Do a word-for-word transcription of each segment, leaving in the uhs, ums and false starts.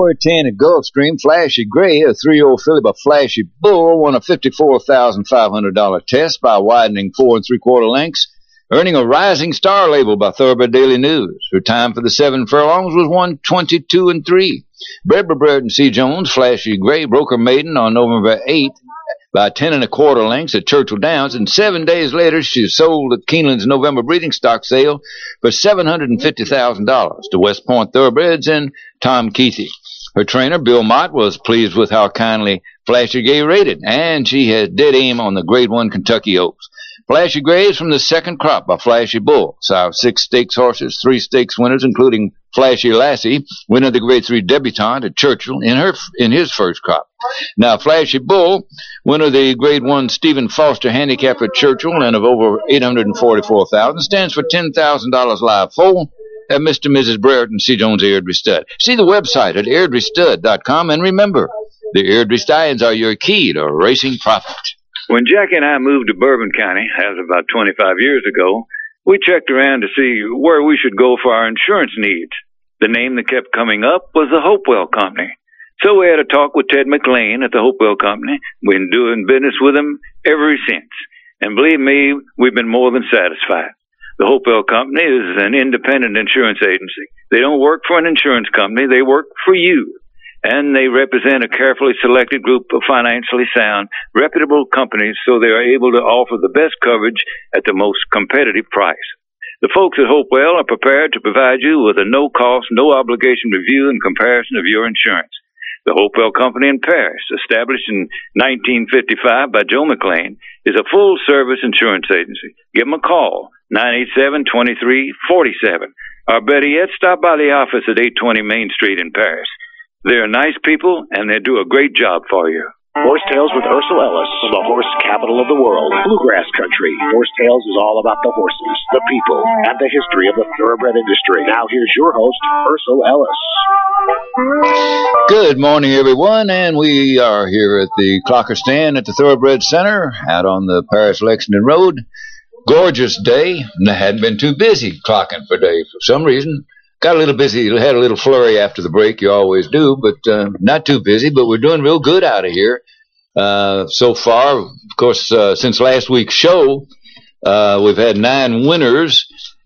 ten at Gulfstream, Flashy Gray, a three-year-old filly by Flashy Bull, won a fifty-four thousand five hundred dollars test by widening four and three-quarter lengths, earning a Rising Star label by Thoroughbred Daily News. Her time for the seven furlongs was one twenty-two and three. Bred by Brereton C. Jones, Flashy Gray broke her maiden on November eighth by ten and a quarter lengths at Churchill Downs, and seven days later she sold at Keeneland's November breeding stock sale for seven hundred fifty thousand dollars to West Point Thoroughbreds and Tom Keithy. Her trainer, Bill Mott, was pleased with how kindly Flashy Gray rated, and she has dead aim on the Grade one Kentucky Oaks. Flashy Gray is from the second crop by Flashy Bull. Sire six stakes horses, three stakes winners, including Flashy Lassie, winner of the Grade three debutante at Churchill in her in his first crop. Now, Flashy Bull, winner of the Grade one Stephen Foster handicap at Churchill and of over eight hundred forty-four thousand dollars, stands for ten thousand dollars live full at Mister and Missus Brereton C. Jones Airdrie Stud. See the website at airdrie stud dot com, and remember, the Airdrie Stallions are your key to racing profit. When Jackie and I moved to Bourbon County, that was about twenty-five years ago, we checked around to see where we should go for our insurance needs. The name that kept coming up was the Hopewell Company. So we had a talk with Ted McLean at the Hopewell Company. We've been doing business with him ever since. And believe me, we've been more than satisfied. The Hopewell Company is an independent insurance agency. They don't work for an insurance company. They work for you. And they represent a carefully selected group of financially sound, reputable companies, so they are able to offer the best coverage at the most competitive price. The folks at Hopewell are prepared to provide you with a no-cost, no-obligation review and comparison of your insurance. The Hopewell Company in Paris, established in nineteen fifty-five by Joe McLean, is a full-service insurance agency. Give them a call, nine eight seven, two three four seven. Or better yet, stop by the office at eight twenty Main Street in Paris. They're nice people, and they do a great job for you. Horse Tales with Ursel Ellis, the horse capital of the world, Bluegrass Country. Horse Tales is all about the horses, the people, and the history of the thoroughbred industry. Now here's your host, Ursel Ellis. Good morning, everyone, and we are here at the Clocker Stand at the Thoroughbred Center out on the Paris-Lexington Road. Gorgeous day, and I hadn't been too busy clocking for day for some reason. Got a little busy, had a little flurry after the break, you always do, but uh, not too busy, but we're doing real good out of here. Uh, so far, of course, uh, since last week's show, uh, we've had nine winners,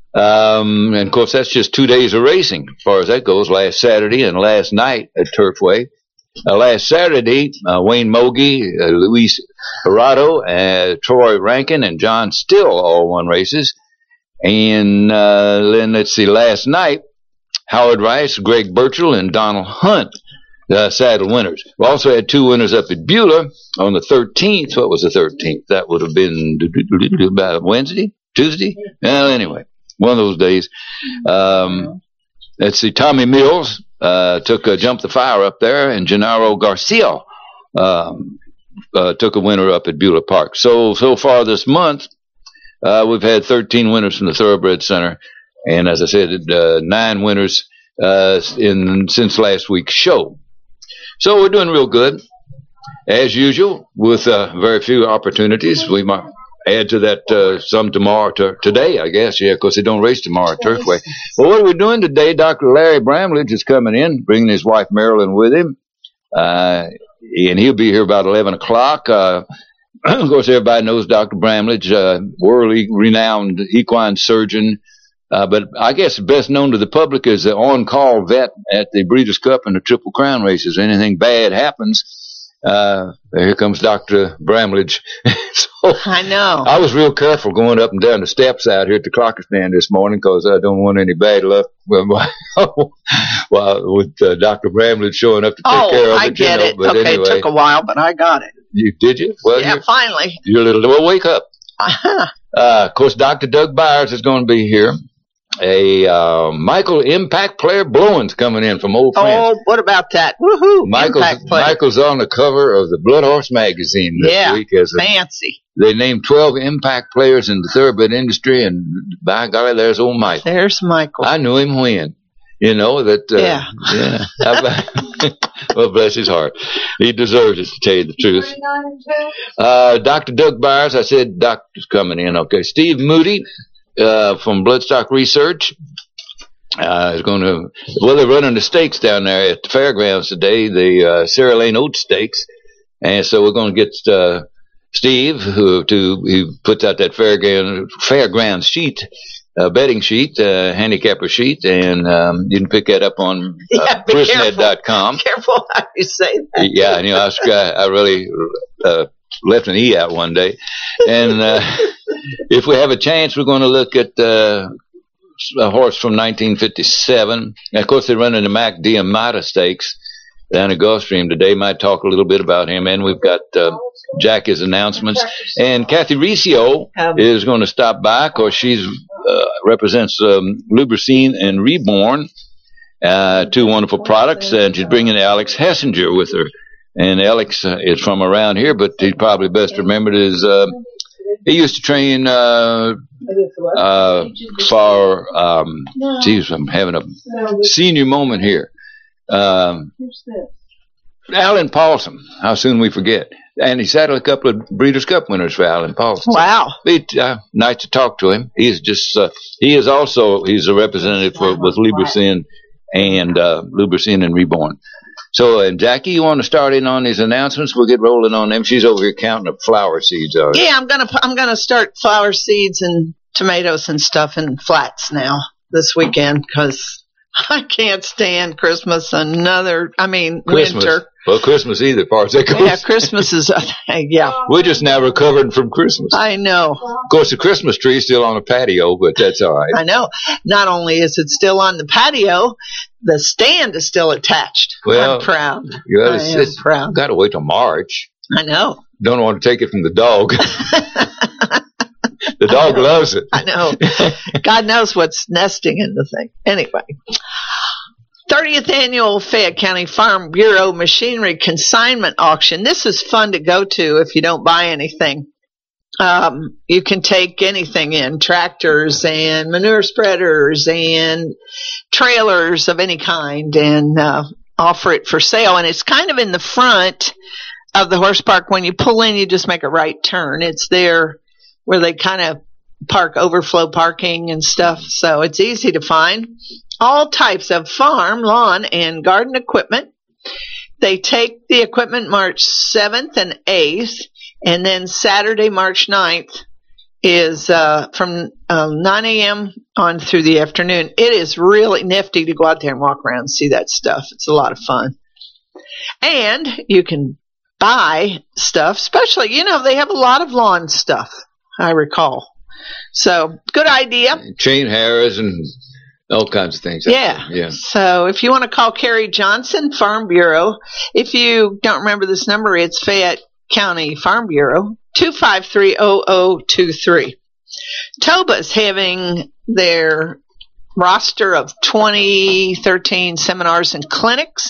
um, and of course that's just two days of racing as far as that goes, last Saturday and last night at Turfway. Uh, last Saturday, uh, Wayne Mogi, uh, Luis Hirado, uh, Troy Rankin, and John Still all won races. And uh, then, let's see, last night, Howard Rice, Greg Burchell, and Donald Hunt, uh, saddle winners. We also had two winners up at Beulah on the thirteenth. What was the thirteenth? That would have been about Wednesday, Tuesday? Well, anyway, one of those days. Um, let's see, Tommy Mills uh, took a Jump the Fire up there, and Gennaro Garcia um, uh, took a winner up at Beulah Park. So, so far this month, uh, we've had thirteen winners from the Thoroughbred Center. And as I said, uh, nine winners uh, in since last week's show. So we're doing real good, as usual, with uh, very few opportunities. We might add to that uh, some tomorrow, to, today, I guess. Yeah, because they don't race tomorrow at Turfway. Well, what are we doing today? Doctor Larry Bramlage is coming in, bringing his wife Marilyn with him. Uh, and he'll be here about eleven o'clock. Uh, of course, everybody knows Doctor Bramlage, uh, worldly renowned equine surgeon. Uh, but I guess best known to the public as the on-call vet at the Breeders' Cup and the Triple Crown races. Anything bad happens, uh, here comes Doctor Bramlage. So I know. I was real careful going up and down the steps out here at the Clocker Stand this morning because I don't want any bad luck well, with uh, Doctor Bramlage showing up to take oh, care of I it. get you know. it. But okay, anyway, it took a while, but I got it. You did you? Well, yeah, you're, finally. You're a little. Well, wake up. Uh-huh. Uh, of course, Doctor Doug Byers is going to be here. A uh, Michael Impact Player Blowins coming in from old friends. Oh, what about that? Woohoo! Michael's, Impact Player. Michael's on the cover of the Blood Horse magazine this yeah, week. As a, fancy. They named twelve Impact players in the thoroughbred industry, and by golly, there's old Michael. There's Michael. I knew him when. You know, that, uh, yeah. yeah. Well, bless his heart. He deserves it, to tell you the truth. Uh, Doctor Doug Byers, I said doctor's coming in. Okay. Steve Moody, uh, from Bloodstock Research. Uh, is going to, well, they're running the stakes down there at the fairgrounds today, the uh, Sarah Lane Oates Stakes. And so we're going to get uh, Steve, who to he puts out that fairground, fairground sheet, uh, betting sheet, uh, handicapper sheet, and um, you can pick that up on uh, Yeah, be chris net dot com. Careful how you say that. Yeah, you know, I, was, I really uh, left an E out one day. And uh, if we have a chance, we're going to look at uh, a horse from nineteen fifty-seven. And of course, they're running the Mac Diamata Stakes down at Gulfstream today. Might talk a little bit about him. And we've got uh, Jackie's announcements. And Kathy Riccio Um, is going to stop by. Of course, she's uh, represents um, Lubricine and Reborn, uh, two wonderful products. And she's bringing Alex Hessinger with her. And Alex uh, is from around here, but he's probably best remembered as uh, he used to train uh, uh, for, um, geez, I'm having a senior moment here. Um, Alan Paulson, how soon we forget. And he saddled a couple of Breeders' Cup winners for Alan Paulson. Wow. It, uh, nice to talk to him. He's just, uh, he is also, he's a representative for, with Lubricine and, uh, Lubricine and Reborn. So, and Jackie, you want to start in on these announcements? We'll get rolling on them. She's over here counting up flower seeds already. Yeah, I'm gonna I'm gonna start flower seeds and tomatoes and stuff in flats now this weekend because I can't stand Christmas another. I mean Christmas. winter. Well, Christmas either, far as that goes. Yeah, Christmas is yeah. We're just now recovering from Christmas. I know. Of course, the Christmas tree is still on the patio, but that's all right. I know. Not only is it still on the patio, the stand is still attached. Well, I'm proud. You I gotta, am it's, proud. got to wait till March. I know. Don't want to take it from the dog. The dog loves it. I know. God knows what's nesting in the thing. Anyway. thirtieth Annual Fayette County Farm Bureau Machinery Consignment Auction. This is fun to go to if you don't buy anything. Um, you can take anything in, tractors and manure spreaders and trailers of any kind and uh, offer it for sale. And it's kind of in the front of the horse park. When you pull in, you just make a right turn. It's there where they kind of park overflow parking and stuff. So it's easy to find. All types of farm, lawn, and garden equipment. They take the equipment March seventh and eighth, and then Saturday, March ninth is uh, from uh, nine a.m. on through the afternoon. It is really nifty to go out there and walk around and see that stuff. It's a lot of fun. And you can buy stuff, especially, you know, they have a lot of lawn stuff, I recall. So, good idea. Chain hairs and all kinds of things. Yeah. Yeah. So if you want to call Carrie Johnson, Farm Bureau, if you don't remember this number, it's Fayette County Farm Bureau, two five three, zero zero two three. Toba's having their roster of twenty thirteen seminars and clinics.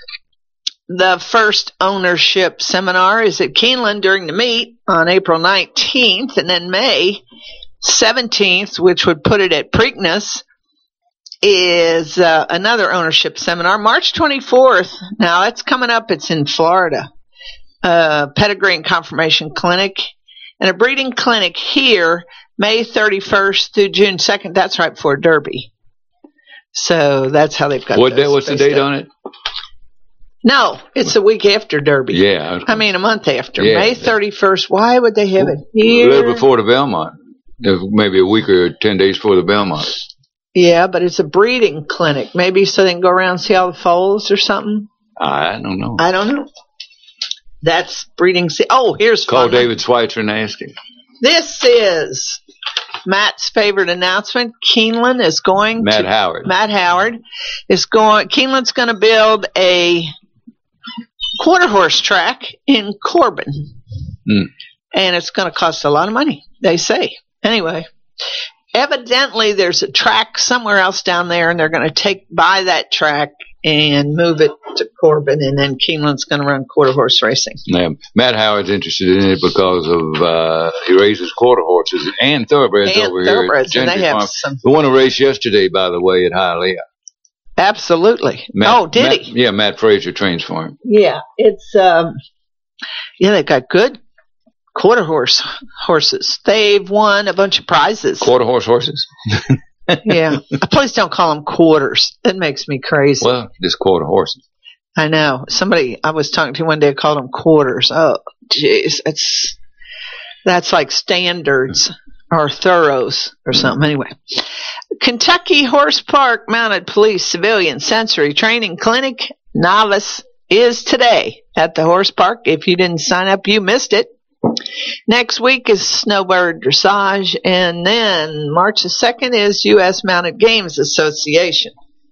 The first ownership seminar is at Keeneland during the meet on April nineteenth, and then May seventeenth, which would put it at Preakness, is uh, another ownership seminar. March twenty-fourth, now that's coming up, it's in Florida. Uh, pedigree and confirmation clinic, and a breeding clinic here, May thirty-first through June second. That's right before Derby. So that's how they've got What day, those what's the spaced date out. on it? No, it's a week after Derby. Yeah. I mean, a month after. Yeah. May thirty-first. Why would they have it A here? little before the Belmont. Maybe a week or ten days before the Belmont. Yeah, but it's a breeding clinic. Maybe so they can go around and see all the foals or something. I don't know. I don't know. That's breeding. Se- oh, here's Call fun. David Schweitzer and ask him. This is Matt's favorite announcement. Keeneland is going Matt to, Howard. Matt Howard is going. Keeneland's going to build a quarter horse track in Corbin, Mm. and it's going to cost a lot of money, they say. Anyway, evidently there's a track somewhere else down there, and they're going to take buy that track and move it to Corbin, and then Keeneland's going to run quarter horse racing. Yeah, Matt Howard's interested in it because of uh, he raises quarter horses and thoroughbreds And over thoroughbreds, here and at they Gentry have Farm. some. We won a race yesterday, by the way, at Hialeah. Absolutely. Matt, oh, did Matt, he? Yeah, Matt Frazier trains for him. Yeah, it's um, yeah, they've got good quarter horse horses. They've won a bunch of prizes. Quarter horse horses? Yeah. Please don't call them quarters. It makes me crazy. Well, just quarter horses. I know. Somebody I was talking to one day called them quarters. Oh, jeez. It's, that's like standards or thorougghs or something. Anyway. Kentucky Horse Park Mounted Police Civilian Sensory Training Clinic Novice is today at the horse park. If you didn't sign up, you missed it. Next week is Snowbird Dressage, and then March the second is U S Mounted Games Association.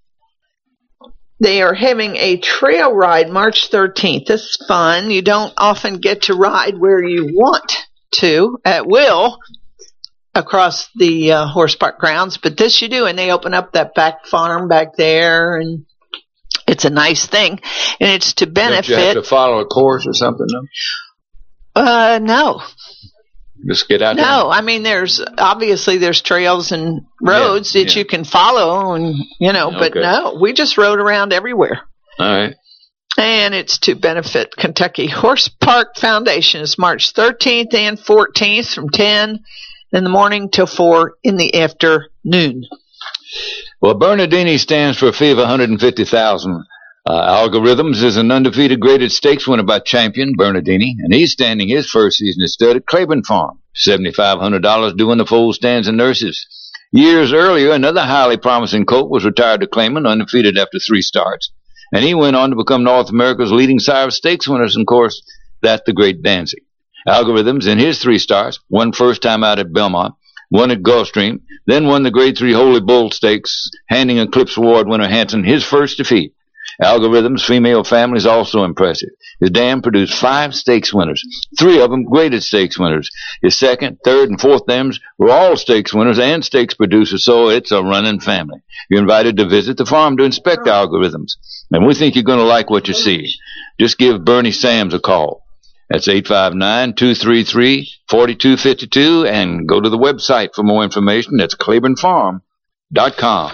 They are having a trail ride March thirteenth. This is fun. You don't often get to ride where you want to at will across the uh, horse park grounds, but this you do, and they open up that back farm back there, and it's a nice thing, and it's to benefit. Don't you have to follow a course or something, no? Uh, no. Just get out no, there. No, I mean, there's, obviously there's trails and roads yeah, that yeah. you can follow, and, you know, but okay. no, we just rode around everywhere. All right. And it's to benefit Kentucky Horse Park Foundation. It's March thirteenth and fourteenth from ten in the morning till four in the afternoon. Well, Bernardini stands for a fee of one hundred fifty thousand dollars. Uh, Algorithms is an undefeated graded stakes winner by champion Bernardini, and he's standing his first season at stud at Claiborne Farm. seven thousand five hundred dollars doing the foal stands and nurses. Years earlier, another highly promising colt was retired to Claiborne, undefeated after three starts, and he went on to become North America's leading sire of stakes winners, and of course, that the Great Danzig. Algorithms, in his three starts, won first time out at Belmont, won at Gulfstream, then won the Grade three Holy Bull Stakes, handing Eclipse Award winner Hanson his first defeat. Algorithm's female family is also impressive. His dam produced five stakes winners, three of them graded stakes winners. His second, third, and fourth dams were all stakes winners and stakes producers, so it's a running family. You're invited to visit the farm to inspect Algorithms, and we think you're going to like what you see. Just give Bernie Sams a call. That's eight five nine, two three three, four two five two, and go to the website for more information. That's claiborne farm dot com.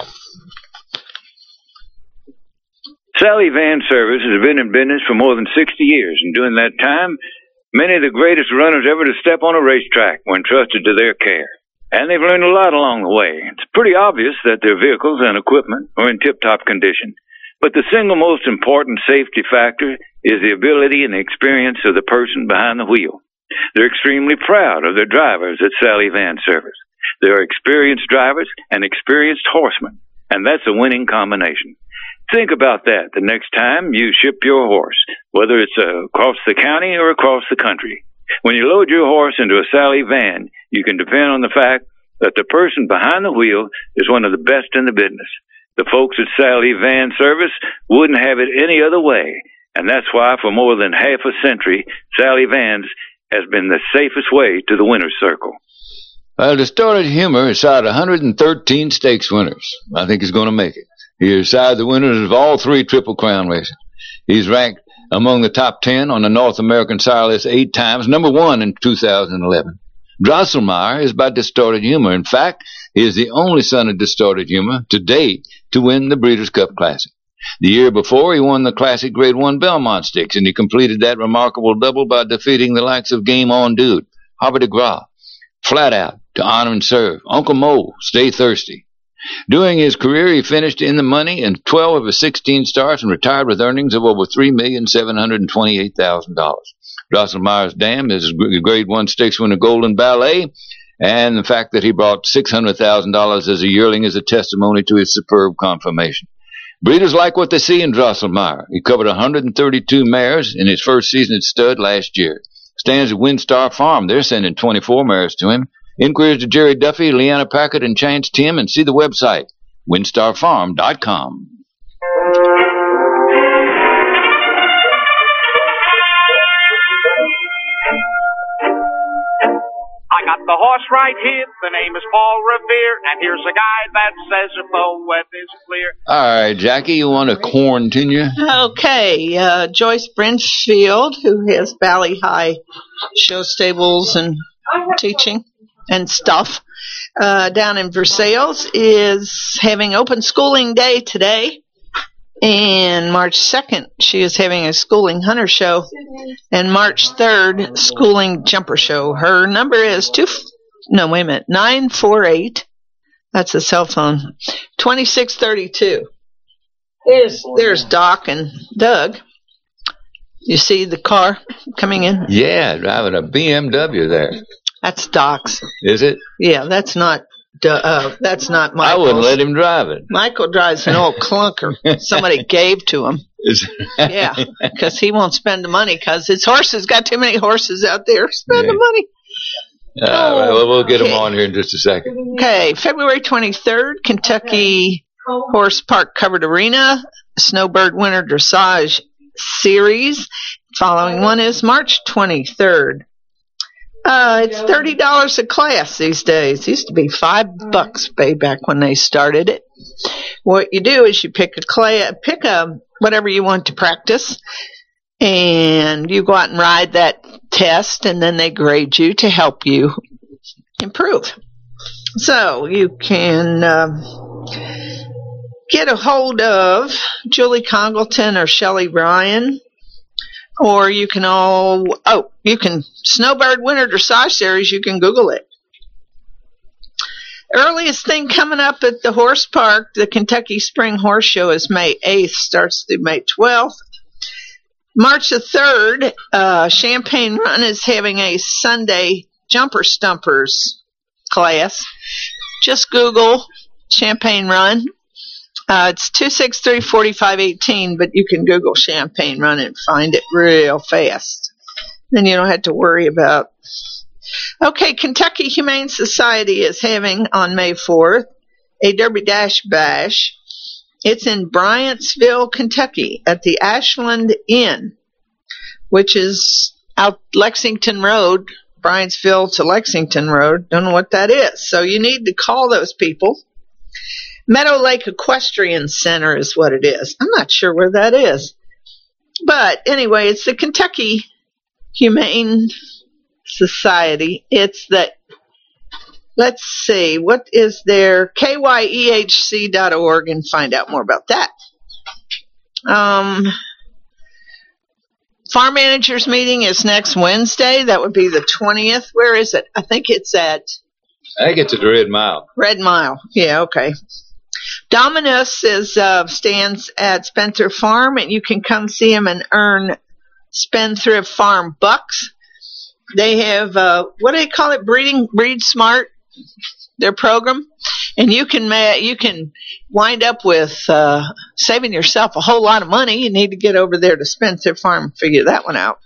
Sally Van Service has been in business for more than sixty years, and during that time, many of the greatest runners ever to step on a racetrack were entrusted to their care. And they've learned a lot along the way. It's pretty obvious that their vehicles and equipment are in tip-top condition. But the single most important safety factor is the ability and the experience of the person behind the wheel. They're extremely proud of their drivers at Sally Van Service. They're experienced drivers and experienced horsemen, and that's a winning combination. Think about that the next time you ship your horse, whether it's uh, across the county or across the country. When you load your horse into a Sally van, you can depend on the fact that the person behind the wheel is one of the best in the business. The folks at Sally Van Service wouldn't have it any other way, and that's why for more than half a century, Sally Vans has been the safest way to the winner's circle. Well, Distorted Humor has side one hundred thirteen stakes winners. I think he's going to make it. He is side the winners of all three Triple Crown races. He's ranked among the top ten on the North American sire list eight times, number one in two thousand eleven. Drosselmeyer is by Distorted Humor. In fact, he is the only son of Distorted Humor to date to win the Breeders' Cup Classic. The year before, he won the Classic Grade one Belmont Stakes, and he completed that remarkable double by defeating the likes of Game On Dude, Harvey de Graaf, Flat Out, To Honor and Serve, Uncle Mo, Stay Thirsty. During his career, he finished in the money in twelve of his sixteen starts and retired with earnings of over three million seven hundred twenty-eight thousand dollars. Drosselmeyer's dam is Grade one Stakes winner Golden Ballet, and the fact that he brought six hundred thousand dollars as a yearling is a testimony to his superb conformation. Breeders like what they see in Drosselmeyer. He covered one hundred thirty-two mares in his first season at stud last year. Stands at Windstar Farm. They're sending twenty-four mares to him. Inquiries to Jerry Duffy, Leanna Packard, and Chance Tim, and see the website, windstar farm dot com. I got the horse right here. The name is Paul Revere, and here's a guy that says the poet is clear. All right, Jackie, you want to continue? Okay, uh, Joyce Brinfield, who has Valley High show stables and teaching and stuff uh, down in Versailles, is having open schooling day today. And March second, she is having a schooling hunter show. And March third, schooling jumper show. Her number is two, no, wait a minute, nine four eight, That's a cell phone. twenty-six thirty-two. There's, there's Doc and Doug. You see the car coming in? Yeah, driving a B M W there. That's Doc's. Is it? Yeah, that's not uh, that's not Michael's. I wouldn't let him drive it. Michael drives an old clunker somebody gave to him. Is Yeah, because he won't spend the money because his horses got too many horses out there. Spend Yeah. the money. All right, well, we'll get him Okay. on here in just a second. Okay, February twenty-third, Kentucky Horse Park Covered Arena, Snowbird Winter Dressage Series. Following one is March twenty-third. Uh, it's thirty dollars a class these days. It used to be five bucks way back when they started it. What you do is you pick a class, pick a whatever you want to practice, and you go out and ride that test, and then they grade you to help you improve. So you can um, get a hold of Julie Congleton or Shelley Ryan, or you can all oh you can Snowbird Winter Dressage Series. You can Google it. Earliest thing coming up at the horse park, the Kentucky Spring Horse Show, is May eighth. Starts through May twelfth. March the third, uh, Champaign Run is having a Sunday Jumper Stumpers class. Just Google Champaign Run. Uh, it's two six three, four five one eight, but you can Google Champaign Run and find it real fast. Then you don't have to worry about. Okay, Kentucky Humane Society is having on May fourth a Derby Dash Bash. It's in Bryantsville, Kentucky, at the Ashland Inn, which is out Lexington Road, Bryantsville to Lexington Road. Don't know what that is. So you need to call those people. Meadow Lake Equestrian Center is what it is. I'm not sure where that is. But anyway, it's the Kentucky Humane Society. It's the, let's see, what is there? K Y E H C dot org and find out more about that. Um, farm managers meeting is next Wednesday. That would be the twentieth. Where is it? I think it's at I think it's at the Red Mile. Red Mile. Yeah, okay. Dominus is uh, stands at Spencer Farm, and you can come see him and earn Spendthrift Farm bucks. They have uh, what do they call it? Breeding Breed Smart, their program, and you can ma- you can wind up with uh, saving yourself a whole lot of money. You need to get over there to Spencer Farm and figure that one out.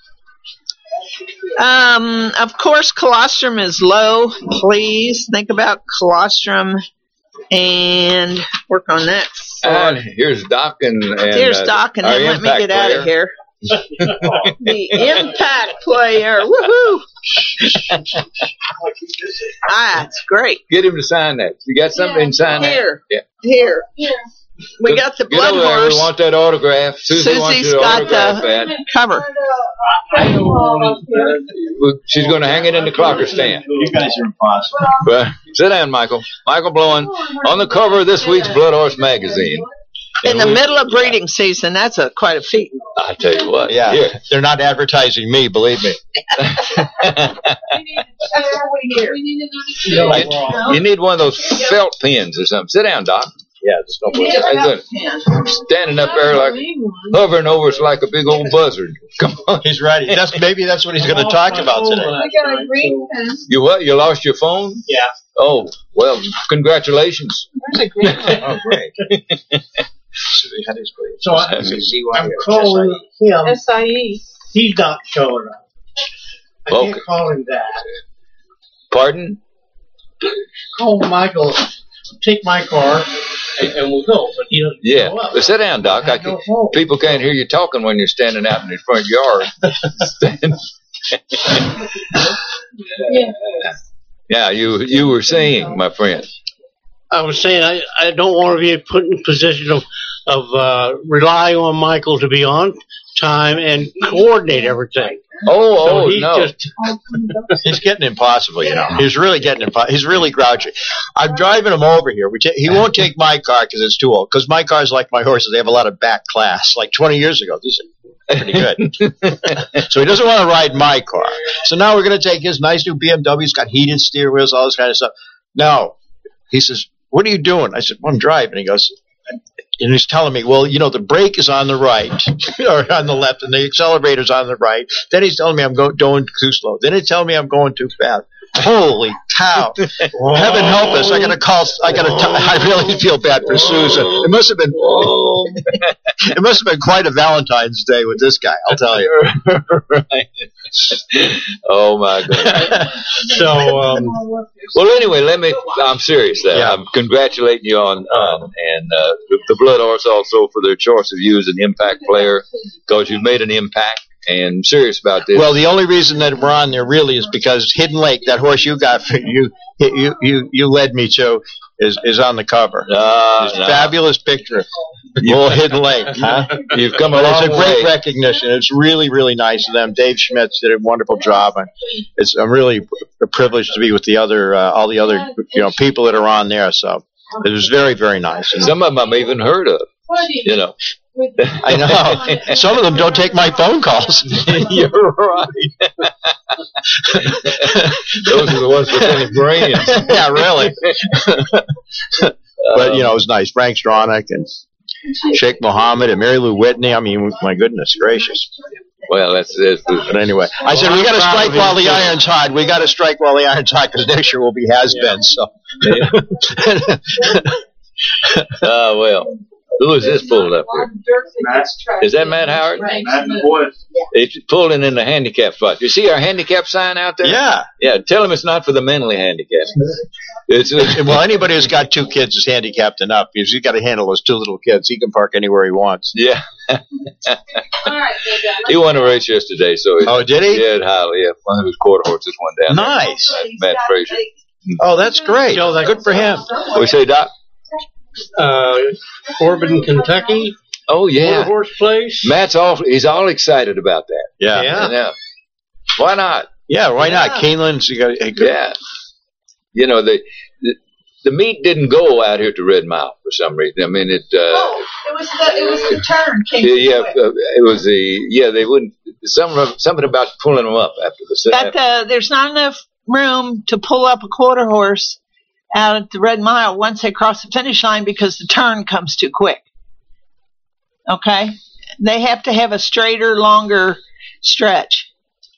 Um, of course, colostrum is low. Please think about colostrum and work on that. And here's Doc and, and Here's uh, Doc, and our then let me impact get out player. of here. The impact player. Woohoo! Ah, it's great. Get him to sign that. You got something to sign Here. that? Here. We got the Get blood over there. We horse. want that autograph. Susie wants Susie's you to got autograph that. the cover. Well, she's going to hang it in the clocker stand. You guys are impossible. But sit down, Michael. Michael Blowen on the cover of this week's Blood Horse magazine. In And the we- middle of breeding season, that's a quite a feat. I tell you what. Yeah, Here. they're not advertising me, believe me. You need one of those felt pins or something. Sit down, Doc. Yeah, just don't put That's good. Standing up there like hovering over us like a big old buzzard. Come on. He's ready. That's maybe that's what he's going to talk about today. You what? You lost your phone? Yeah. Oh, well, congratulations. Oh, great. So I, I'm calling him. S I E. He's not showing up. I Okay. can't call him that. Pardon? Call Michael. Take my car, and, and we'll go. But he doesn't Yeah. show up. But sit down, Doc. I I have no can, phone. people can't hear you talking when you're standing out in the front yard. Yeah, you you were saying, my friend. I was saying I, I don't want to be put in a position of of uh, relying on Michael to be on time and coordinate everything. Oh, So oh, he's no. just He's getting impossible, you know. He's really getting impo- He's really grouchy. I'm driving him over here. We ta- he won't take my car because it's too old. Because my cars, like my horses, they have a lot of back class. Like twenty years ago, this is pretty good. So he doesn't want to ride my car. So now we're going to take his nice new B M W. It's got heated steering wheels, all this kind of stuff. No. He says, what are you doing? I said, well, I'm driving. He goes, and he's telling me, well, you know, the brake is on the right or on the left and the accelerator's on the right. Then he's telling me I'm go- going too slow. Then he's telling me I'm going too fast. Holy cow. Heaven help us. I got to call. I got to. I really feel bad for Susan. It must have been. It must have been quite a Valentine's Day with this guy, I'll tell you. Right. Oh, my goodness. So, um, Well, anyway, let me. I'm serious there. Yeah. I'm congratulating you on, on and uh, the, the Blood Horse also for their choice of you as an impact player, because you've made an impact. And serious about this. Well, the only reason that we're on there really is because Hidden Lake, that horse you got, for, you you you you led me to, is is on the cover. Uh, It's a no. fabulous picture. Old Hidden Lake, huh? You've come a But long it's a great way. recognition. It's really, really nice of them. Dave Schmitz did a wonderful job, and it's I'm really privileged to be with the other uh, all the other you know people that are on there. So it was very, very nice. And Some of them I've even heard of. You know. I know some of them don't take my phone calls. You're right. Those are the ones with any brains. Yeah, really. But you know, it was nice. Frank Stronach and Sheikh Mohammed and Mary Lou Whitney. I mean, my goodness gracious. Well, that's, that's But anyway, I said we got to strike while the iron's hot. We got to strike while the iron's hot because next year will be has-been. So. uh, well. Who is this pulled up here? Is that Matt Howard? Matt Boyd. It's pulling in the handicap spot. You see our handicap sign out there? Yeah. Yeah. Tell him it's not for the mentally handicapped. It's, Well, anybody who's got two kids is handicapped enough because he's got to handle those two little kids. He can park anywhere he wants. yeah. He won a race yesterday, so he, Oh, did he? Yeah, at Highly. Yeah, one of his quarter horses went down. Nice. There. Matt Frazier. Oh, that's great. Joe, that- Good for him. What do you say, Doc? uh, Corbin, Kentucky, Oh Quarter yeah. Horse Place. Matt's all. He's all excited about that. Yeah. Yeah. Yeah. Why not? Yeah, why not? Keeneland's you got a good. Yeah. You know, the, the the meet didn't go out here to Red Mile for some reason. I mean, it. Uh, Oh, it was the it was the turn. Came yeah, yeah, quick. uh, it was the yeah. They wouldn't. Some something about pulling them up after the set. But the, there's not enough room to pull up a quarter horse out at the Red Mile once they cross the finish line because the turn comes too quick. Okay? They have to have a straighter, longer stretch.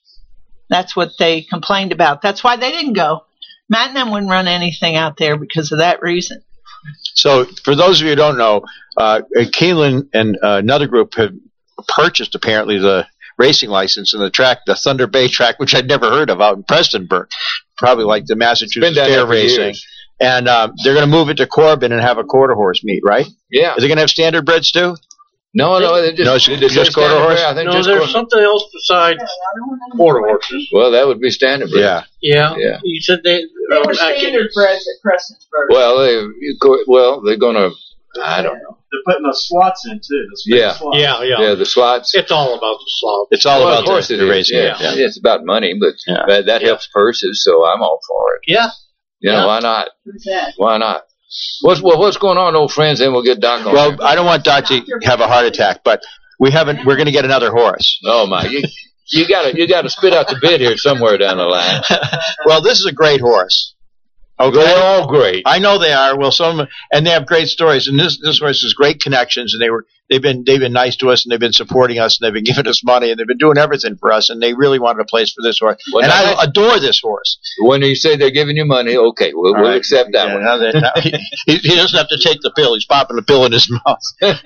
That's what they complained about. That's why they didn't go. Matt and them wouldn't run anything out there because of that reason. So, for those of you who don't know, uh, Keeneland and uh, another group have purchased apparently the racing license in the track, the Thunder Bay track, which I'd never heard of out in Prestonburg, probably like the Been Massachusetts down there Fair for Racing. years. And um, they're going to move it to Corbin and have a quarter horse meet, right? Yeah. Are they going to have standard breds too? No, no, they just, No, it's they just just quarter stand horse? there, I think No, just there's quarter- something else besides quarter horses. Well, that would be standard. breed. Yeah. Yeah. Yeah. You said they. They were uh, I can't- standard breds at Prestonsburg. Well, they you go- well they're gonna. I don't know. They're putting those slots in too. Those big Yeah. slots. Yeah, yeah. Yeah, the slots. It's all about the slot. It's all Well, about of course the, it the is. racing. Yeah. Yeah. Yeah, it's about money, but Yeah. that, that helps purses, so I'm all for it. Yeah. You know, Yeah. why not? Who's that? Why not? What's well, what's going on, old friends? Then we'll get Doc on. Well, there. I don't want Doc to have a heart attack, but we haven't. We're going to get another horse. Oh my, you you got to you got to spit out the bid here somewhere down the line. Well, this is a great horse. Okay. They're all great. I know they are. Well, some and they have great stories. And this this horse has great connections. And they were they've been they've been nice to us and they've been supporting us and they've been giving us money and they've been doing everything for us. And they really wanted a place for this horse. Well, and now I that- adore this horse. When you say they're giving you money, okay, we'll, All we'll right. accept that Yeah, one. now that- now he, he he doesn't have to take the pill. He's popping the pill in his mouth.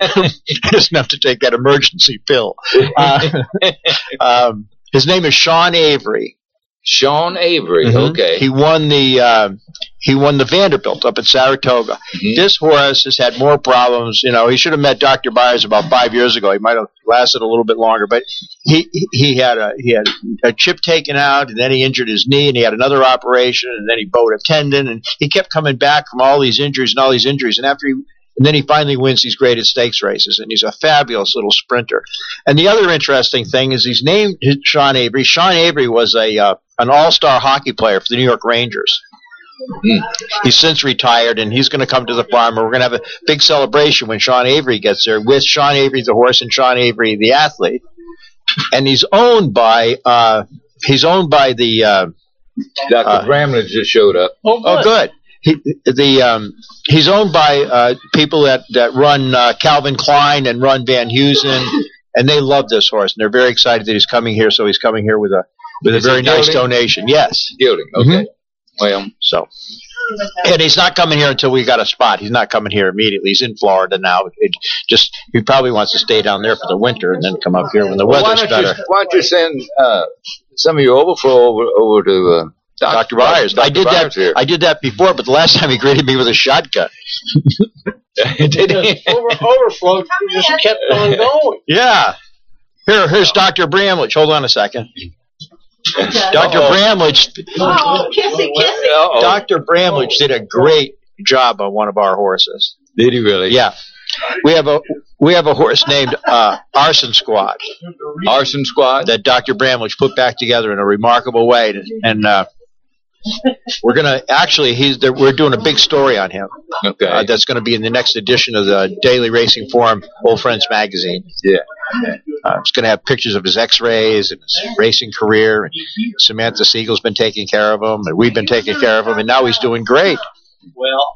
He doesn't have to take that emergency pill. Uh, um, his name is Sean Avery. Sean Avery. Mhm. Okay. He won the uh, he won the Vanderbilt up at Saratoga. Mhm. This horse has had more problems. You know, he should have met Doctor Byers about five years ago. He might have lasted a little bit longer, but he he had a he had a chip taken out, and then he injured his knee, and he had another operation, and then he bowed a tendon, and he kept coming back from all these injuries and all these injuries, and after he. And then he finally wins these graded stakes races, and he's a fabulous little sprinter. And the other interesting thing is he's named Sean Avery. Sean Avery was a uh, an all-star hockey player for the New York Rangers. Mm. He's since retired, and he's going to come to the farm, and we're going to have a big celebration when Sean Avery gets there with Sean Avery the horse and Sean Avery the athlete. And he's owned by uh, he's owned by the uh, Doctor Uh, Bramlett just showed up. Oh, oh good. he the um, he's owned by uh, people that that run uh, Calvin Klein and run Van Heusen, and they love this horse, and they're very excited that he's coming here. So he's coming here with a with Is a very it nice Gilding? donation. Yes, Gilding. Okay. Mhm. Well, so. And he's not coming here until we got a spot. He's not coming here immediately. He's in Florida now. It just he probably wants to stay down there for the winter and then come up here when the well, why weather's don't better. you why don't you send uh, some of your overflow over over to uh, Doctor Byers. I did Byers that. here. I did that before, but the last time he greeted me with a shotgun. Did he? Over, overflow just kept on going. Yeah. Here, here's Doctor Bramlage. Hold on a second. Doctor Uh-oh. Bramlage. Oh, kissy, kissy. Uh-oh. Doctor Bramlage did a great job on one of our horses. Did he really? Yeah. We have a we have a horse named uh, Arson Squad Arson Squad. that Doctor Bramlage put back together in a remarkable way, and uh, we're gonna actually he's there, we're doing a big story on him. Okay. Uh, that's going to be in the next edition of the Daily Racing Forum Old Friends magazine. yeah. Uh, it's going to have pictures of his X-rays and his racing career. And Samantha Siegel's been taking care of him, and we've been taking care of him, and now he's doing great. Well,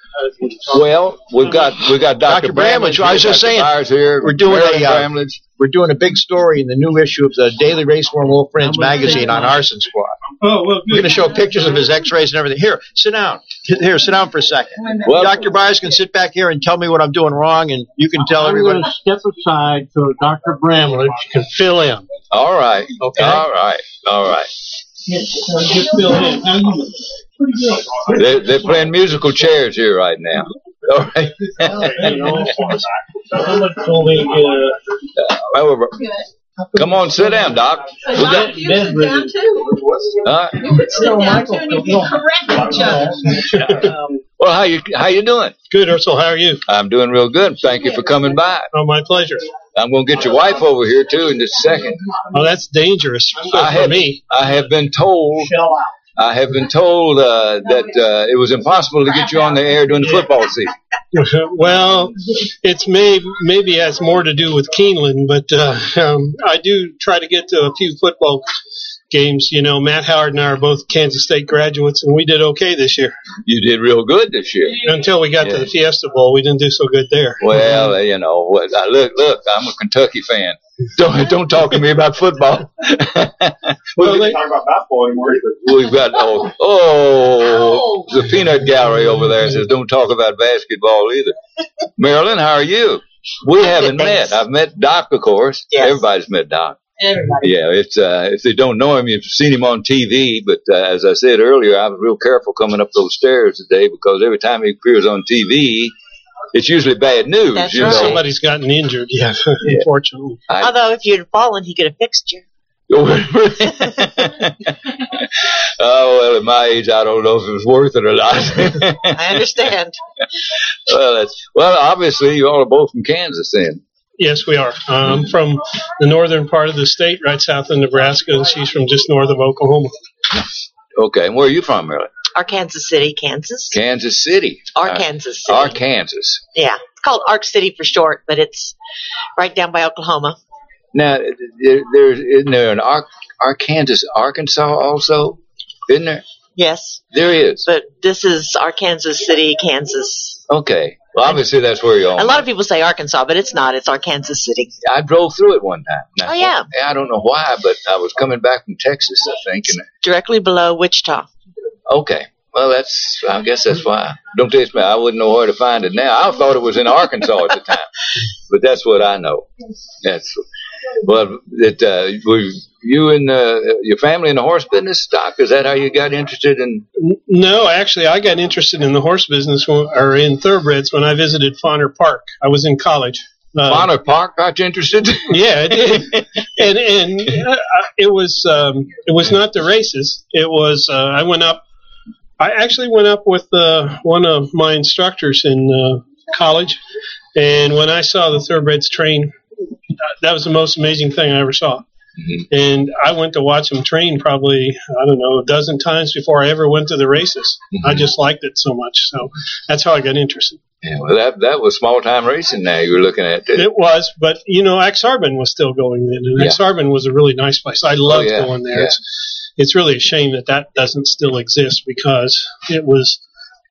Well, we've got we've got Doctor Doctor Bramlage, Bramlage. I was here, just Doctor saying, Byers here. we're doing Marilyn a, uh, Bramlage. We're doing a big story in the new issue of the Daily Race Forum Old Friends magazine on Arson Squad. oh, well, We're going to show pictures of his X-rays and everything. Here, sit down. Here, sit down for a second. Well- Doctor Byers can sit back here and tell me what I'm doing wrong, and you can tell I'm everybody. going to step aside so Doctor Bramlage can fill in. All right. Okay. All right. All right. Just fill in. How you doing? Pretty good. They're, they're playing musical chairs here right now. All right. You know, someone told me, uh, Well, we're- Come on, sit down, Doc. We Doc, got, you sit down too. uh, You could sit down too and you'd be correcting Joe. well, how you how you doing? good, Ursula. How are you? I'm doing real good. Thank you for coming by. Oh, my pleasure. I'm going to get your wife over here too in just a second. Oh, that's dangerous for I have, me. I have been told. I have been told uh, that uh, it was impossible to get you on the air during the football season. Well, it's may, maybe has more to do with Keeneland, but uh, um, I do try to get to a few football games. You know, Matt Howard and I are both Kansas State graduates, and we did okay this year. You did real good this year. Until we got Yeah. to the Fiesta Bowl, we didn't do so good there. Well, uh, you know, what- uh, look, look, I'm a Kentucky fan. Don't don't talk to me about football. Well, We've they- Talk about basketball anymore. we've got oh, oh the peanut gallery over there says don't talk about basketball either. Marilyn, how are you? We haven't met. I've met Doc, of course. Yes. Everybody's met Doc. Everybody. Yeah, it's uh, if they don't know him, you've seen him on T V. But uh, as I said earlier, I was real careful coming up those stairs today because every time he appears on T V, it's usually bad news. That's you right. know. Somebody's gotten injured, yeah, unfortunately. I- Although if you'd fallen, he could have fixed you. Oh, well, at my age, I don't know if it was worth it or not. I understand. well, that's, well, obviously, you all are both from Kansas then. Yes, we are. Um, from the northern part of the state, right south of Nebraska, and she's from just north of Oklahoma. Okay, and where are you from, Marilyn? Arkansas City, Kansas. Kansas City. Arkansas City. Uh, Arkansas. Yeah. It's called Ark City for short, but it's right down by Oklahoma. Now, there, there's isn't there an Ar- Arkansas, Arkansas also? Isn't there? Yes. There is. But this is Arkansas City, Kansas. Okay. Well, obviously that's where you're. A lot of people say Arkansas, but it's not. It's Arkansas City. I drove through it one time. Now, Oh, yeah. I don't know why, but I was coming back from Texas, I think. And Directly below Wichita. okay. Well, that's. I guess that's why. Don't taste me. I wouldn't know where to find it now. I thought it was in Arkansas at the time, but that's what I know. That's. Well, that uh, were you and uh, your family in the horse business, Doc? Is that how you got interested in? No, actually, I got interested in the horse business when, or in thoroughbreds when I visited Fauner Park. I was in college. Uh, Bonner Park got you interested? Yeah, it did. and and uh, it was um, it was not the races. It was uh, I went up. I actually went up with uh, one of my instructors in uh, college, and when I saw the thoroughbreds train, that was the most amazing thing I ever saw. Mm-hmm. And I went to watch them train probably, I don't know, a dozen times before I ever went to the races. Mm-hmm. I just liked it so much. So that's how I got interested. Yeah, well, that that was small time racing. Now you were looking at it. It was, but, you know, Axarben was still going then. And Yeah. Axarben was a really nice place. I loved yeah, going there. yeah. It's, it's really a shame that that doesn't still exist because it was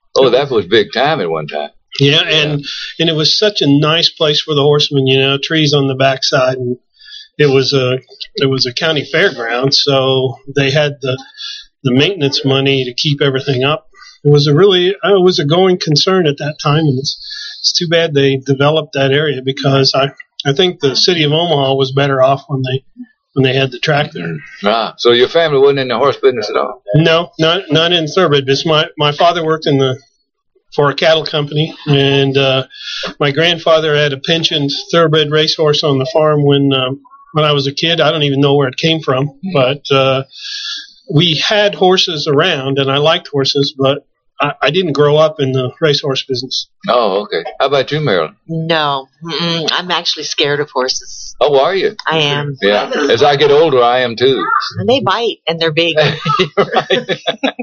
Oh, that was big time at one time. Yeah, and and it was such a nice place for the horsemen. You know, trees on the backside, and it was a it was a county fairground, so they had the the maintenance money to keep everything up. It was a really uh, it was a going concern at that time, and it's it's too bad they developed that area because I I think the city of Omaha was better off when they when they had the track there. Ah, so your family wasn't in the horse business at all? No, not not in thoroughbred business. My my father worked in the for a cattle company, and uh, my grandfather had a pensioned thoroughbred racehorse on the farm when um, when I was a kid. I don't even know where it came from, but uh, we had horses around, and I liked horses, but I, I didn't grow up in the racehorse business. Oh, okay. How about you, Marilyn? No, Mm-mm. I'm actually scared of horses. Oh, are you? I am. Yeah. As I get older, I am too. And they bite, and they're big. Right.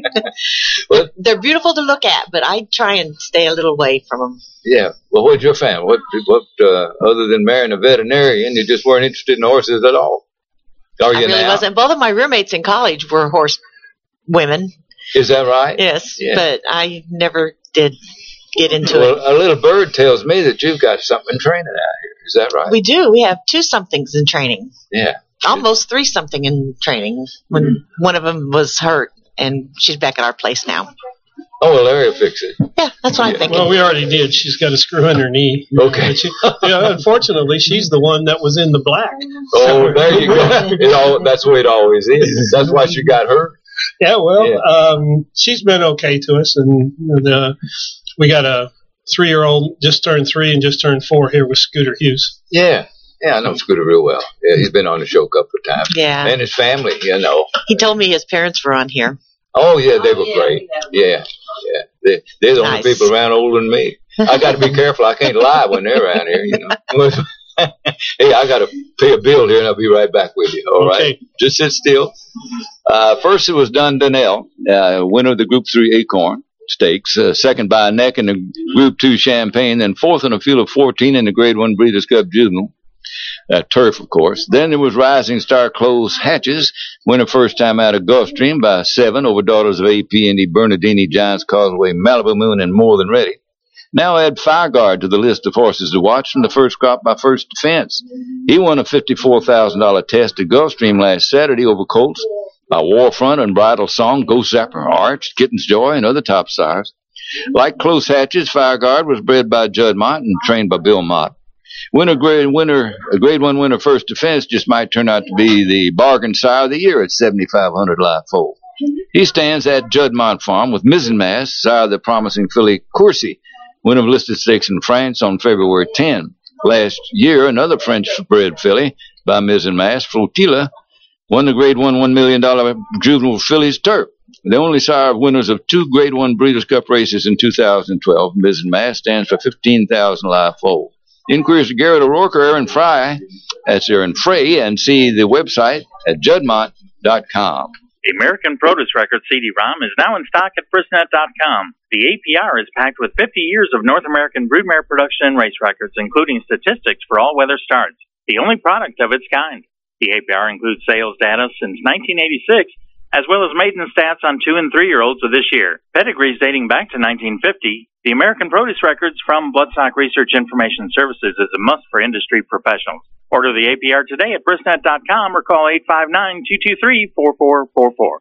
they're, they're beautiful to look at, but I try and stay a little away from them. Yeah. Well, what's your family? What, what, uh, other than marrying a veterinarian, you just weren't interested in horses at all? Are you I really now? wasn't. Both of my roommates in college were horse women. Is that right? Yes, Yeah. but I never did get into Well, it. a little bird tells me that you've got something training out here. Is that right? We do. We have two somethings in training. Yeah. Almost three something in training when Mm-hmm. one of them was hurt, and she's back at our place now. Oh, well, Larry will fix it. Yeah, that's what I'm thinking. Well, we already did. She's got a screw in her knee. Okay. But she, yeah, unfortunately, she's the one that was in the black. Oh, there you go. It all, that's the way it always is. That's why she got hurt. Yeah, well, Yeah. Um, she's been okay to us, and the, we got a three-year-old, just turned three and just turned four here with Scooter Hughes. Yeah. Yeah, I know Scooter real well. Yeah, he's been on the show a couple of times. Yeah. And his family, you know. He told me his parents were on here. Oh, yeah, they were great. Yeah, yeah. They, they're the Nice. only people around older than me. I got to be careful. I can't lie when they're around here, you know. Hey, I got to pay a bill here, and I'll be right back with you, all right? Okay. Just sit still. Uh, first, it was Don Donnell, uh, winner of the Group three Acorn Stakes, uh, second by a neck in the Group two Champagne, then fourth in a field of fourteen in the Grade one Breeders' Cup Juvenile. Uh, turf, of course. Then there was Rising Star Close Hatches, winner first time out of Gulfstream by seven over Daughters of A P, Indy, Bernardini, Giants Causeway, Malibu Moon, and More Than Ready. Now add Fireguard to the list of horses to watch from the first crop by First Defense. He won a fifty-four thousand dollars test at Gulfstream last Saturday over Colts by Warfront, Unbridled Song, Ghost Zapper, Arch, Kitten's Joy, and other top stars. Like Close Hatches, Fireguard was bred by Judd Mott and trained by Bill Mott. Winner grade winner, a grade one winner First Defense just might turn out to be the bargain sire of the year at seventy-five hundred live foal. He stands at Judd Mott Farm with Mizzenmast, sire of the promising filly Coursey, winner of listed stakes in France on February tenth. Last year, another French-bred filly by Mizzenmast, Flotilla, won the grade one one million dollar juvenile fillies Turp. The only sire of winners of two grade one Breeders' Cup races in two thousand twelve, Mizzenmast stands for fifteen thousand live foal. Inquiries to Garrett O'Rourke or Aaron Fry, that's Aaron Frey, and see the website at juddmont dot com. The American Produce Record C D ROM is now in stock at Brisnet dot com. The A P R is packed with fifty years of North American broodmare production and race records, including statistics for all weather starts. The only product of its kind. The A P R includes sales data since nineteen eighty-six, as well as maiden stats on two and three-year-olds of this year. Pedigrees dating back to nineteen fifty. The American Produce Records from Bloodstock Research Information Services is a must for industry professionals. Order the A P R today at Brisnet dot com or call eight five nine, two two three, four four four four.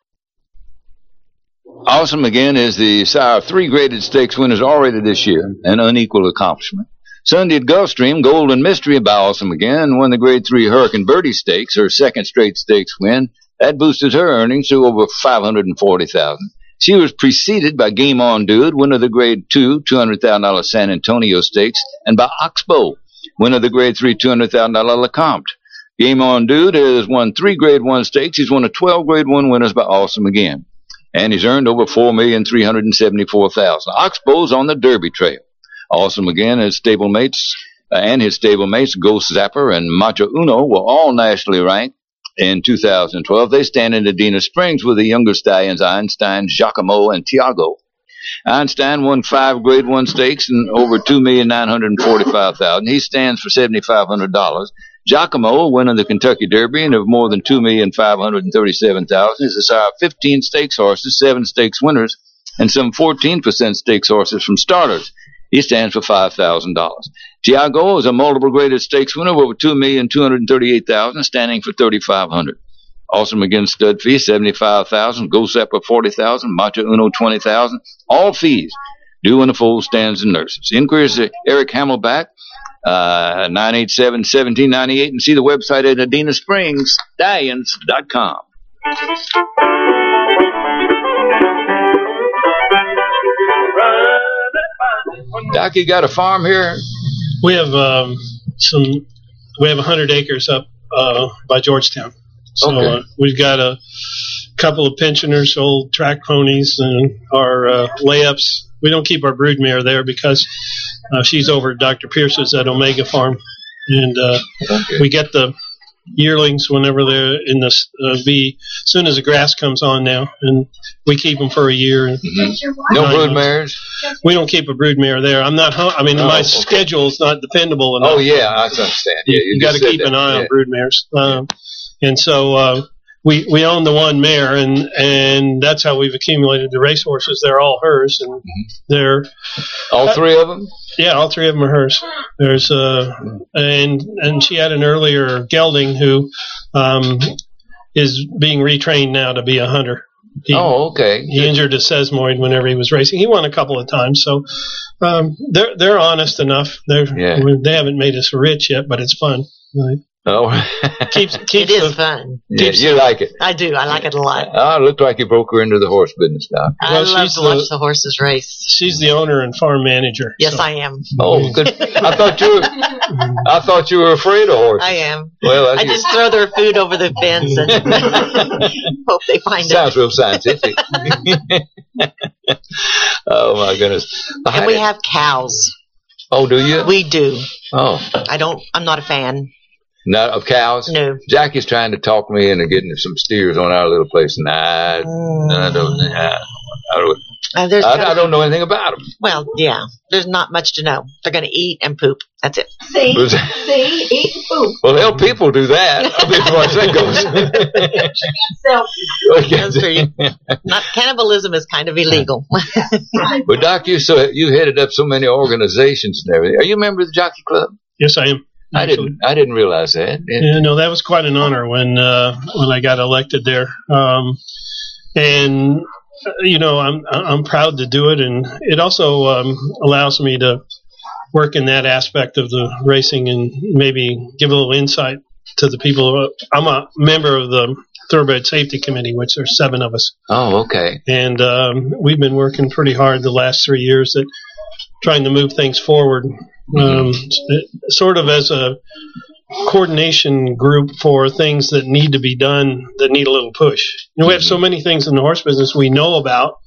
Awesome again is the sire of three graded stakes winners already this year, an unequal accomplishment. Sunday at Gulfstream, Golden Mystery by Awesome again won the grade three Hurricane Birdie Stakes, her second straight stakes win. That boosted her earnings to over five hundred forty thousand dollars. She was preceded by Game On Dude, winner of the grade two two hundred thousand dollars San Antonio Stakes, and by Oxbow, winner of the grade three two hundred thousand dollars Lecomte. Game On Dude has won three grade one stakes. He's one of twelve grade one winners by Awesome again. And he's earned over four million three hundred seventy-four thousand dollars. Oxbow's on the Derby Trail. Awesome again, his stablemates uh, and his stablemates, Ghost Zapper and Macho Uno, were all nationally ranked in two thousand twelve. They stand in Adena Springs with the younger stallions Einstein, Giacomo, and Tiago. Einstein won five grade one stakes and over two million nine hundred forty-five thousand dollars. He stands for seven thousand five hundred dollars. Giacomo, winning the Kentucky Derby and of more than two million five hundred thirty-seven thousand dollars, is the sire of fifteen stakes horses, seven stakes winners, and some fourteen percent stakes horses from starters. He stands for five thousand dollars. Tiago is a multiple graded stakes winner of over two million two hundred thirty-eight thousand dollars, standing for thirty-five hundred dollars. Awesome Against stud fee, seventy-five thousand dollars. Go Seppa, forty thousand dollars. Macho Uno, twenty thousand dollars. All fees due in the full stands and nurses. Inquiries to Eric Hamelback, uh, nine eight seven, one seven nine eight, and see the website at Adena Springs Stallions dot com. Doc, you got a farm here? We have um, some. We have a hundred acres up uh, by Georgetown. So Okay. uh, we've got a couple of pensioners, old track ponies, and our uh, layups. We don't keep our broodmare there because uh, she's over at Doctor Pierce's at Omega Farm, and uh, Okay. we get the yearlings whenever they're in the uh, V. As soon as the grass comes on now, and we keep them for a year. And Mm-hmm. No nine brood months. mares? We don't keep a broodmare there. I'm not. hu- I mean, Oh, my okay. schedule is not dependable enough. Oh, yeah, I understand. Yeah, you, you got just to said keep that. an eye Yeah. on broodmares. Um, and so uh, we we own the one mare, and and that's how we've accumulated the racehorses. They're all hers, and they're All three of them? yeah, all three of them are hers. There's uh, and and she had an earlier gelding who um, is being retrained now to be a hunter. He, Oh, okay. he injured a sesamoid whenever he was racing. He won a couple of times, so um, they're they're honest enough. They're Yeah. they haven't made us rich yet, but it's fun. Right? Oh, Keeps It keeps is the, fun. yeah, you like it. I do. I like it a lot. Oh, it looked like you broke her into the horse business, Doc. I Well, love she's to watch the- the horses race. she's the owner and farm manager. Yes, so. I am. Oh, good. I thought you were, I thought you were afraid of horses. I am. Well, that's I just throw their food over the fence and hope they find it. sounds real scientific. Oh, my goodness. I And we had- have cows. Oh, do you? We do. Oh, I don't. I'm not a fan. not of cows? No. Jackie's trying to talk me into getting some steers on our little place, and I, I don't, I, I don't, Uh, there's I, gotta- I don't know anything about them. Well, yeah. There's not much to know. They're going to eat and poop. That's it. See, see, eat and poop. Well, hell, people do that. I mean, as far as that goes. That's true. Not cannibalism is kind of illegal. But Doc, you so you headed up so many organizations and everything. Are you a member of the Jockey Club? Yes, I am. I Actually. didn't. I didn't realize that. Yeah, no, that was quite an honor when uh, when I got elected there, um, and uh, you know I'm I'm proud to do it, and it also um, allows me to work in that aspect of the racing and maybe give a little insight to the people. I'm a member of the Thoroughbred Safety Committee, which there's seven of us, Oh, okay. and um, we've been working pretty hard the last three years at trying to move things forward, um, sort of as a coordination group for things that need to be done that need a little push. You know, we have so many things in the horse business we know about,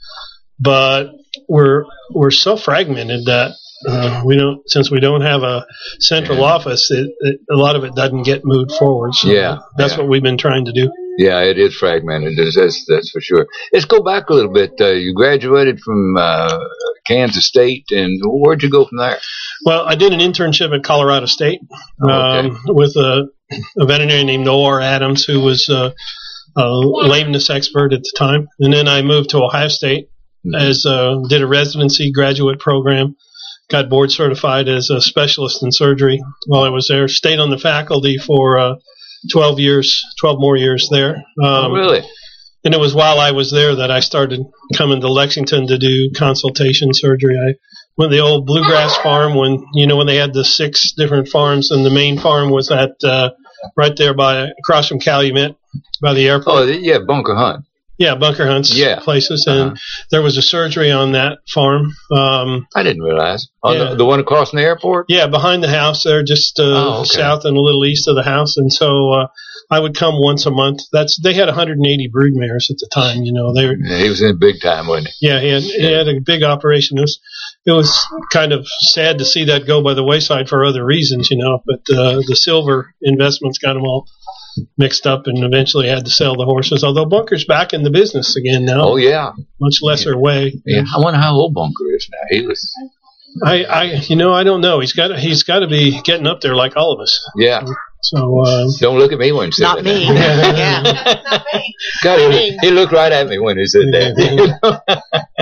but we're we're so fragmented that uh, we don't. Since we don't have a central office, it, it, a lot of it doesn't get moved forward. So Yeah, that's yeah. what we've been trying to do. Yeah, it is fragmented. That's that's, that's for sure. Let's go back a little bit. Uh, you graduated from uh, Kansas State, and where'd you go from there? Well, I did an internship at Colorado State Oh, okay. um, with a, a veterinarian named Noah Adams, who was uh, a lameness expert at the time. And then I moved to Ohio State, as uh, did a residency graduate program, got board certified as a specialist in surgery while I was there. Stayed on the faculty for uh, twelve years, twelve more years there. Um, Oh, really? And it was while I was there that I started coming to Lexington to do consultation surgery. I went to the old Bluegrass farm when, you know, when they had the six different farms, and the main farm was at uh, right there by across from Calumet by the airport. Oh, yeah, Bunker Hunt. Yeah, Bunker Hunt's Yeah. places. And Uh-huh. there was a surgery on that farm. Um, I didn't realize. On Yeah. the, the one across from the airport? yeah, behind the house there, just uh, Oh, okay. south and a little east of the house. And so uh, I would come once a month. That's they had one hundred eighty broodmares at the time. You know, they were Yeah, he was in big time, wasn't he? Yeah, he had, he had a big operation. It was, it was kind of sad to see that go by the wayside for other reasons, you know, but uh, the silver investments got them all mixed up and eventually had to sell the horses, although Bunker's back in the business again now, Oh, yeah. much lesser way. Yeah. I wonder how old Bunker is now. He was, I, I, you know, I don't know. He's got he's got to be getting up there like all of us. yeah. So, uh, Don't look at me when you say Not that. me. Yeah. God, he, he looked right at me when he said that.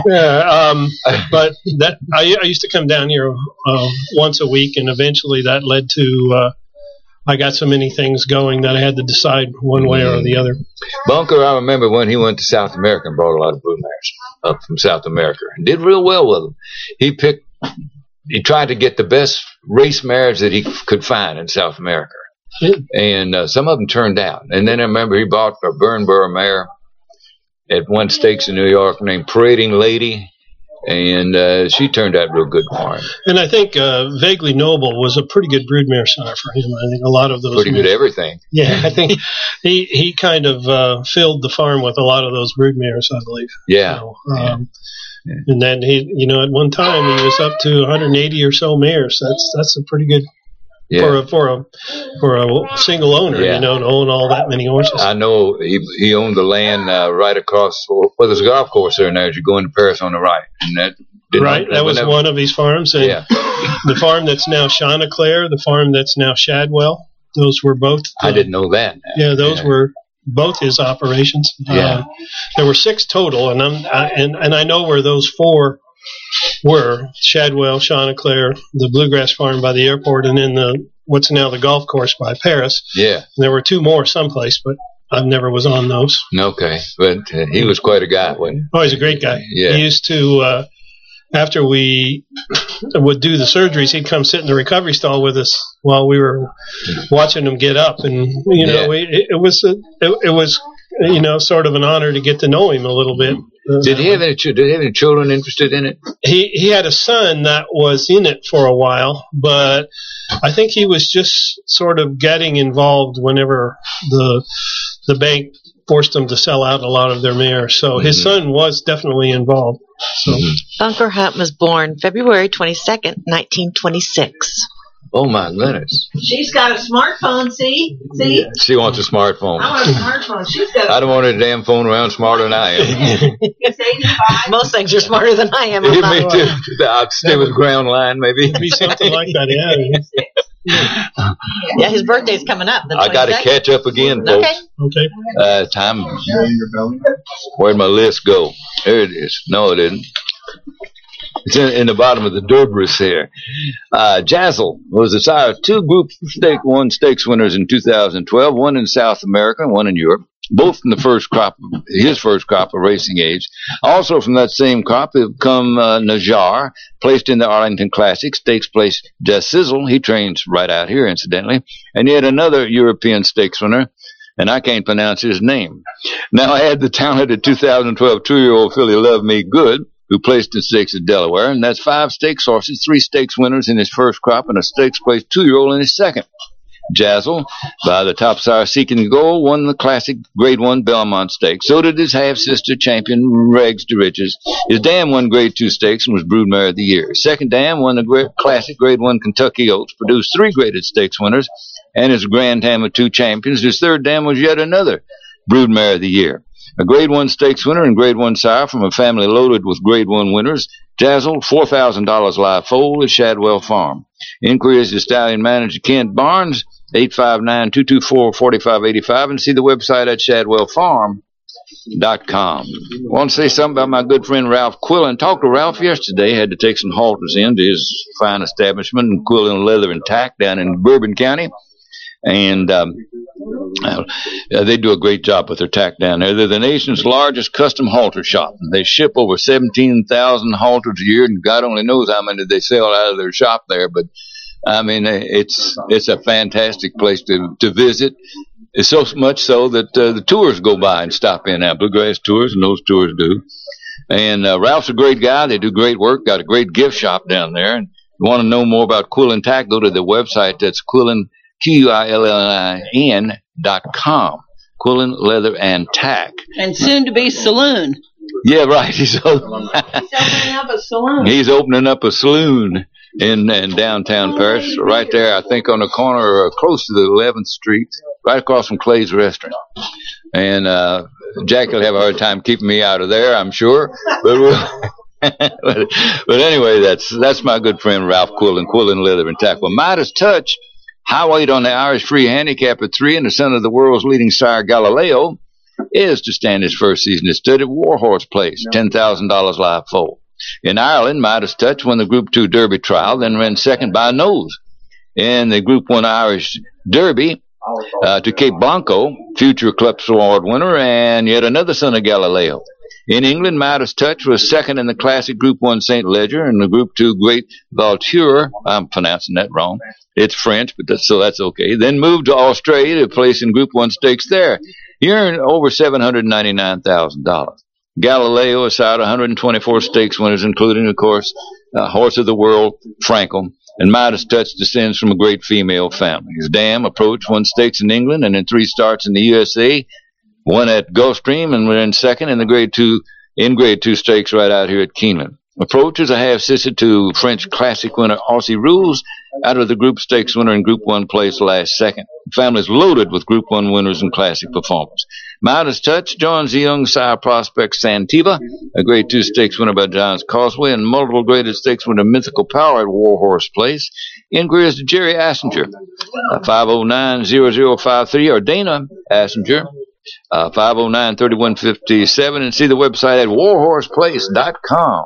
Yeah, um, but that I, I used to come down here uh, once a week, and eventually that led to uh, I got so many things going that I had to decide one way or the other. Bunker, I remember when he went to South America and brought a lot of broodmares up from South America and did real well with them. He picked, he tried to get the best race mares that he could find in South America. Yeah. And uh, some of them turned out. And then I remember he bought a Burnborough mare at one stakes in New York named Parading Lady, and uh, she turned out real good for him. And I think uh, Vaguely Noble was a pretty good broodmare sire for him. I think a lot of those pretty good everything. Yeah, I think he he kind of uh, filled the farm with a lot of those broodmares, I believe. Yeah. So, um, yeah. And then he, you know, at one time he was up to one hundred eighty or so mares. That's that's a pretty good. Yeah. For a for a for a single owner, yeah. you know, to own all that many horses. I know he he owned the land uh, right across. Well, there's a golf course there now as you go into Paris on the right, and that right. That was one of his farms. And yeah. The farm that's now Chanticleer, the farm that's now Shadwell. Those were both. Uh, I didn't know that. Yeah, those yeah. were both his operations. Yeah. Uh, there were six total, and I'm I, and and I know where those four were: Shadwell, Chanticleer, the Bluegrass Farm by the airport, and then the what's now the golf course by Paris. Yeah. And there were two more someplace, but I never was on those. Okay, but uh, he was quite a guy, wasn't he? Oh, he's a great guy. Yeah. He used to, uh, after we would do the surgeries, he'd come sit in the recovery stall with us while we were watching him get up, and you know, Yeah. it, it was a, it, it was you know sort of an honor to get to know him a little bit. Did he have any? Did he have any children interested in it? He he had a son that was in it for a while, but I think he was just sort of getting involved whenever the the bank forced them to sell out a lot of their mares. So his Mm-hmm. son was definitely involved. So Mm-hmm. Bunker Hunt was born February twenty-second, nineteen twenty-six. Oh my goodness! She's got a smartphone. See, see. She wants a smartphone. I want a smartphone. She's got. A I don't want a damn phone around smarter than I am. It's eighty-five. Most things are smarter than I am. I'm not Me sure. too. I'd stay with ground line, maybe. it'd be something like that. Yeah. Yeah, his birthday's coming up. The I got to twenty-second. catch up again, folks. Okay. Okay. Uh, time. Where'd my list go? There it is. No, it didn't. It's in, in the bottom of the Derbrus here. Uh, Jazzle was the sire of two Group Stake One stakes winners in two thousand twelve, one in South America and one in Europe, both from the first crop, his first crop of racing age. Also from that same crop have come uh, Najar, placed in the Arlington Classic, stakes place Jess Sizzle. He trains right out here, incidentally. And yet another European stakes winner, and I can't pronounce his name. Now I add the talented two thousand twelve two-year-old filly Love Me Good, who placed in stakes at Delaware, and that's five stakes horses, three stakes winners in his first crop, and a stakes placed two-year-old in his second. Jazzle, by the top sire Seeking Gold, won the classic Grade One Belmont Stakes. So did his half-sister champion Regs de Riches. His dam won Grade Two stakes and was Broodmare of the Year. His second dam won the great classic Grade One Kentucky Oaks, produced three graded stakes winners, and his grand dam of two champions. His third dam was yet another Broodmare of the Year. A Grade One stakes winner and Grade One sire from a family loaded with Grade One winners. Jazzle, four thousand dollars live foal at Shadwell Farm. Inquiries to stallion manager Kent Barnes, eight five nine, two two four, four five eight five, and see the website at shadwell farm dot com. I want to say something about my good friend Ralph Quillen. Talked to Ralph yesterday. Had to take some halters in to his fine establishment in Quillen Leather and Tack down in Bourbon County. And um, uh, they do a great job with their tack down there. They're the nation's largest custom halter shop. They ship over seventeen thousand halters a year, and God only knows how many they sell out of their shop there. But, I mean, it's it's a fantastic place to, to visit. It's so much so that uh, the tours go by and stop in now. Bluegrass tours, and those tours do. And uh, Ralph's a great guy. They do great work. Got a great gift shop down there. And if you want to know more about Quillen Tack, go to the website. That's Quillen Q U I L L I N dot com. Quillen Leather and Tack. And soon to be saloon. Yeah, right. He's opening, He's opening up a saloon. he's opening up a saloon in, in downtown Paris, right there, I think, on the corner, uh, close to the eleventh Street, right across from Clay's Restaurant. And uh, Jack will have a hard time keeping me out of there, I'm sure. But we'll but, but anyway, that's that's my good friend Ralph Quillen, Quillen Leather and Tack. Well, Midas Touch, high weight on the Irish Free Handicap at three, and the son of the world's leading sire Galileo, is to stand his first season at stud at Warhorse Place, ten thousand dollars live foal. In Ireland, Midas Touch won the Group two Derby trial, then ran second by a nose. In the Group one Irish Derby, uh, to Cape Blanco, future Eclipse Award winner, and yet another son of Galileo. In England, Midas Touch was second in the classic Group one Saint Leger and the Group two Great Valture. I'm pronouncing that wrong. It's French, but that's, so that's okay. Then moved to Australia to place in Group one stakes there. He earned over seven hundred ninety-nine thousand dollars. Galileo aside one hundred twenty-four stakes winners, including, of course, uh, Horse of the World, Frankel. And Midas Touch descends from a great female family. His dam Approach won stakes in England and in three starts in the U S A. Won at Gulfstream and ran second in the grade two in grade two stakes right out here at Keeneland. Approach is a half sister to French classic winner Aussie Rules, out of the group stakes winner in Group one place last second. The family is loaded with Group one winners and classic performers. Midas Touch joins the young sire prospect Santiva, a grade two stakes winner by Giants Causeway, and multiple graded stakes winner Mythical Power at Warhorse Place. Inquiries to Jerry Assinger, uh, five oh nine, oh oh five three, or Dana Assinger, Uh, five oh nine, thirty-one fifty-seven, and see the website at warhorse place dot com.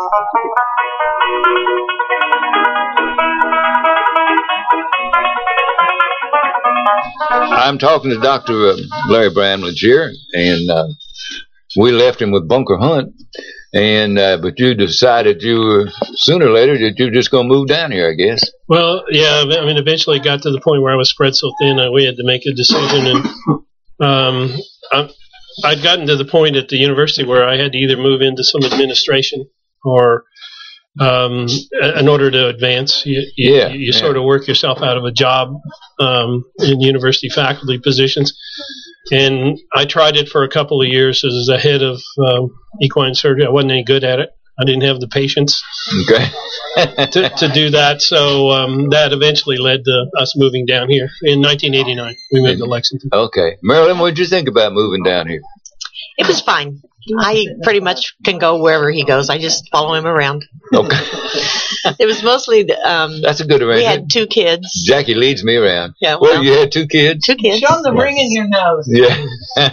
I'm talking to Doctor Uh, Larry Bramlage here, and uh, we left him with Bunker Hunt, and uh, but you decided you were, sooner or later that you were just going to move down here, I guess. Well, yeah, I mean, eventually it got to the point where I was spread so thin uh, we had to make a decision, and Um, I, I'd gotten to the point at the university where I had to either move into some administration or, um, in order to advance, you, you, Yeah, you yeah. sort of work yourself out of a job, um, in university faculty positions. And I tried it for a couple of years as a head of, um, equine surgery. I wasn't any good at it. I didn't have the patience Okay. to, to do that. So, um, that eventually led to us moving down here in nineteen eighty-nine. We moved to Lexington. Okay. Marilyn, what did you think about moving down here? It was fine. I pretty much can go wherever he goes. I just follow him around. Okay. It was mostly the, um, That's a good we arrangement. had two kids. Jackie leads me around. Yeah, Well, well, you had two kids? two kids. Show them the ring in your nose. Yeah.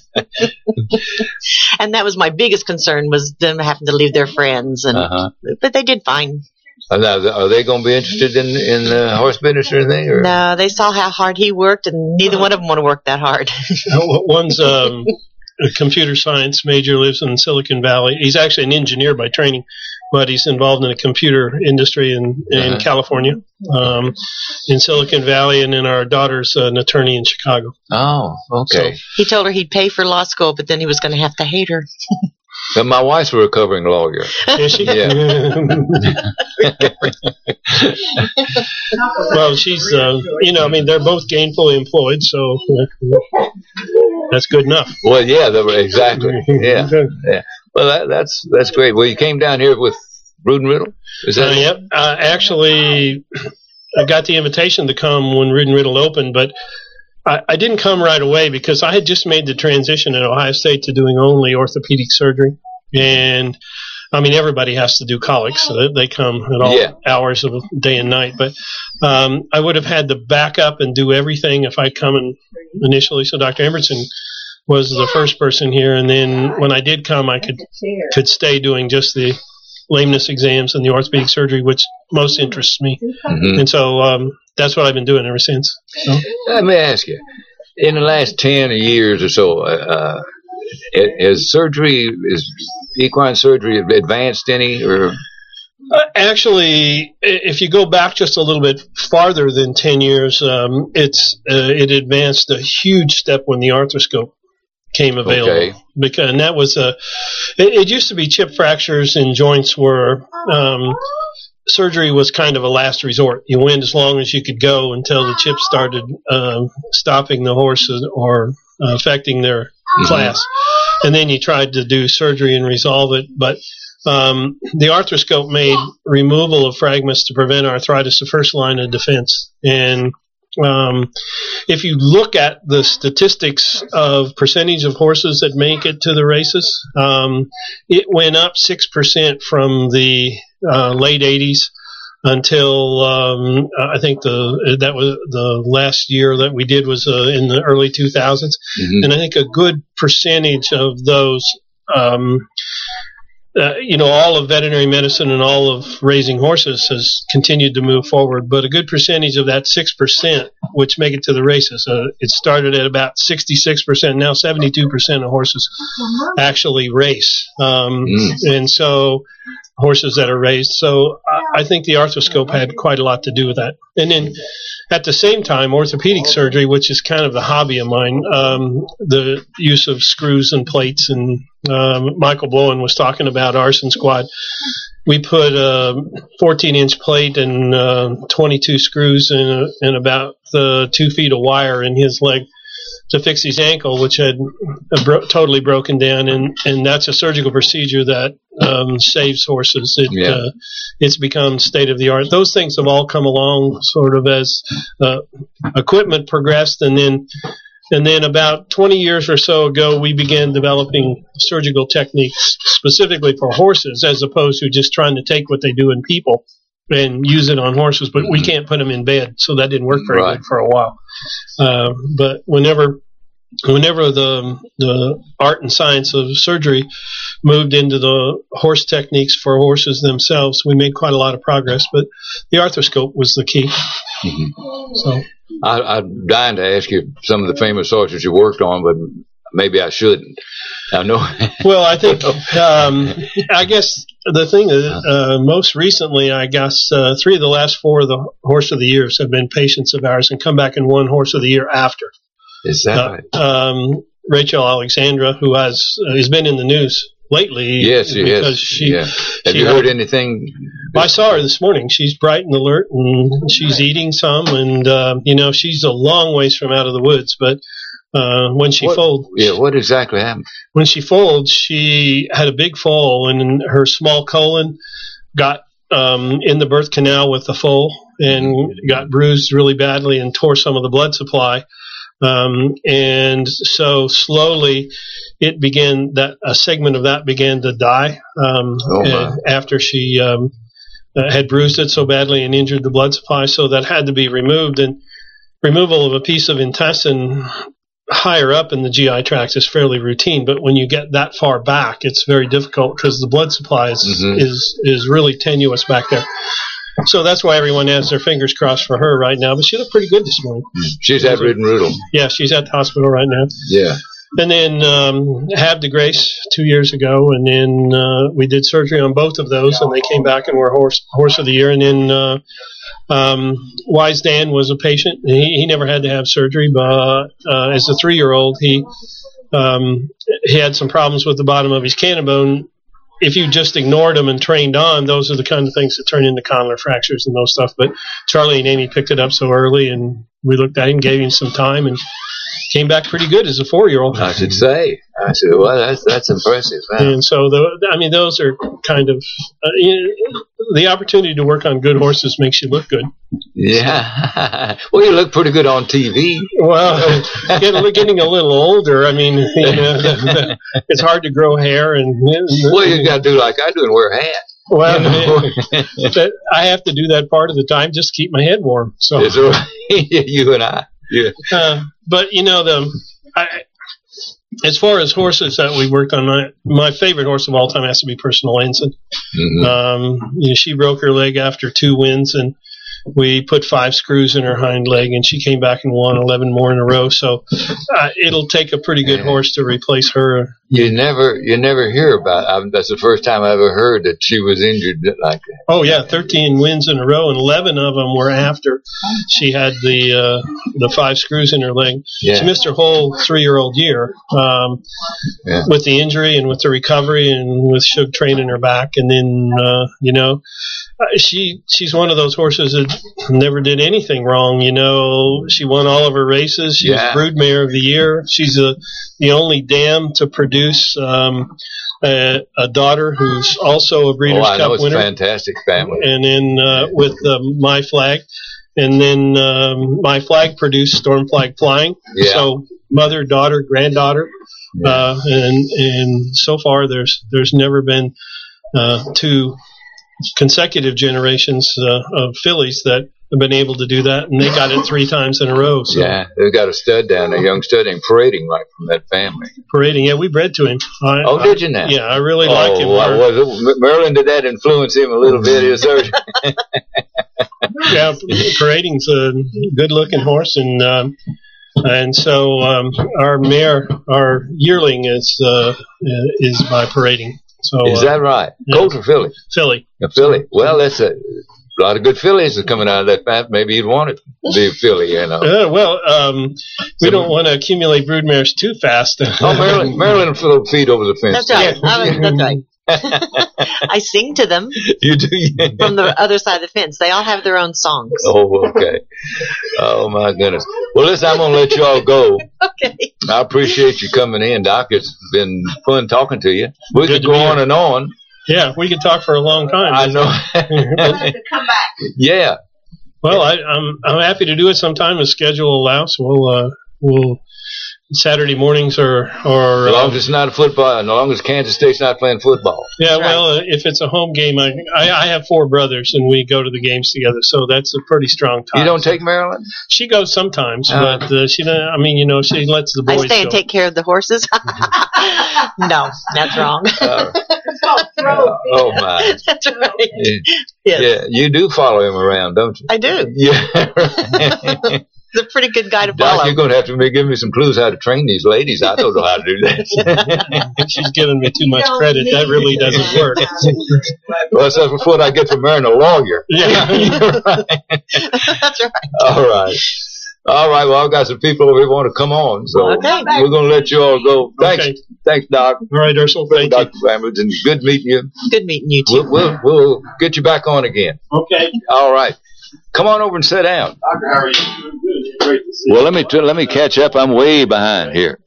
And that was my biggest concern, was them having to leave their friends. And Uh-huh. But they did fine. Uh, now, are they going to be interested in in uh, horse business or anything? Or? No, they saw how hard he worked, and neither one of them want to work that hard. One's um, a computer science major, lives in Silicon Valley. He's actually an engineer by training, but he's involved in the computer industry in, in Uh-huh. California, um, in Silicon Valley, and then our daughter's an attorney in Chicago. Oh, okay. So- He told her he'd pay for law school, but then he was going to have to hate her. But my wife's a recovering lawyer. Is she? Yeah. Well, she's, uh, you know, I mean, they're both gainfully employed, so uh, that's good enough. Well, yeah, they were, exactly. Yeah. Yeah. Well, that, that's that's great. Well, you came down here with Brood and Riddle? Is that Uh, it? yep. Uh, actually, I got the invitation to come when Rood and Riddle opened, but I, I didn't come right away because I had just made the transition at Ohio State to doing only orthopedic surgery. And, I mean, everybody has to do colics. So they- they come at all Yeah. hours of day and night. But um, I would have had to back up and do everything if I'd come in initially. So Doctor Emerson was the first person here. And then when I did come, I could could stay doing just the lameness exams and the orthopedic surgery, which most interests me. Mhm. And so um, that's what I've been doing ever since. So, Let me ask you, in the last ten years or so, uh, has surgery, is equine surgery advanced any? Or uh, actually, i- if you go back just a little bit farther than ten years, um, it's uh, it advanced a huge step when the arthroscope came available. Okay. Because and that was a. It, it used to be chip fractures and joints were. Um, surgery was kind of a last resort. You went as long as you could go until the chips started um, stopping the horses or uh, affecting their Mhm. class, and then you tried to do surgery and resolve it. But um, the arthroscope made removal of fragments to prevent arthritis the first line of defense. And um, if you look at the statistics of percentage of horses that make it to the races, um, it went up six percent from the uh, late eighties until um, I think the that was the last year that we did was uh, in the early two thousands, Mhm. and I think a good percentage of those. Um, Uh, you know, all of veterinary medicine and all of raising horses has continued to move forward, but a good percentage of that six percent, which make it to the races, uh, it started at about sixty-six percent. Now seventy-two percent of horses actually race. Um, Mm. and so horses that are raised. So I, I think the arthroscope had quite a lot to do with that. And then at the same time, orthopedic surgery, which is kind of the hobby of mine, um, the use of screws and plates, and um, Michael Blowen was talking about Arson Squad. We put a fourteen-inch plate and uh, twenty-two screws and, and about uh, two feet of wire in his leg to fix his ankle, which had uh, bro- totally broken down, and, and that's a surgical procedure that um, saves horses. It, Yeah. uh, it's become state of the art. Those things have all come along sort of as uh, equipment progressed, and then and then about twenty years or so ago, we began developing surgical techniques specifically for horses, as opposed to just trying to take what they do in people and use it on horses. But we can't put them in bed, so that didn't work very Right. good for a while. Uh, but whenever whenever the the art and science of surgery moved into the horse techniques for horses themselves, we made quite a lot of progress. But the arthroscope was the key. Mhm. So I, I'm dying to ask you some of the famous horses you worked on, but maybe I shouldn't. I know. Well, I think, um, I guess the thing is, uh, most recently, I guess uh, three of the last four of the Horse of the Years have been patients of ours and come back and won Horse of the Year after. Is that Uh, right? um, Rachel Alexandra, who has uh, has been in the news lately. Yes, she because is. she, Yeah. Have she you had- heard anything? I saw her this morning. She's bright and alert, and she's eating some, and uh, you know, she's a long ways from out of the woods, but. Uh, when she What- folds, Yeah, what exactly happened? when she folds, she had a big fall, and her small colon got um, in the birth canal with the foal and got bruised really badly and tore some of the blood supply. Um, and so slowly, it began that a segment of that began to die um, Oh, my. uh, after she um, uh, had bruised it so badly and injured the blood supply. So that had to be removed. And removal of a piece of intestine higher up in the G I tract is fairly routine, but when you get that far back, it's very difficult because the blood supply is, Mhm. is is really tenuous back there. So that's why everyone has their fingers crossed for her right now. But she looked pretty good this morning. She's at Ridden Rudel. Yeah, she's at the hospital right now. Yeah. And then um, had the Grace two years ago, and then uh, we did surgery on both of those, and they came back and were horse horse of the year. And then uh, um, Wise Dan was a patient. He, he never had to have surgery, but uh, as a three-year-old, he um, he had some problems with the bottom of his cannon bone. If you just ignored them and trained on, those are the kind of things that turn into condylar fractures and those stuff. But Charlie and Amy picked it up so early, and we looked at him, gave him some time, and came back pretty good as a four-year-old. I should say. I said, well, that's that's impressive. Wow. And so, the, I mean, those are kind of uh, you know, the opportunity to work on good horses makes you look good. Yeah. Well, you look pretty good on T V. Well, getting, getting a little older, I mean, you know, it's hard to grow hair, and Well, you got to do like I do and wear a hat. well, You know? but I have to do that part of the time just to keep my head warm. So, Is it right? You and I. Yeah. uh, but you know, the I, as far as horses that we worked on, my my favorite horse of all time has to be Personal Ensign. Mhm. Um, you know, she broke her leg after two wins, and we put five screws in her hind leg, and she came back and won eleven more in a row. So uh, it'll take a pretty good horse to replace her. You never, you never hear about. I, that's the first time I ever heard that she was injured like that. Oh yeah, thirteen wins in a row, and eleven of them were after she had the uh, the five screws in her leg. Yeah. She missed her whole three-year-old year um, Yeah. with the injury and with the recovery and with Shug training her back, and then uh, you know. Uh, she she's one of those horses that never did anything wrong. You know, she won all of her races. She Yeah. was Broodmare of the Year. She's a the only dam to produce um, a, a daughter who's also a Breeders' Oh, I know Cup it's a winner. fantastic family. And then uh, with uh, My Flag, and then um, My Flag produced Storm Flag Flying. Yeah. So mother, daughter, granddaughter, uh, and and so far there's there's never been uh, two consecutive generations uh, of fillies that have been able to do that, and they got it three times in a row. So. Yeah, they've got a stud down there, a young stud named Parading, right from that family. Parading, yeah, we bred to him. I, oh, I, did you now? Yeah, I really oh, like him. Well, was it, Merlin, did that influence him a little bit? Yes, sir. Yeah, Parading's a good-looking horse, and um, and so um, our mare, our yearling, is uh, is by Parading. So is that right? Yeah. Colt or filly? Filly. A filly. Well, that's a. A lot of good fillies are coming out of that path. Maybe you'd want it to be a filly, you know. Uh, well, um, we so, don't want to accumulate broodmares too fast. Oh, Marilyn, Marilyn will feed over the fence. That's right. Yeah. That's right. I sing to them. You do, yeah. From the other side of the fence. They all have their own songs. Oh, okay. Oh, my goodness. Well, listen, I'm going to let you all go. Okay. I appreciate you coming in, Doc. It's been fun talking to you. We Good could go on and on. Yeah, we could talk for a long time. I know. We'll have to come back. Yeah. Well, I, I'm I'm happy to do it sometime if schedule allows. We'll uh, we'll Saturday mornings or or as long uh, as it's not a football, as long as Kansas State's not playing football. Yeah, well, uh, if it's a home game, I, I I have four brothers and we go to the games together, so that's a pretty strong tie. You don't take Marilyn? She goes sometimes, uh, but uh, she don't. I mean, you know, she lets the boys. I stay and go. take care of the horses. No, that's wrong. Uh, uh, oh my! That's right. Yeah. Yes. Yeah, you do follow him around, don't you? I do. Yeah. He's a pretty good guy to Doc, follow. you're going to have to give me some clues how to train these ladies. I don't know how to do that. She's giving me too much credit. That really doesn't work. Well, that's what I get from marrying a lawyer. Yeah. You're right. That's right. All right. All right. Well, I've got some people over here who want to come on, so Okay. we're going to let you all go. Thanks. Okay. Thanks, Doc. All right, Ursula. Thank Doctor you. Bramage, and good meeting you. Good meeting you too. We'll, we'll, we'll get you back on again. Okay. All right. Come on over and sit down. Doctor, how are you? Good. Great to see Well, let me t- let me catch up. I'm way behind here.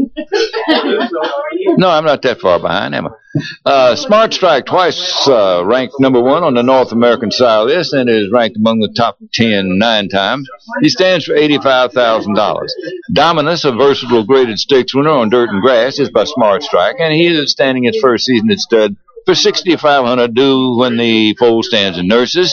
No, I'm not that far behind, am I? Uh, Smart Strike twice uh, ranked number one on the North American sire list and is ranked among the top ten nine times. He stands for eighty-five thousand dollars. Dominus, a versatile graded stakes winner on dirt and grass, is by Smart Strike, and he is standing his first season at stud for sixty-five hundred dollars due when the foal stands and nurses.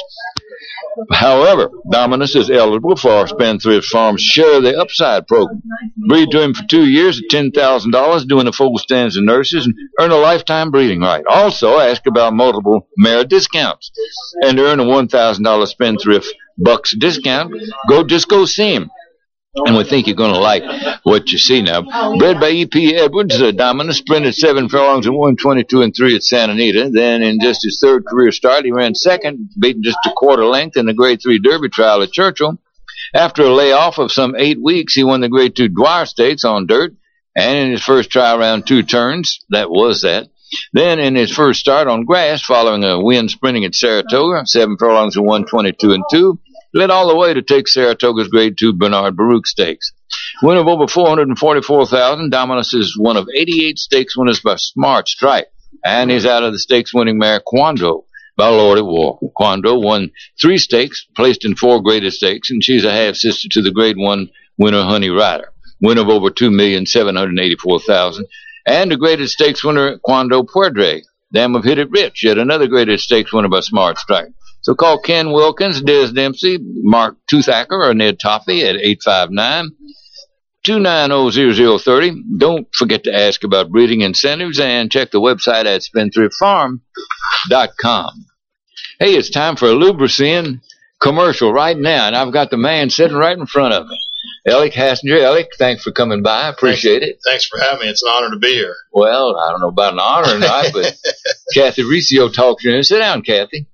However, Dominus is eligible for Spendthrift Farm's share of the upside program. Breed to him for two years at ten thousand dollars, doing the foal stands and nurses, and earn a lifetime breeding right. Also, ask about multiple mare discounts. And to earn a one thousand dollars Spendthrift Bucks discount, go just go see him. And we think you're going to like what you see now. Bred by E P. Edwards, uh, Dominus sprinted seven furlongs and won twenty-two and three at Santa Anita. Then, in just his third career start, he ran second, beating just a quarter length in the Grade three Derby trial at Churchill. After a layoff of some eight weeks, he won the Grade two Dwyer Stakes on dirt. And in his first trial round, two turns, that was that. Then, in his first start on grass, following a win sprinting at Saratoga, seven furlongs and won twenty-two and two. Led all the way to take Saratoga's Grade two Bernard Baruch Stakes. Winner of over four hundred forty-four thousand dollars, Dominus is one of eighty-eight stakes winners by Smart Strike. And he's out of the stakes-winning mare Quandro by Lord at War. Quandro won three stakes, placed in four graded stakes, and she's a half-sister to the Grade one winner Honey Rider. Winner of over two million seven hundred eighty-four thousand dollars. And the graded stakes winner Quandro Puerdre. Dam of Hit It Rich, yet another graded stakes winner by Smart Strike. So call Ken Wilkins, Des Dempsey, Mark Toothacker, or Ned Toffee at eight five nine, two nine zero, zero zero three zero. Don't forget to ask about breeding incentives and check the website at spendthrift farm dot com. Hey, it's time for a Lubricin commercial right now, and I've got the man sitting right in front of me. Alec Hassinger. Alec, thanks for coming by. I appreciate thanks, it. Thanks for having me. It's an honor to be here. Well, I don't know about an honor or not, but Kathy Riccio talks to you. Sit down, Kathy.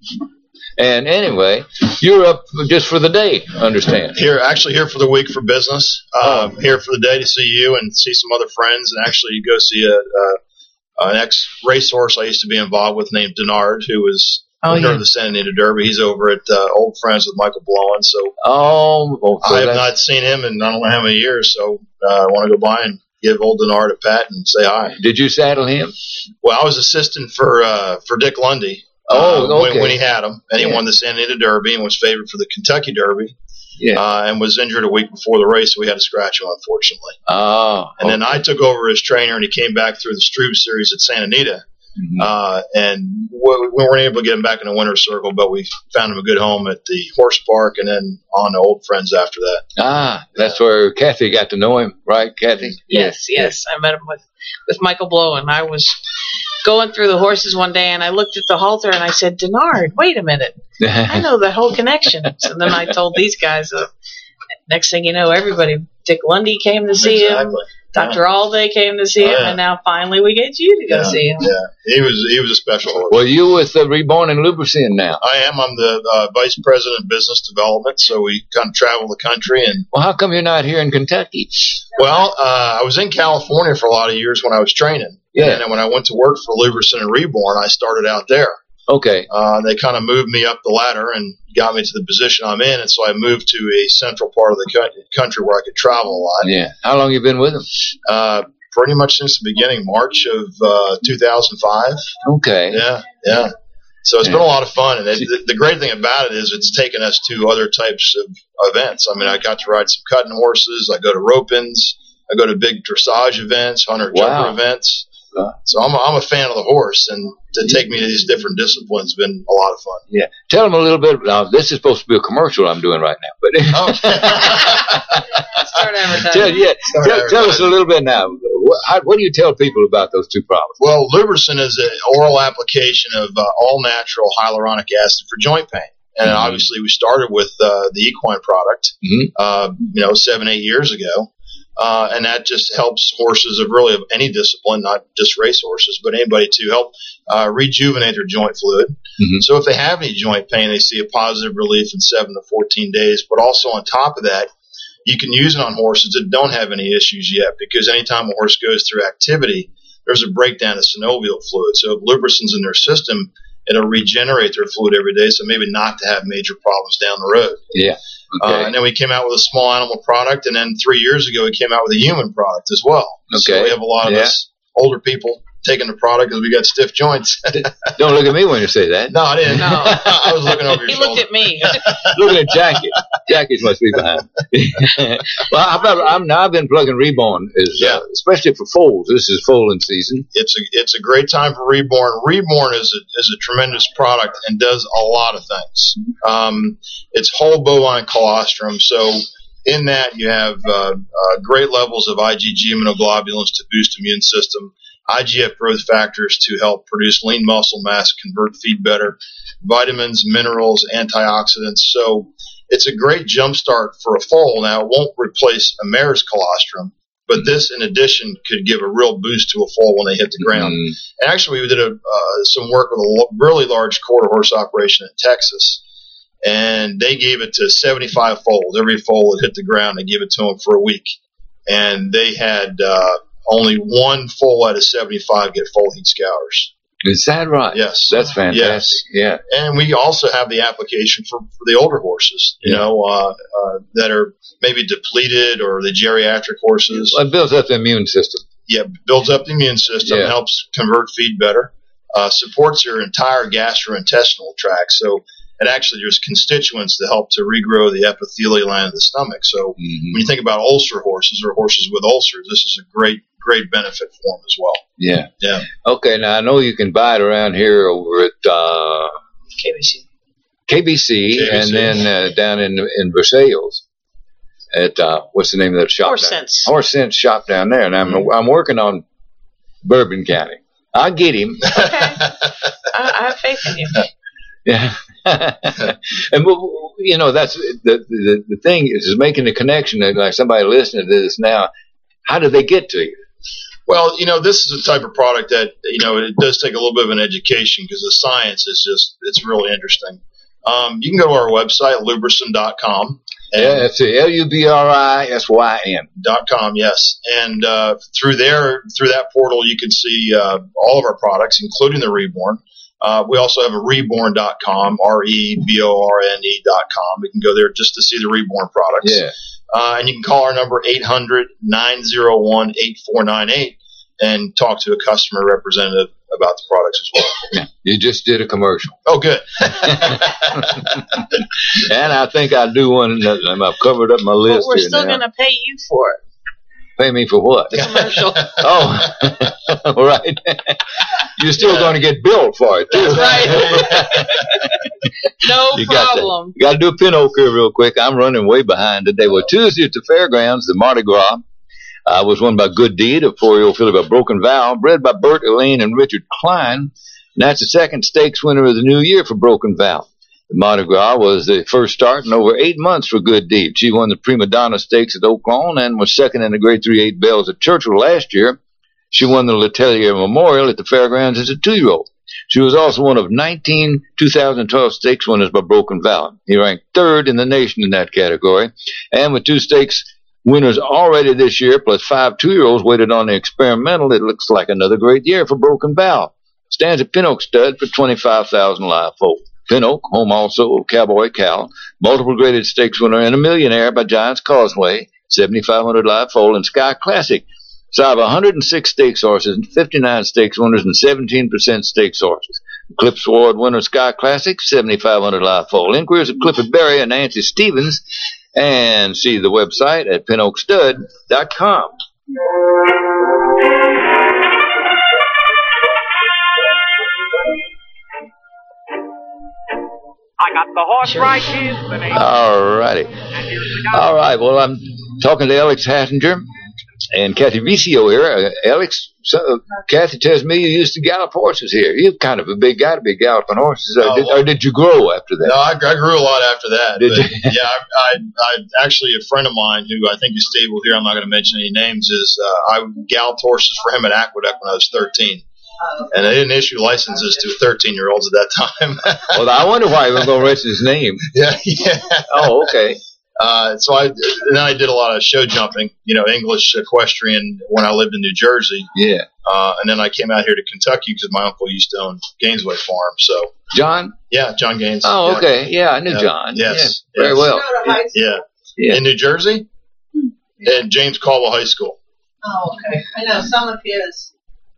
And anyway, you're up just for the day, understand? Here, actually here for the week for business. Um, here for the day to see you and see some other friends, and actually go see a, a an ex-racehorse I used to be involved with named Denard, who was oh, winner yeah. of the Santa Anita Derby. He's over at uh, Old Friends with Michael Blowen. So oh, oh so I have not seen him in I don't know how many years, so uh, I want to go by and give old Denard a pat and say hi. Did you saddle him? Well, I was assistant for uh, for Dick Lundy. Oh, uh, okay. when, when he had him, and he yeah. won the Santa Anita Derby and was favored for the Kentucky Derby. Yeah. Uh, and was injured a week before the race, so we had to scratch him, unfortunately. Oh. And okay. then I took over as trainer, and he came back through the Strube Series at Santa Anita. Mm-hmm. Uh, and we, we weren't able to get him back in the winner's circle, but we found him a good home at the horse park and then on to Old Friends after that. Ah, that's where Kathy got to know him, right, Kathy? Yes, yes. I met him with, with Michael Blow, and I was going through the horses one day, and I looked at the halter, and I said, Denard, wait a minute. I know the whole connection. So then I told these guys, uh, next thing you know, everybody, Dick Lundy came to see exactly. him. Doctor Yeah. Alday came to see oh, him, yeah. and now finally we get you to go yeah. see him. Yeah, he was he was a special horse. Well, you with uh, Reborn and Lubricant now? I am. I'm the uh, vice president of business development, so we kind of travel the country. And well, how come you're not here in Kentucky? Well, uh, I was in California for a lot of years when I was training. Yeah. And then when I went to work for Lubricant and Reborn, I started out there. Okay. Uh, they kind of moved me up the ladder and got me to the position I'm in, and so I moved to a central part of the co- country where I could travel a lot. Yeah. How long you been with them? Uh, pretty much since the beginning, March of uh, two thousand five. Okay. Yeah, yeah. So it's yeah. been a lot of fun, and it, the, the great thing about it is it's taken us to other types of events. I mean, I got to ride some cutting horses. I go to rope-ins. I go to big dressage events, hunter jumper wow. events. So I'm a, I'm a fan of the horse, and to take me to these different disciplines has been a lot of fun. Yeah. Tell them a little bit. Now, this is supposed to be a commercial I'm doing right now. But oh. Start advertising. Tell, yeah, Start tell, advertising. Tell us a little bit now. What, how, what do you tell people about those two products? Well, Lubricant is an oral application of uh, all-natural hyaluronic acid for joint pain. And mm-hmm. obviously we started with uh, the equine product, mm-hmm. uh, you know, seven, eight years ago. Uh, and that just helps horses of really of any discipline, not just race horses, but anybody to help uh, rejuvenate their joint fluid. Mm-hmm. So if they have any joint pain, they see a positive relief in seven to fourteen days. But also on top of that, you can use it on horses that don't have any issues yet, because anytime a horse goes through activity, there's a breakdown of synovial fluid. So if lubricant's in their system, it'll regenerate their fluid every day, so maybe not to have major problems down the road. Yeah. Okay. Uh, and then we came out with a small animal product, and then three years ago we came out with a human product as well. Okay. So we have a lot of yeah. us older people taking the product because we got stiff joints. Don't look at me when you say that. No, I didn't. No. I was looking over your he shoulder. He looked at me. Looking at Jackie. Jackie's must be behind. Well, how about, I'm, now I've been plugging Reborn, is, yeah. uh, especially for foals. This is foaling season. It's a it's a great time for Reborn. Reborn is a, is a tremendous product and does a lot of things. Um, it's whole bovine colostrum, so in that you have uh, uh, great levels of IgG immunoglobulins to boost immune system, I G F growth factors to help produce lean muscle mass, convert feed better, vitamins, minerals, antioxidants. So it's a great jumpstart for a foal. Now, it won't replace a mare's colostrum, but this, in addition, could give a real boost to a foal when they hit the ground. Mm. And actually, we did a, uh, some work with a really large quarter horse operation in Texas, and they gave it to seventy-five foals. Every foal that hit the ground, they gave it to them for a week. And they had uh, only one foal out of seventy-five get foal heat scours. Is that right? Yes. That's fantastic. Yes. Yeah. And we also have the application for, for the older horses, you yeah. know, uh, uh, that are maybe depleted, or the geriatric horses. Well, it builds up the immune system. Yeah, builds up the immune system, yeah. helps convert feed better, uh, supports your entire gastrointestinal tract. So it actually, there's constituents that help to regrow the epithelial line of the stomach. So mm-hmm. when you think about ulcer horses or horses with ulcers, this is a great, great benefit for them as well. Yeah. Yeah. Okay, now I know you can buy it around here over at uh, K B C. K B C, K B C. And then uh, down in in Versailles at, uh, what's the name of that shop? Horse Sense. Horse Sense shop down there. And I'm, mm-hmm. I'm working on Bourbon County. I'll get him. Okay. I, I have faith in you. Yeah. And, you know, that's the, the, the thing is making the connection that, like, somebody listening to this now, how do they get to you? Well, you know, this is a type of product that, you know, it does take a little bit of an education, because the science is just, it's really interesting. Um, you can go to our website, lubricant dot com. Yeah, that's it. L U B R I S Y N. Dot com, yes. And uh, through there, through that portal, you can see uh, all of our products, including the Reborn. Uh, we also have a reborn dot com, R E B O R N E dot com. You can go there just to see the Reborn products. Yeah. Uh, and you can call our number, eight hundred, nine oh one, eight four nine eight, and talk to a customer representative about the products as well. Yeah. You just did a commercial. Oh, good. And I think I'll do one. I've covered up my list. But we're here still now. going to pay you for it. Pay me for what? Commercial. Oh, right. You're still Yeah. going to get billed for it, too. That's right. No You got that. problem. You got to do a pin oak here real quick. I'm running way behind today. Well, Tuesday at the fairgrounds, the Mardi Gras uh, was won by Good Deed, a four-year-old filly by Broken Vow, bred by Bert Elaine and Richard Klein. And that's the second stakes winner of the new year for Broken Vow. The Mardi Gras was the first start in over eight months for Good Deed. She won the Prima Donna Stakes at Oak Lawn and was second in the Grade three eight Bells at Churchill last year. She won the Letellier Memorial at the fairgrounds as a two-year-old. She was also one of nineteen two thousand twelve stakes winners by Broken Vow. He ranked third in the nation in that category. And with two stakes winners already this year, plus five two-year-olds waited on the experimental, it looks like another great year for Broken Vow. Stands at Pin Oak Stud for twenty-five thousand live folk. Pin Oak, home also of Cowboy Cal, multiple graded stakes winner and a millionaire by Giants Causeway, seventy-five hundred live foal, and Sky Classic. So I have one hundred six stakes horses and fifty-nine stakes winners and seventeen percent stakes horses. Clips Award winner Sky Classic, seventy-five hundred live foal. Inquiries at Clifford Berry and Nancy Stevens. And see the website at pin oak stud dot com. I got the horse right here. The name. All righty. All right. Well, I'm talking to Alex Hassinger and Kathy Vicio here. Uh, Alex, so, uh, Kathy tells me you used to gallop horses here. You're kind of a big guy to be galloping horses. Uh, Oh, did, well. or did you grow after that? No, I, I grew a lot after that. Did but, you? yeah, I, I, I actually a friend of mine who I think is stable here. I'm not going to mention any names. Is uh, I galloped horses for him at Aqueduct when I was thirteen, and they didn't issue licenses to thirteen year olds at that time. Well, I wonder why he was going to rest his name. yeah, yeah. Oh, okay. Uh, so I then I did a lot of show jumping, you know, English equestrian when I lived in New Jersey. Yeah. Uh, and then I came out here to Kentucky because my uncle used to own Gainesway Farm. So John? yeah, John Gaines. Oh, yeah. okay. Yeah, I knew Yeah. John. Yes. Yeah, very yes. well. Yeah. Yeah. In New Jersey? And James Caldwell High School. Oh, okay. I know some of his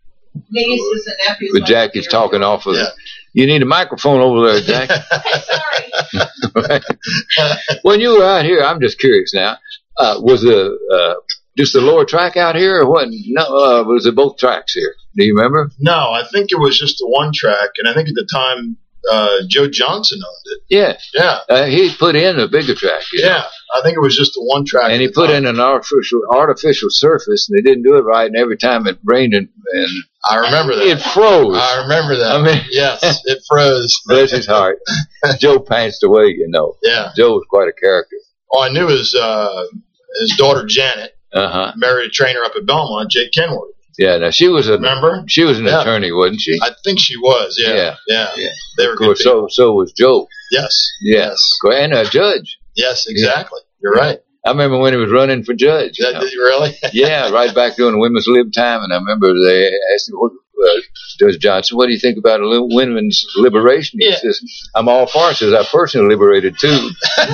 nieces and nephews. But went Jack to is your- talking off of Yeah. You need a microphone over there, Jack. Sorry. Right. When you were out here, I'm just curious now, uh, was the, uh, just the lower track out here or what? No, uh, was it both tracks here? Do you remember? No, I think it was just the one track, and I think at the time uh, Joe Johnson owned it. Yeah. Yeah, Uh, he put in a bigger track. you know. yeah. I think it was just the one track. And he at the put time. in an artificial artificial surface, and they didn't do it right. And every time it rained, and, and I remember that. it froze. I remember that. I mean- yes, it froze. Bless his heart. Joe passed away, you know. Yeah. Joe was quite a character. Oh, I knew his uh, his daughter Janet Uh huh. married a trainer up at Belmont, Jake Kenworth. Yeah. Now she was a Remember? she was an Yeah. attorney, wasn't she? I think she was. Yeah, Yeah. yeah. Yeah. They were Of good course. people. So so was Joe. Yes, Yes. And a judge. yes, exactly. You're right. I remember when he was running for judge. you That, know. did you really? Yeah, right back during the women's lib time, and I remember they asked him, what, uh, Judge Johnson, what do you think about li- women's liberation? He Yeah. says, I'm all for it. He says, I personally liberated too.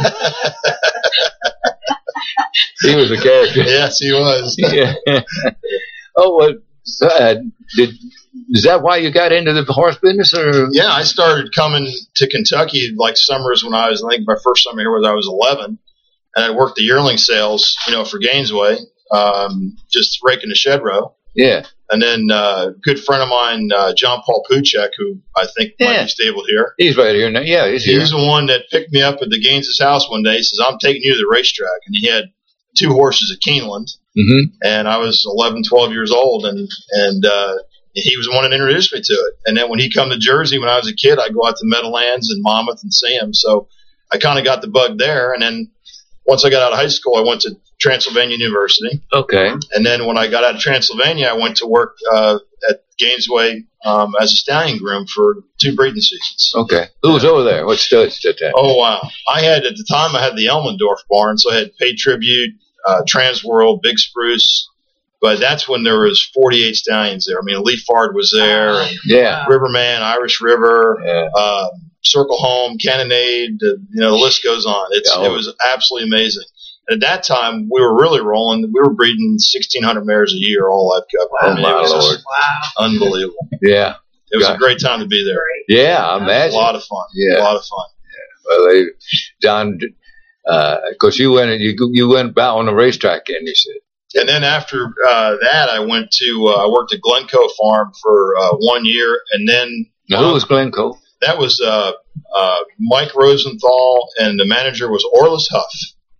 He was a character. Yes, he was. Yeah. Oh, well, uh, did is that why you got into the horse business, or? Yeah, I started coming to Kentucky like summers when I was, I think my first summer here was I was eleven, and I worked the yearling sales, you know, for Gainesway, um, just raking the shed row. Yeah. And then uh, a good friend of mine, uh, John Paul Puchek, who I think might Yeah. be stabled here. He's right here now. Yeah, he's He here. was the one that picked me up at the Gaines's house one day. He says, I'm taking you to the racetrack. And he had two horses at Keeneland. Mm-hmm. And I was eleven, twelve years old. And, and uh, he was the one that introduced me to it. And then when he come to Jersey when I was a kid, I'd go out to Meadowlands and Monmouth and see him. So I kind of got the bug there. And then once I got out of high school, I went to Transylvania University. Okay. And then when I got out of Transylvania, I went to work uh, at Gainesway um, as a stallion groom for two breeding seasons. Okay. Who was over there? What studs did that? Oh, wow. I had, at the time, I had the Elmendorf barn, so I had Paid Tribute, uh, Transworld, Big Spruce. But that's when there was forty-eight stallions there. I mean, Leafard was there, and Yeah. Riverman, Irish River, Yeah. uh, Circle Home, Cannonade, uh, you know, the list goes on. It's, Oh. It was absolutely amazing. And at that time, we were really rolling. We were breeding sixteen hundred mares a year, all live cover. Oh, I mean, my it was Lord. just unbelievable. Yeah. It was Gosh. a great time to be there. Yeah, I A imagine. lot of fun. Yeah. A lot of fun. Well, they, John, because you went, you you went out on the racetrack, and you said. And then after uh, that, I went to uh, I worked at Glencoe Farm for uh, one year, and then now, who was Glencoe? That was uh, uh, Mike Rosenthal, and the manager was Orlis Huff.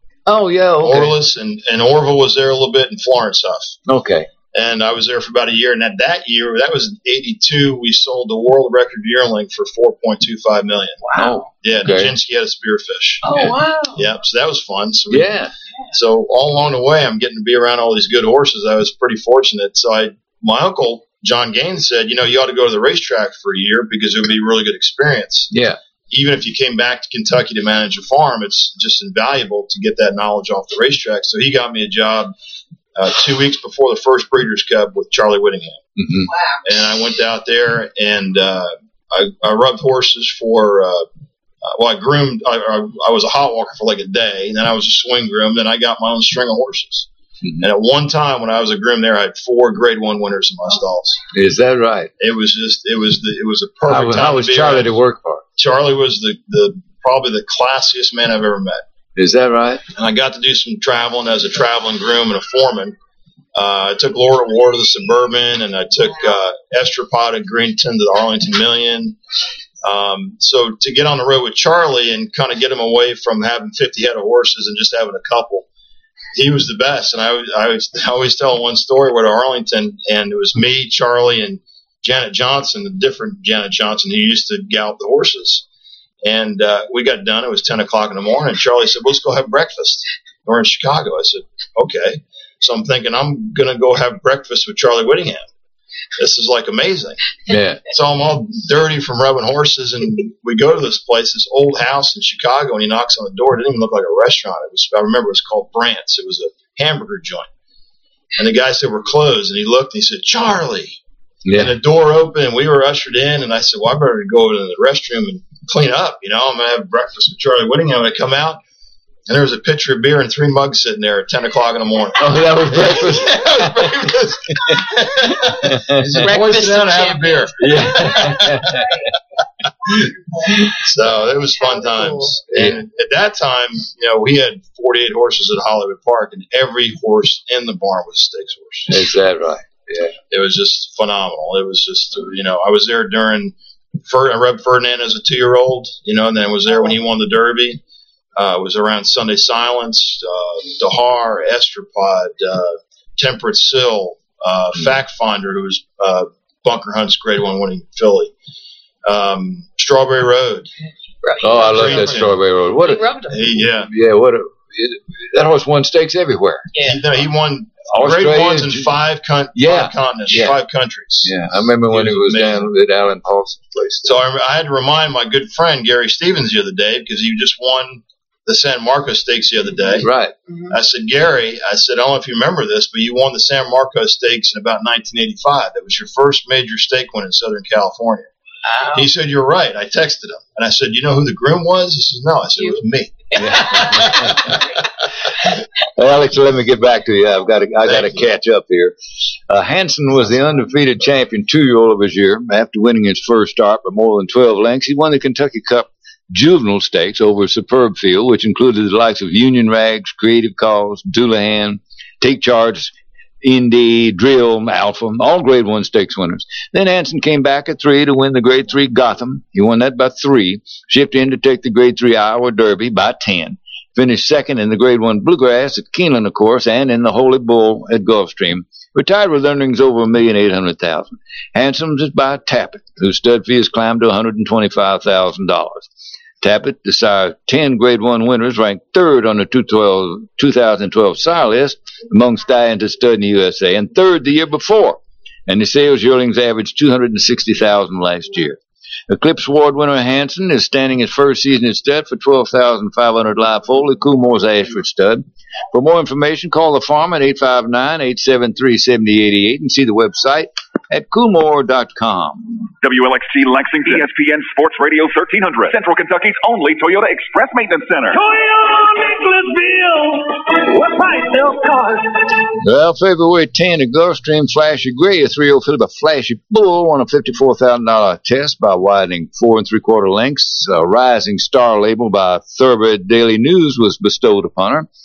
Oh yeah, okay. Orlis and and Orville was there a little bit, and Florence Huff. Okay. And I was there for about a year, and that, that year, that was in eighty-two, we sold the world record yearling for four point two five million dollars. Wow. Yeah, okay. Nijinsky had a spearfish. Oh, yeah. wow. Yeah, so that was fun. So we, yeah. So all along the way, I'm getting to be around all these good horses. I was pretty fortunate. So I, my uncle, John Gaines, said, you know, you ought to go to the racetrack for a year because it would be a really good experience. Yeah. Even if you came back to Kentucky to manage a farm, it's just invaluable to get that knowledge off the racetrack. So he got me a job Uh, two weeks before the first Breeders' Cup with Charlie Whittingham. Mm-hmm. Wow. And I went out there and uh, I, I rubbed horses for, uh, uh, well, I groomed, I, I, I was a hot walker for like a day, and then I was a swing groom, then I got my own string of horses. Mm-hmm. And at one time when I was a groom there, I had four grade one winners in my stalls. Is that right? It was just, it was the, it was a perfect how, time how was to be Charlie around. to work for? Charlie was the, the, probably the classiest man I've ever met. Is that right? And I got to do some traveling as a traveling groom and a foreman. Uh, I took Laura War to the Suburban, and I took uh, Estropod at Greenton to the Arlington Million. Um, so to get on the road with Charlie and kind of get him away from having fifty head of horses and just having a couple, he was the best. And I, I, was, I always tell one story where to Arlington, and it was me, Charlie, and Janet Johnson, the different Janet Johnson who used to gallop the horses. And uh, we got done. It was ten o'clock in the morning. And Charlie said, well, let's go have breakfast. We're in Chicago. I said, okay. So I'm thinking I'm going to go have breakfast with Charlie Whittingham. This is like amazing. Yeah. So I'm all dirty from rubbing horses, and we go to this place, this old house in Chicago, and he knocks on the door. It didn't even look like a restaurant. It was, I remember it was called Brant's. It was a hamburger joint. And the guy said, we're closed. And he looked and he said, Charlie. Yeah. And the door opened, and we were ushered in, and I said, well, I better go over to the restroom and clean up. You know, I'm going to have breakfast with Charlie Whittingham. And I come out, and there was a pitcher of beer and three mugs sitting there at ten o'clock in the morning. Oh, that was breakfast. Yeah, that was breakfast. He said, Breakfast boys, sit down and have a beer. Yeah. So it was fun times. And at that time, you know, we had forty-eight horses at Hollywood Park, and every horse in the barn was a stakes horse. Is that right? Yeah. It was just phenomenal. It was just, you know, I was there during, I rubbed Ferdinand as a two-year-old, you know, and then was there when he won the Derby. Uh, it was around Sunday Silence, uh, Dahar, Estropod, uh, Temperate Sill, uh, mm. Fact Finder, who was uh, Bunker Hunt's grade one winning filly. Um, Strawberry Road. Right. Oh, I love that Strawberry Road. What a, he, yeah. Yeah, what a, it, that horse won stakes everywhere. Yeah. He, no, he won Australia, grade ones in five, con- yeah. five continents, yeah. five countries. Yeah, I remember when he was, he was down at Alan Paulson's place. So I, I had to remind my good friend Gary Stevens the other day, because he just won the San Marcos Stakes the other day. Right. Mm-hmm. I said, Gary, I said, I don't know if you remember this, but you won the San Marcos Stakes in about nineteen eighty-five. That was your first major stake win in Southern California. Wow. He said, you're right. I texted him. And I said, you know who the groom was? He says, no. I said, it was me. Well, Alex, let me get back to you. I've got to, I got to catch up here. Uh, Hanson was the undefeated champion two-year-old of his year. After winning his first start by more than twelve lengths, he won the Kentucky Cup Juvenile Stakes over a superb field, which included the likes of Union Rags, Creative Cause, Doulahan, Take Charge, Indy, Drill, Alpha, all grade one stakes winners. Then Hanson came back at three to win the grade three Gotham. He won that by three. Shifted in to take the grade three Iowa Derby by ten. Finished second in the grade one Bluegrass at Keeneland, of course, and in the Holy Bull at Gulfstream. Retired with earnings over a million eight hundred thousand. Hanson's is by Tappet, whose stud fee has climbed to one hundred twenty-five thousand dollars. Tappet, the sire of ten grade one winners, ranked third on the two thousand twelve sire list among stallions that stud in the U S A, and third the year before. And the sales yearlings averaged two hundred sixty thousand last year. Eclipse Award winner Hanson is standing his first season at stud for twelve thousand five hundred live foal at Coolmore's Ashford stud. For more information, call the farm at eight five nine, eight seven three, seven zero eight eight and see the website at coolmore dot com. W L X T Lexington, E S P N Sports Radio thirteen hundred, Central Kentucky's only Toyota Express Maintenance Center. Toyota Nicholasville, what price those cars? Well, February tenth at Gulfstream, Flashy Gray, a three-year-old filly by Flashy Bull, won a fifty-four thousand dollars test by widening four and three-quarter lengths. A Rising Star label by Thoroughbred Daily News was bestowed upon her.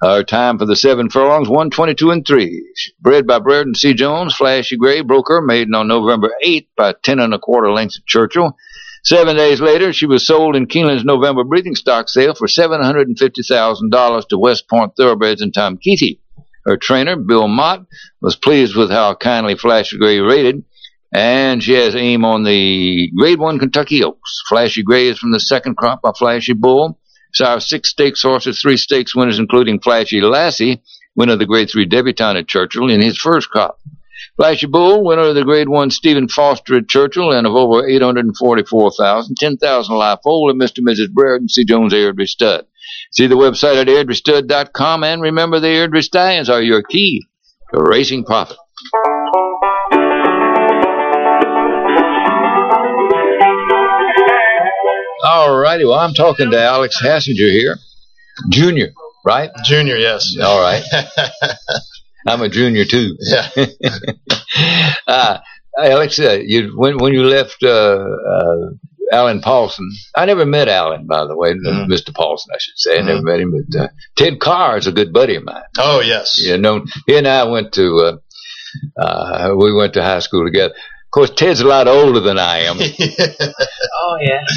Our time for the seven furlongs, one twenty-two and three. Bred by Brereton C. Jones, Flashy Gray broker, maiden on November eighth by ten and a quarter lengths at Churchill. Seven days later, she was sold in Keeneland's November breeding stock sale for seven hundred fifty thousand dollars to West Point Thoroughbreds and Tom Keaty. Her trainer, Bill Mott, was pleased with how kindly Flashy Gray rated, and she has aim on the Grade one Kentucky Oaks. Flashy Gray is from the second crop by Flashy Bull. Saw six stakes horses, three stakes winners, including Flashy Lassie, winner of the Grade three debutante at Churchill in his first crop. Flashy Bull, winner of the Grade one Stephen Foster at Churchill, and of over eight hundred forty-four thousand, ten thousand life old, and Mister and Missus Brereton C. Jones Airdrie Stud. See the website at airdrie stud dot com, and remember the Airdrie Stallions are your key to racing profit. All righty, well, I'm talking to Alex Hassinger here. Junior, right? Junior, yes. All right. I'm a junior, too. Yeah. uh, Alex, uh, you, when, when you left uh, uh, Alan Paulson, I never met Alan, by the way, mm-hmm. Mister Paulson, I should say. I mm-hmm. never met him, but uh, Ted Carr is a good buddy of mine. Oh, yes. You know, he and I went to, uh, uh, we went to high school together. Of course, Ted's a lot older than I am. Oh,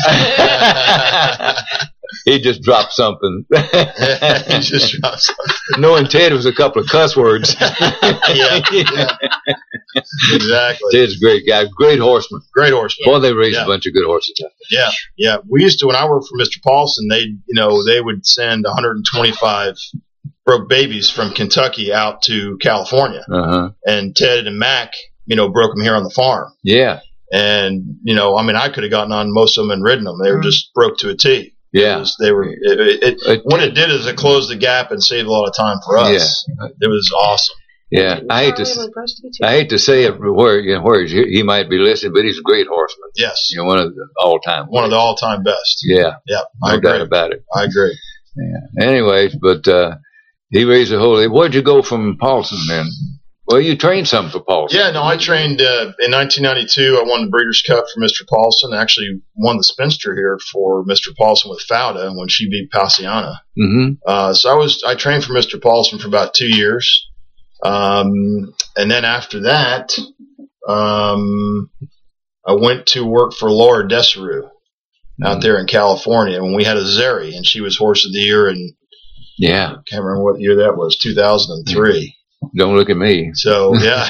yeah. He just dropped something. He just dropped something. Knowing Ted was a couple of cuss words. yeah, yeah. Exactly. Ted's a great guy. Great horseman. Great horseman. Boy, they raised yeah. a bunch of good horses. Yeah, yeah. We used to, when I worked for Mister Paulson, they, you know, they would send one hundred twenty-five broke babies from Kentucky out to California. Uh-huh. And Ted and Mac, you know, broke them here on the farm. Yeah. And, you know, I mean, I could have gotten on most of them and ridden them. They were just broke to a T. Yeah. It was, they were, it, it, it, what it did is it closed the gap and saved a lot of time for us. Yeah. It was awesome. Yeah. I hate to, I hate to say it where, you know, where he might be listening, but he's a great horseman. Yes. You know, one of the all time. One of the all time best. Yeah. Yeah. No I agree. doubt about it. I agree. Yeah. Anyways, but, uh, he raised a whole, where'd you go from Paulson then? Well, you trained some for Paulson. Yeah, no, I trained uh, in nineteen ninety-two. I won the Breeders' Cup for Mister Paulson. I actually won the Spinster here for Mister Paulson with Fauda when she beat Passiana. Mm-hmm. Uh, so I was I trained for Mister Paulson for about two years, um, and then after that, um, I went to work for Laura Desaru mm-hmm. out there in California when we had a Zeri, and she was Horse of the Year, and yeah, I can't remember what year that was, two thousand three. Don't look at me. So, yeah.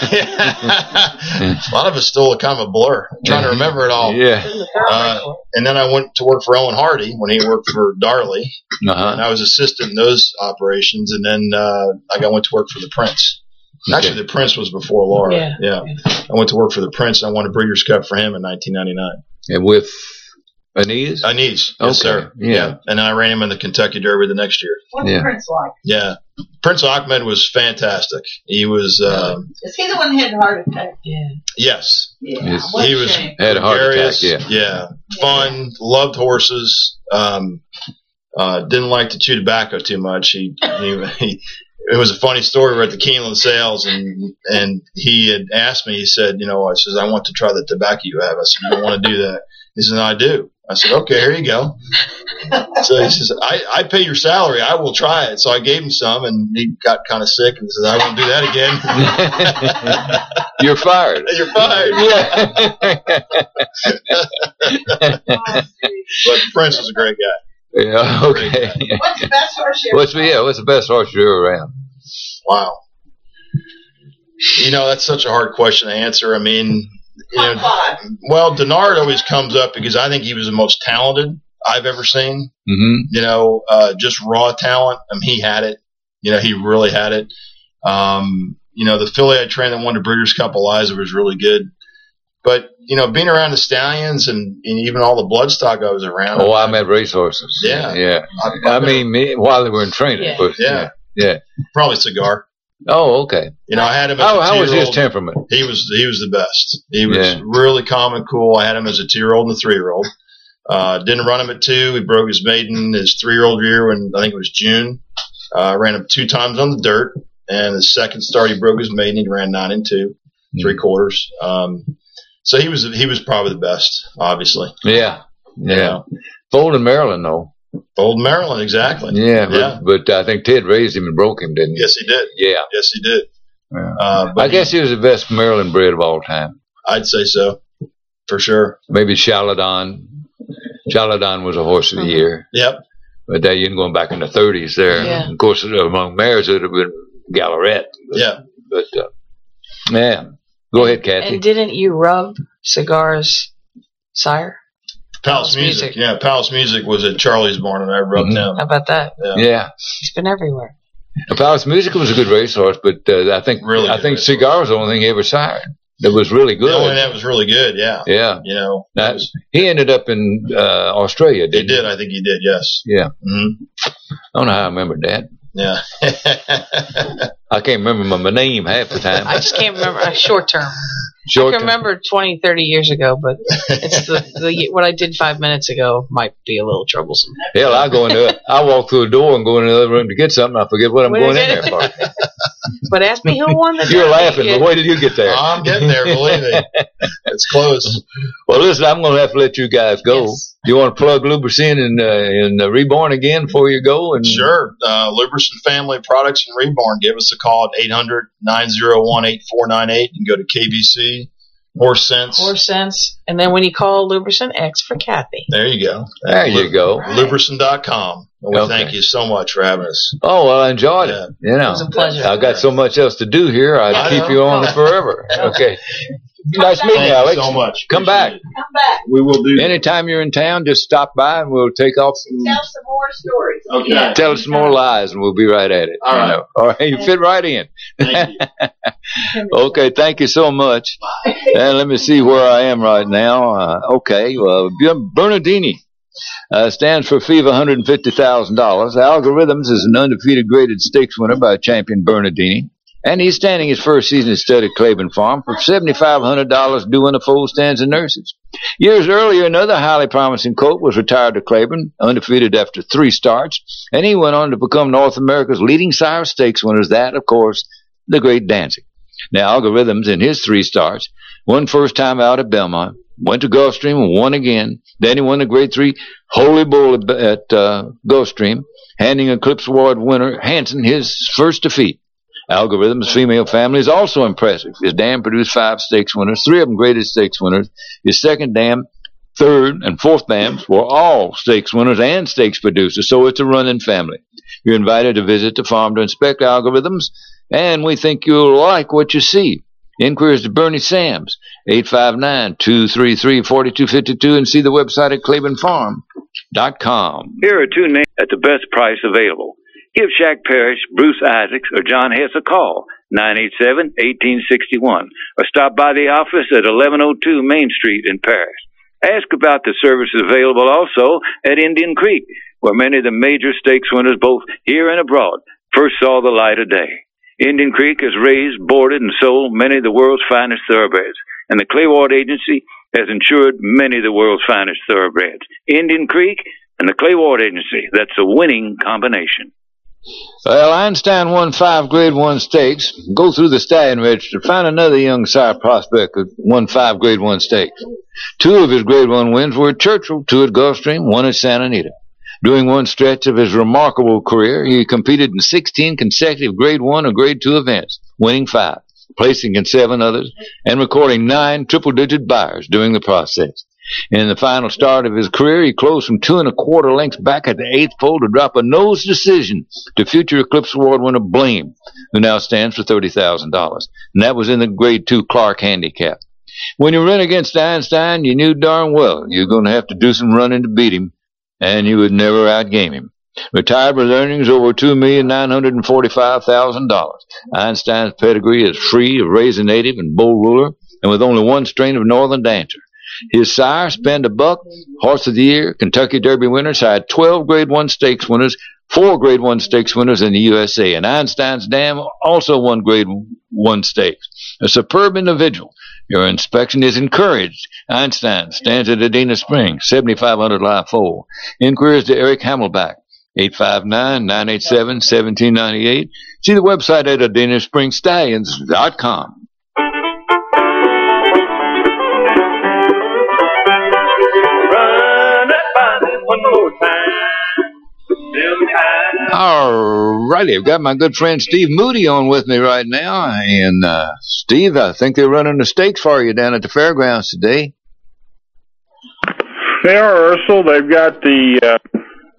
A lot of it's still kind of a blur. I'm trying to remember it all. Yeah. Uh, and then I went to work for Owen Hardy when he worked for Darley. Uh-huh. And I was assistant in those operations. And then uh, I got, went to work for the Prince. Actually, Okay. the Prince was before Laura. Yeah. yeah. I went to work for the Prince. And I won a Breeders' Cup for him in nineteen ninety-nine. And with Anise? Anise. Yes, Okay. sir. Yeah. And then I ran him in the Kentucky Derby the next year. What's Yeah. Prince like? Yeah. Prince Ahmed was fantastic. He was, um, Is he the one who had the heart attack? Yeah. yes. Yeah. Yes. What a He was shame. Had a heart gregarious, attack, yeah. yeah. Fun, loved horses. Um, uh, didn't like to chew tobacco too much. He, he, he, it was a funny story. We were at the Keeneland sales, and and he had asked me. He said, "You know, I says I want to try the tobacco you have." I said, "You don't want to do that." He said, "No, I do." I said, "Okay, here you go." So he says, I, I pay your salary. I will try it. So I gave him some, and he got kind of sick and said, "I won't do that again." You're fired. You're fired. Yeah. But Prince was a great guy. Yeah, okay. What's the best horse you ever What's the, yeah, what's the best horse you ever ran? Wow. You know, that's such a hard question to answer. I mean, you know, Top five. well, Denard always comes up because I think he was the most talented I've ever seen. Mm-hmm. You know, uh, just raw talent. I mean, he had it. You know, he really had it. Um, you know, the filly I trained that won the Breeders' Cup, Eliza, was really good. But, you know, being around the stallions and, and even all the bloodstock I was around. Oh, I met racehorses. Yeah. Yeah. I've, I I've mean, me, while they were in training. Yeah. But, Yeah. Yeah. probably Cigar. Oh, okay. You know, I had him as How, a how was his two-year-old. temperament? He was he was the best. He was Yeah. really calm and cool. I had him as a two-year-old and a three-year-old. Uh, didn't run him at two. He broke his maiden his three-year-old year when I think it was June. Uh, ran him two times on the dirt, and his second start he broke his maiden. He ran nine and two, three quarters. Um, so he was he was probably the best, obviously. Yeah. Yeah. You know. Fold in Maryland, though. Old Maryland, exactly. Yeah, yeah. But, but I think Ted raised him and broke him, didn't he? Yes, he did. Yeah. Yes, he did. Yeah. Uh, but I guess he was the best Maryland bred of all time. I'd say so, for sure. Maybe Chaladon. Chaladon was a horse of the year. Yep. But that you're going back in the thirties there. Yeah. Of course, among mares, it would have been Gallarette. But, yeah. But, uh, yeah. Go ahead, Kathy. And didn't you rub Cigar's sire? Palace, Palace Music. Music. Yeah, Palace Music was at Charlie's Barn, and I rubbed mm-hmm. him. How about that? Yeah. yeah. He's been everywhere. The Palace Music was a good racehorse, but uh, I think really I think Cigar was the only thing he ever sired. That was really good. The only that was really good, yeah. Yeah. You know, now, was, he ended up in uh, Australia, didn't he? He did, I think he did, yes. Yeah. Mm-hmm. I don't know how I remember that. Yeah. I can't remember my, my name half the time. I just can't remember. Uh, short term. Short I can remember twenty, thirty years ago, but it's the, the what I did five minutes ago might be a little troublesome. Hell, I go into I walk through a door and go in the other room to get something. I forget what I'm what going in there for. But ask me who won the. You're laughing, but wait till you get there. Oh, I'm getting there, believe me. It's close. Well, listen, I'm going to have to let you guys go. Yes. You want to plug Luberson and uh, and uh, Reborn again before you go? And sure. Uh, Luberson Family Products and Reborn. Give us a call at eight hundred, nine oh one, eight four nine eight and go to K B C. Horse Sense. Horse Sense. And then when you call Luberson, X for Kathy. There you go. There you go. Luberson dot com. We okay. thank you so much for having us. Oh, well, I enjoyed yeah. it. You know, it was a pleasure. I got so much else to do here. I'd yeah, keep you on forever. Okay. Nice meeting you, Alex. Thank you so much. Come Appreciate back. It. Come back. We will do. Anytime you're in town, just stop by and we'll take off. Some, tell some more stories. Okay. Yeah. Tell us some more lies and we'll be right at it. All right. You know. All right. You fit right in. Thank you. Okay. Thank you so much. And let me see where I am right now. Uh, okay. Uh, Bernardini. Uh, stands for a fee of one hundred fifty thousand dollars. Algorithms is an undefeated graded stakes winner by champion Bernardini. And he's standing his first season at Study Claiborne Farm for seven thousand five hundred dollars doing the foal stands and nurses. Years earlier, another highly promising colt was retired to Claiborne, undefeated after three starts, and he went on to become North America's leading sire stakes winners, that, of course, the Great Danzig. Now, Algorithms, in his three starts, won first time out at Belmont, went to Gulfstream and won again. Then he won the Grade three Holy Bull at uh, Gulfstream, handing Eclipse Award winner Hanson his first defeat. Algorithm's female family is also impressive. His dam produced five stakes winners, three of them graded stakes winners. His second dam, third, and fourth dams were all stakes winners and stakes producers, so it's a running family. You're invited to visit the farm to inspect Algorithms, and we think you'll like what you see. Inquiries to Bernie Sams, eight five nine, two three three, four two five two, and see the website at claiborne farm dot com. Here are two names at the best price available. Give Shaq Parrish, Bruce Isaacs, or John Hess a call, nine eight seven, one eight six one, or stop by the office at eleven oh two Main Street in Paris. Ask about the services available also at Indian Creek, where many of the major stakes winners, both here and abroad, first saw the light of day. Indian Creek has raised, boarded, and sold many of the world's finest thoroughbreds, and the Clay Ward Agency has insured many of the world's finest thoroughbreds. Indian Creek and the Clay Ward Agency, that's a winning combination. Well, Einstein won five Grade one stakes. Go through the stallion register. Find another young sire prospect who won five Grade one stakes. Two of his Grade one wins were at Churchill, two at Gulfstream, one at Santa Anita. During one stretch of his remarkable career, he competed in sixteen consecutive Grade one or Grade two events, winning five, placing in seven others, and recording nine triple-digit buyers during the process. In the final start of his career, he closed from two and a quarter lengths back at the eighth pole to drop a nose decision to future Eclipse Award winner Bleem, who now stands for thirty thousand dollars. And that was in the Grade two Clark handicap. When you run against Einstein, you knew darn well you're going to have to do some running to beat him, and you would never outgame him. Retired with earnings over two million nine hundred forty-five thousand dollars. Einstein's pedigree is free of Raisin Native and Bull Ruler, and with only one strain of Northern Dancer. His sire, Spend a Buck, Horse of the Year, Kentucky Derby winners, had twelve Grade one stakes winners, four Grade one stakes winners in the U S A, and Einstein's dam also won Grade one stakes. A superb individual. Your inspection is encouraged. Einstein stands at Adena Springs, seventy-five hundred live foal. Inquiries to Eric Hamelback, eight five nine, nine eight seven, one seven nine eight. See the website at adena springs stallions dot com. Run that by one more time. All righty, I've got my good friend Steve Moody on with me right now. And, uh, Steve, I think they're running the stakes for you down at the fairgrounds today. They are, Ursel. They've got the, uh,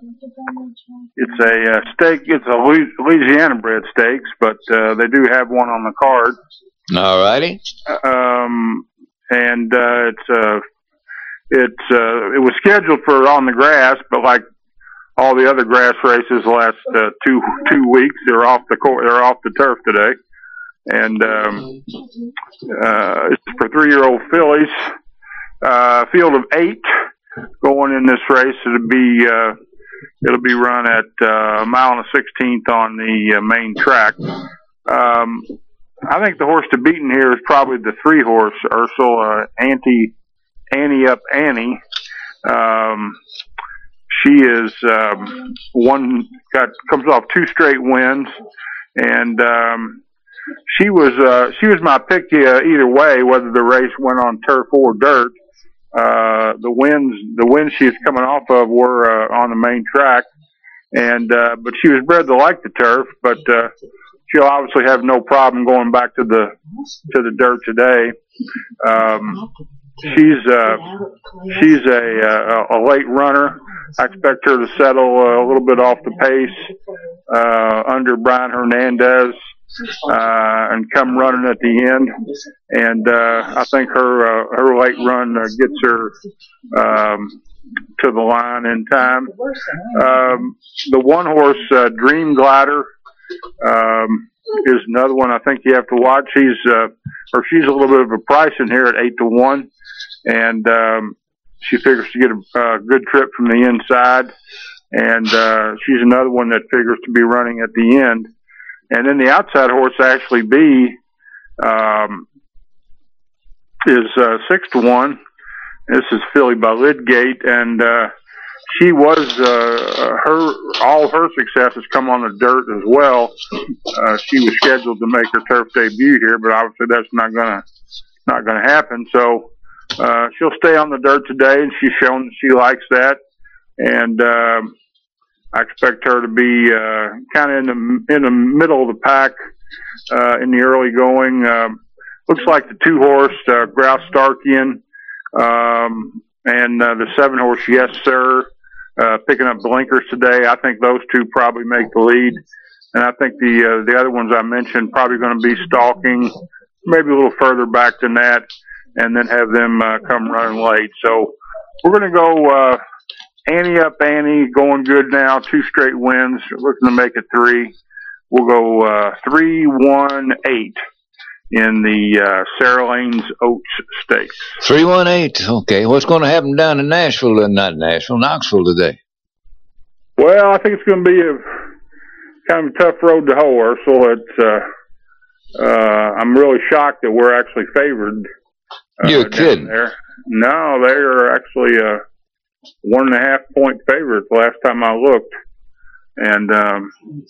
it's a uh, stake, it's a Louisiana bred stakes, but uh, they do have one on the card. All righty. Um, and uh, it's, uh, it's, uh, it was scheduled for on the grass, but like all the other grass races the last uh, two two weeks, they're off the court, they're off the turf today. And um, uh, it's for three-year-old fillies. Uh, field of eight going in this race. It'll be uh, it'll be run at uh, a mile and a sixteenth on the uh, main track. Um, I think the horse to beat in here is probably the three horse Ursel, uh, Anti Annie Up Annie. Um, she is um, one got comes off two straight wins, and um, she was uh, she was my pick uh, either way, whether the race went on turf or dirt. Uh, the wins, the wins she's coming off of were, uh, on the main track. And, uh, but she was bred to like the turf, but, uh, she'll obviously have no problem going back to the, to the dirt today. Um, she's, uh, she's a, a, a late runner. I expect her to settle uh, a little bit off the pace, uh, under Brian Hernandez. Uh, and come running at the end, and uh, I think her uh, her late run uh, gets her um, to the line in time. Um, the one horse uh, Dream Glider um, is another one I think you have to watch. He's uh, or she's a little bit of a price in here at eight to one, and um, she figures to get a, a good trip from the inside, and uh, she's another one that figures to be running at the end. And then the outside horse, Ashley B, um, is uh, six to one. This is filly by Lidgate, and uh, she was uh, her all her success has come on the dirt as well. Uh, she was scheduled to make her turf debut here, but obviously that's not gonna not gonna happen. So uh, she'll stay on the dirt today, and she's shown that she likes that. And um, I expect her to be uh, kind of in the in the middle of the pack uh, in the early going. Um, looks like the two horse uh, Grouse Starkian um, and uh, the seven horse Yes Sir uh, picking up blinkers today. I think those two probably make the lead, and I think the uh, the other ones I mentioned probably going to be stalking, maybe a little further back than that, and then have them uh, come running late. So we're going to go. Uh, Annie Up Annie going good now, two straight wins, looking to make it three. We'll go uh, three, one, eight in the uh, Sarah Lane's Oaks Stakes. Three, one, eight. Okay, what's going to happen down in Nashville? Uh, not Nashville, Knoxville today. Well, I think it's going to be a kind of a tough road to hoe, Ursel. It's uh, uh, I'm really shocked that we're actually favored. Uh, You're kidding. There. No, they are actually. Uh, One and a half point favorite the last time I looked. And, um,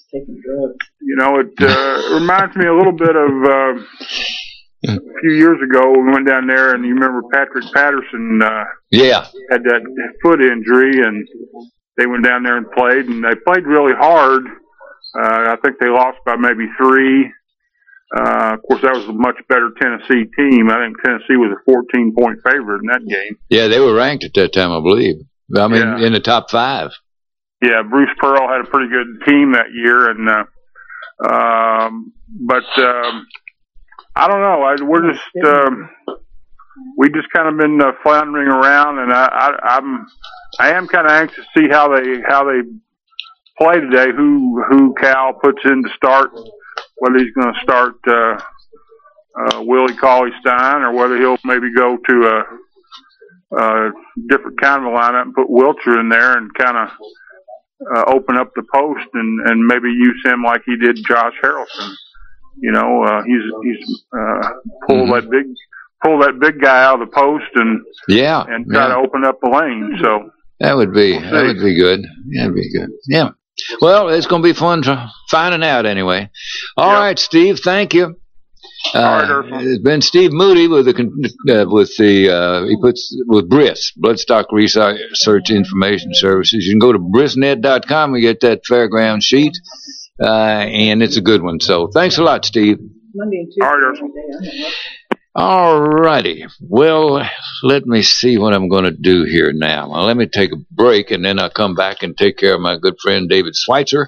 you know, it, uh, reminds me a little bit of, uh, a few years ago we went down there and you remember Patrick Patterson, uh, yeah, had that foot injury and they went down there and played and they played really hard. Uh, I think they lost by maybe three. Uh, of course, that was a much better Tennessee team. I think Tennessee was a fourteen point favorite in that game. Yeah, they were ranked at that time, I believe. I mean, yeah. in the top five. Yeah, Bruce Pearl had a pretty good team that year, and uh, um, but um, I don't know. I, we're just um, we just kind of been uh, floundering around, and I, I, I'm I am kind of anxious to see how they how they play today. Who who Cal puts in to start. Whether he's going to start uh, uh, Willie Cauley-Stein or whether he'll maybe go to a, a different kind of a lineup and put Wiltshire in there and kind of uh, open up the post and, and maybe use him like he did Josh Harrelson. You know, uh, he's he's uh, pull mm-hmm. that big pull that big guy out of the post and yeah and try yeah. to open up the lane. So that would be we'll that would be good. That'd be good. Yeah. Well, it's going to be fun to finding out anyway. All yep. right, Steve, thank you. Uh, it's been Steve Moody with the uh, with the uh, he puts with B R I S, Bloodstock Research Information Services. You can go to bris net dot com and get that fairground sheet, uh, and it's a good one. So thanks a lot, Steve. Monday and Tuesday. All righty. Well, let me see what I'm going to do here now. Well, let me take a break, and then I'll come back and take care of my good friend David Schweitzer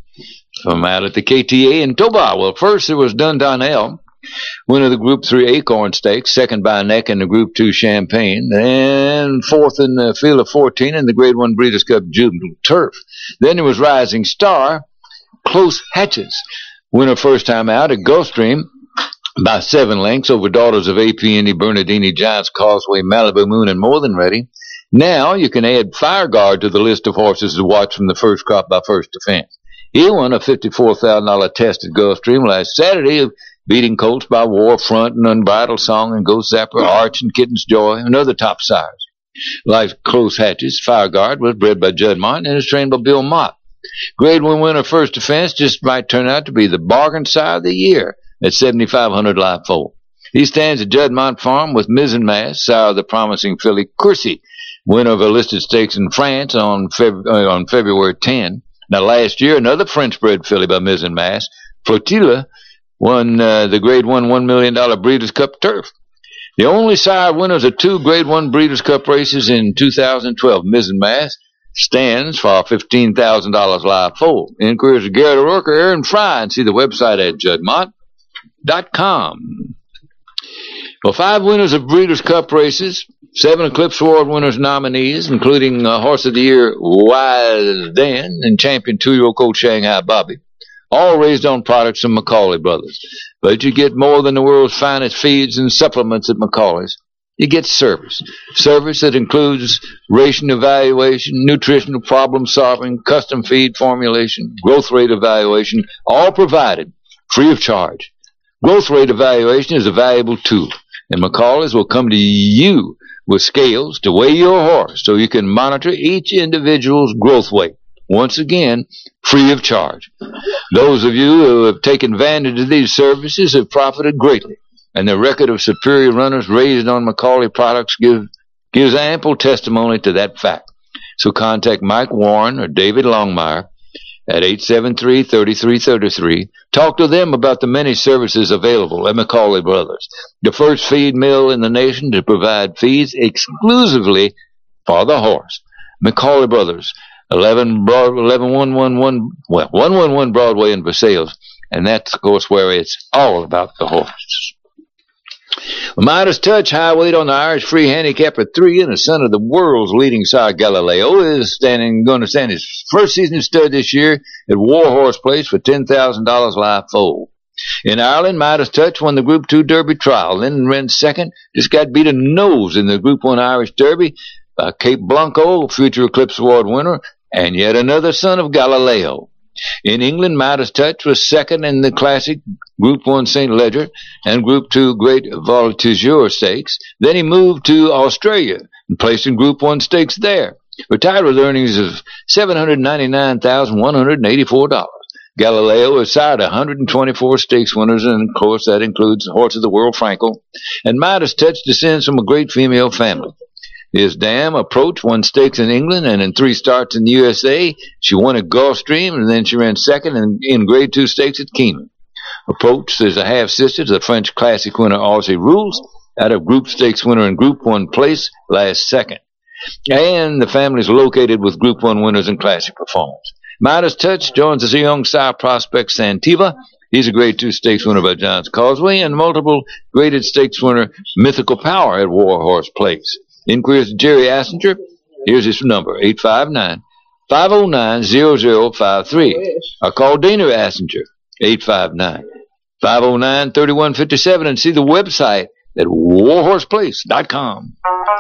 from out at the K T A in Toba. Well, first it was Dun Donnell, winner of the Group three Acorn Stakes, second by a neck in the Group two Champagne, and fourth in the field of fourteen in the Grade one Breeders' Cup Juvenile Turf. Then there was Rising Star, Close Hatches, winner first time out at Gulfstream by seven lengths over Daughters of A P, Indy, Bernardini, Giants Causeway, Malibu Moon, and More Than Ready. Now you can add Fire Guard to the list of horses to watch from the first crop by First Defense. He won a fifty-four thousand dollars test at Gulfstream last Saturday, beating Colts by War, Front, and Unbridled Song, and Ghost Zapper, Arch, and Kitten's Joy, and other top sires. Like Close Hatches, Fire Guard was bred by Judd Martin and is trained by Bill Mott. Grade one winner First Defense just might turn out to be the bargain sire of the year at seventy-five hundred live foal. He stands at Judd Mott Farm with Mizzen Mass, sire of the promising filly Coursey, winner of a listed stakes in France on, Feb- uh, on February tenth. Now, last year, another French-bred filly by Mizzen Mass, Flotilla, won uh, the Grade one one million dollars Breeders' Cup Turf. The only sire winners of two Grade one Breeders' Cup races in two thousand twelve. Mizzen Mass stands for fifteen thousand dollars live foal. Inquiries of Garrett O'Rourke or Aaron Fry, and see the website at judd mott dot com. Well, five winners of Breeders' Cup races, seven Eclipse Award winners nominees, including uh, Horse of the Year Wise Dan and champion two-year-old colt Shanghai Bobby, all raised on products from McCauley Brothers. But you get more than the world's finest feeds and supplements at McCauley's. You get service. Service that includes ration evaluation, nutritional problem solving, custom feed formulation, growth rate evaluation, all provided free of charge. Growth rate evaluation is a valuable tool, and McCauley's will come to you with scales to weigh your horse so you can monitor each individual's growth weight. Once again, free of charge. Those of you who have taken advantage of these services have profited greatly, and the record of superior runners raised on McCauley products give, gives ample testimony to that fact. So contact Mike Warren or David Longmire at eight seven three, three three three three. Talk to them about the many services available at McCauley Brothers, the first feed mill in the nation to provide feeds exclusively for the horse. McCauley Brothers, eleven Broad, eleven one one one, well, one one one Broadway in Versailles, and that's, of course, where it's all about the horse. Midas Touch, high weight on the Irish free handicap at three, and the son of the world's leading sire Galileo is standing, going to stand his first season stud this year at Warhorse Place for ten thousand dollars live foal. In Ireland, Midas Touch won the Group two Derby trial, then ran second, just got beat a nose in the Group one Irish Derby by Cape Blanco, future Eclipse Award winner, and yet another son of Galileo. In England, Midas Touch was second in the classic Group one Saint Leger and Group two Great Voltigeur Stakes. Then he moved to Australia and placed in Group one Stakes there. Retired with earnings of seven hundred ninety-nine thousand one hundred eighty-four dollars. Galileo has sired one hundred twenty-four stakes winners, and of course that includes Horse of the World Frankel. And Midas Touch descends from a great female family. His dam Approach won stakes in England, and in three starts in the U S A, she won at Gulfstream, and then she ran second in, in Grade two stakes at Keeneland. Approach is a half-sister to the French Classic winner Aussie Rules, out of Group Stakes winner in Group one place last second. And the family is located with Group one winners in Classic Performance. Midas Touch joins the young sire prospect Santiva. He's a Grade two Stakes winner by Giants Causeway, and multiple graded stakes winner Mythical Power at Warhorse Place. Inquiries to Jerry Assinger. Here's his number, eight five nine, five oh nine, zero zero five three. Or call Dana Assinger, eight five nine, five oh nine, three one five seven, and see the website at warhorse place dot com.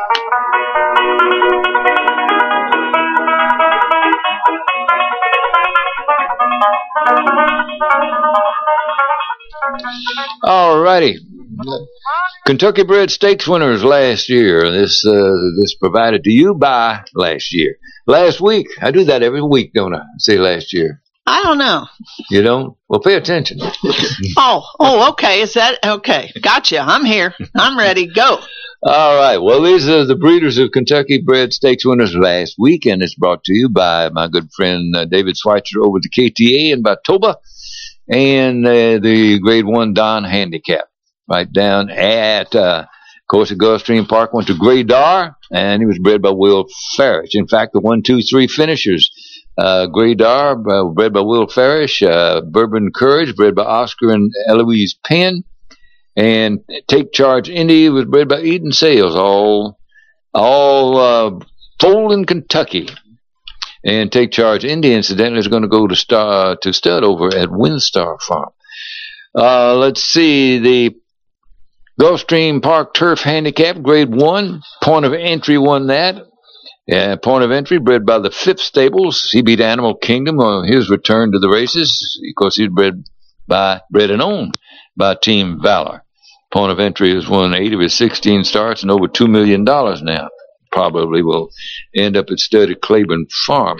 All righty. Kentucky bred stakes winners last year. This uh, this provided to you by last year. Last week. I do that every week, don't I? Say last year. I don't know. You don't? Well, pay attention. Oh, oh, okay. Is that okay? Gotcha. I'm here. I'm ready. Go. All right. Well, these are the breeders of Kentucky bred stakes winners last week, and it's brought to you by my good friend uh, David Schweitzer over at the K T A in Batoba, and uh, the Grade One Don Handicap right down at, uh, of course, at Gulfstream Park. Went to Grey Dar, and he was bred by Will Farish. In fact, the one, two, three finishers. Uh, Grey Dar, uh, bred by Will Farish, uh, Bourbon Courage, bred by Oscar and Eloise Penn, and Take Charge Indy was bred by Eden Sales, all, all, uh, foaled in Kentucky. And Take Charge Indy, incidentally, is going to go to star, to stud over at Windstar Farm. Uh, let's see, the Gulfstream Park Turf Handicap, Grade One, Point of Entry won that. Yeah, Point of Entry, bred by the Fifth Stables. He beat Animal Kingdom on his return to the races. Of course, he's bred by, bred and owned by Team Valor. Point of Entry has won eight of his sixteen starts and over two million dollars now. Probably will end up at stud at Claiborne Farm.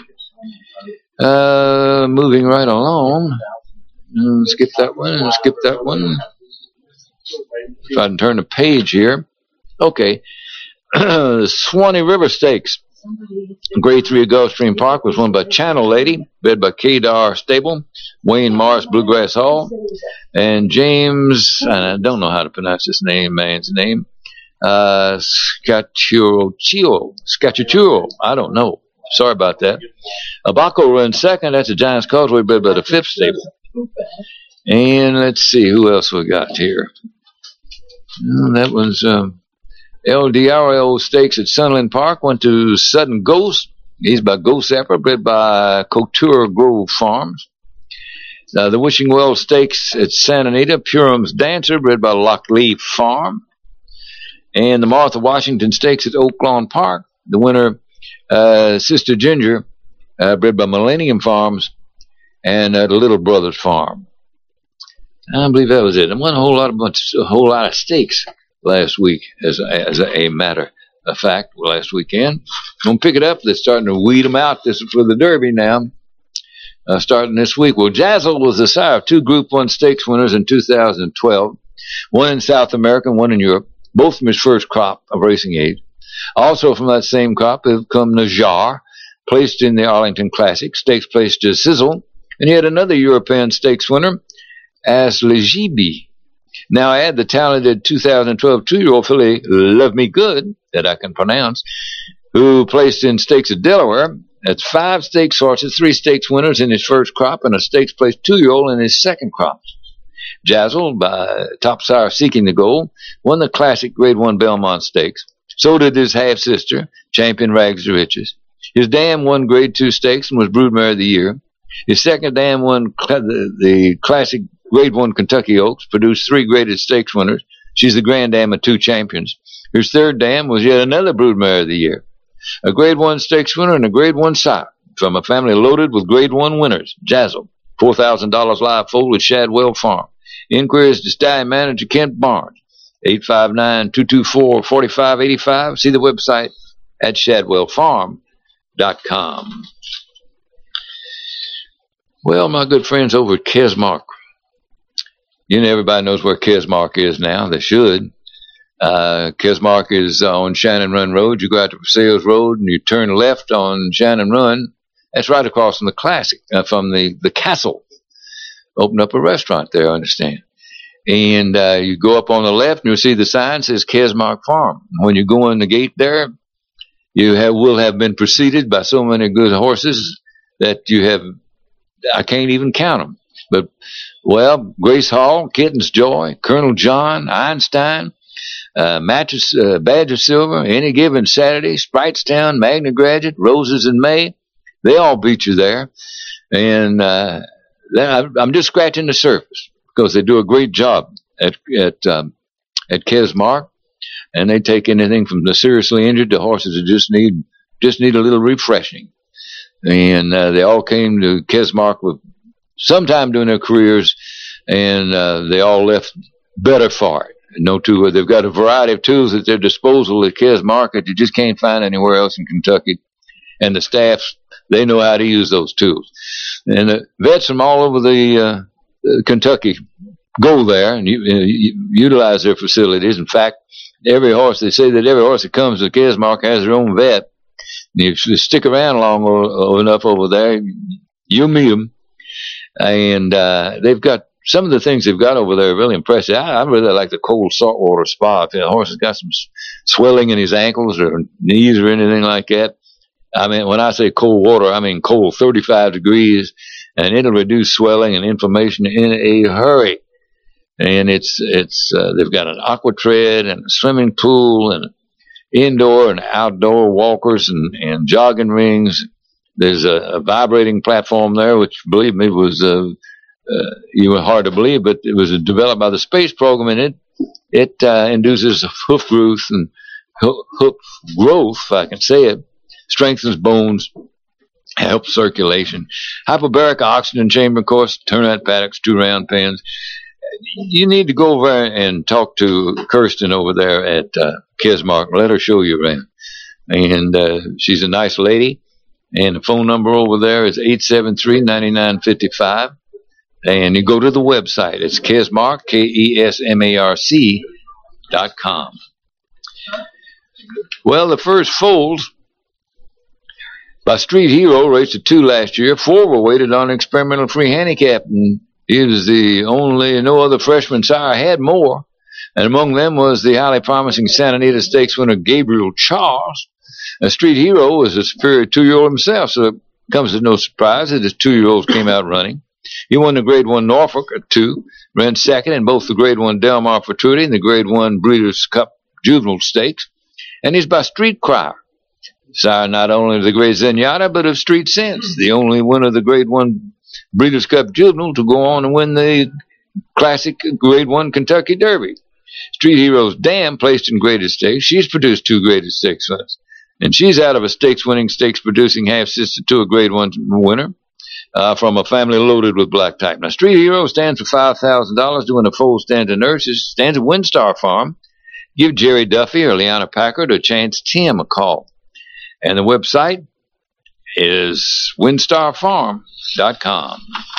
Uh, moving right along. Uh, skip that one, skip that one. If I can turn the page here. Okay. The Swanee River Stakes. Grade three at Gulfstream Park was won by Channel Lady, bred by K-Dar Stable, Wayne Morris Bluegrass Hall, and James, and I don't know how to pronounce this name, man's name, uh, Scacciuccio, Scacciuccio, I don't know. Sorry about that. Abaco runs second. That's a Giants Causeway, bred by the Fifth Stable. And let's see who else we got here. Mm, that was um, El Diario Stakes at Sunland Park. Went to Sudden Ghost. He's by Ghost Zapper, bred by Couture Grove Farms. Uh, the Wishing Well Stakes at Santa Anita. Purim's Dancer, bred by Lockleaf Farm. And the Martha Washington Stakes at Oak Lawn Park. The winner, uh, Sister Ginger, uh, bred by Millennium Farms and uh, the Little Brothers Farm. I believe that was it. And won a whole lot of a whole lot of stakes last week, as a, as a matter of fact, last weekend. I'm gonna pick it up. They're starting to weed them out. This is for the Derby now, uh, starting this week. Well, Jazzle was the sire of two Group One stakes winners in two thousand twelve. One in South America, one in Europe. Both from his first crop of racing age. Also from that same crop have come Najar, placed in the Arlington Classic. Stakes placed to Sizzle, and he had another European stakes winner, as Legibi. Now I add the talented two thousand twelve two-year-old filly Love Me Good, that I can pronounce, who placed in stakes at Delaware. That's five stakes horses, three stakes winners in his first crop, and a stakes placed two-year-old in his second crop. Jazzle, by Top Sire Seeking the Goal, won the classic Grade One Belmont Stakes. So did his half-sister, Champion Rags to Riches. His dam won Grade Two Stakes and was Broodmare of the Year. His second dam won cl- the, the classic Grade One Kentucky Oaks, produced three graded stakes winners. She's the Grand Dam of two champions. His third dam was yet another Broodmare of the Year. A Grade One stakes winner and a Grade One sire from a family loaded with Grade One winners. Jazzle, four thousand dollars live foal at Shadwell Farm. Inquiries to stallion manager Kent Barnes, eight five nine, two two four, four five eight five. See the website at shadwell farm dot com. Well, my good friends over at Kesmark, you know, everybody knows where Kesmark is now. They should. Uh, Kesmark is on Shannon Run Road. You go out to Sales Road and you turn left on Shannon Run. That's right across from the Classic, uh, from the, the Castle. Open up a restaurant there, I understand. And uh, you go up on the left and you'll see the sign that says Kesmark Farm. When you go in the gate there, you have, will have been preceded by so many good horses that you have, I can't even count them. But, well, Grace Hall, Kitten's Joy, Colonel John, Einstein, uh, Mattress, uh, Badge of Silver, Any Given Saturday, Spritstown, Magna Graduate, Roses in May, they all beat you there. And uh, I'm just scratching the surface because they do a great job at at um, at Kesmark, and they take anything from the seriously injured to horses that just need just need a little refreshing. And uh, they all came to Kesmark with sometime during their careers, and uh, they all left better for it. No two, they've got a variety of tools at their disposal at Kesmark that you just can't find anywhere else in Kentucky, and the staff's they know how to use those tools. And uh, vets from all over the uh, uh, Kentucky go there and you, uh, you utilize their facilities. In fact, every horse, they say that every horse that comes to Kesmark has their own vet. And if you stick around long o- enough over there, you'll meet them. And uh, they've got some of the things they've got over there are really impressive. I, I really like the cold saltwater spa. If the horse has got some swelling in his ankles or knees or anything like that, I mean, when I say cold water, I mean cold, thirty-five degrees, and it'll reduce swelling and inflammation in a hurry. And it's it's uh, they've got an aqua tread and a swimming pool and indoor and outdoor walkers and, and jogging rings. There's a, a vibrating platform there, which, believe me, was uh, uh, you were hard to believe, but it was developed by the space program, and it it uh, induces hoof growth and hoof, hoof growth, if I can say it, strengthens bones, helps circulation. Hyperbaric oxygen chamber, of course, turnout paddocks, two round pens. You need to go over and talk to Kirsten over there at uh, Kesmark and let her show you around. And uh, she's a nice lady. And the phone number over there is eight seven three, nine nine five five. And you go to the website. It's Kesmark, K E S M A R C dot com. Well, the first foals by Street Hero raced at two last year. Four were weighted on experimental free handicap. And he was the only, no other freshman sire had more. And among them was the highly promising Santa Anita Stakes winner Gabriel Charles. A Street Hero is a superior two-year-old himself, so it comes as no surprise that his two-year-olds came out running. He won the Grade one Norfolk at two, ran second in both the Grade one Del Mar Fortuity and the Grade one Breeders' Cup Juvenile Stakes. And he's by Street Crier, sire not only of the Grade Zenyatta, but of Street Sense, the only winner of the Grade one Breeders' Cup Juvenile to go on and win the classic Grade one Kentucky Derby. Street Hero's Dam placed in Graded Stakes. She's produced two Graded Stakes winners. And she's out of a stakes-winning, stakes-producing half-sister to a Grade one winner uh, from a family loaded with black type. Now, Street Hero stands for five thousand dollars, doing a full stand to nurses. Stands at Windstar Farm. Give Jerry Duffy or Leanna Packard or Chance Tim a call. And the website is windstar farm dot com.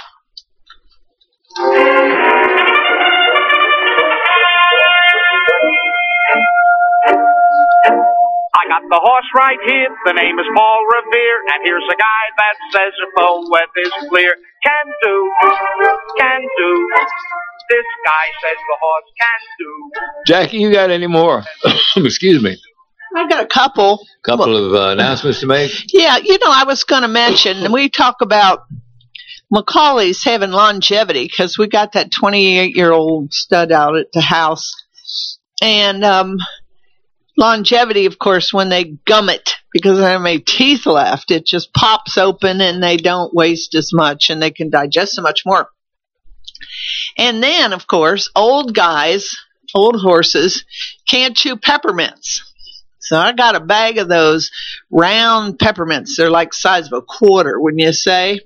I got the horse right here, the name is Paul Revere, and here's a guy that says if the weather's clear, can do, can do. This guy says the horse can do. Jackie, you got any more? Excuse me. I got a couple. Couple of uh, announcements to make? Yeah, you know, I was going to mention, we talk about Macaulay's having longevity because we got that twenty-eight-year-old stud out at the house. And um, longevity, of course, when they gum it, because they don't have any teeth left, it just pops open and they don't waste as much and they can digest so much more. And then, of course, old guys, old horses, can't chew peppermints. So I got a bag of those round peppermints. They're like the size of a quarter, wouldn't you say?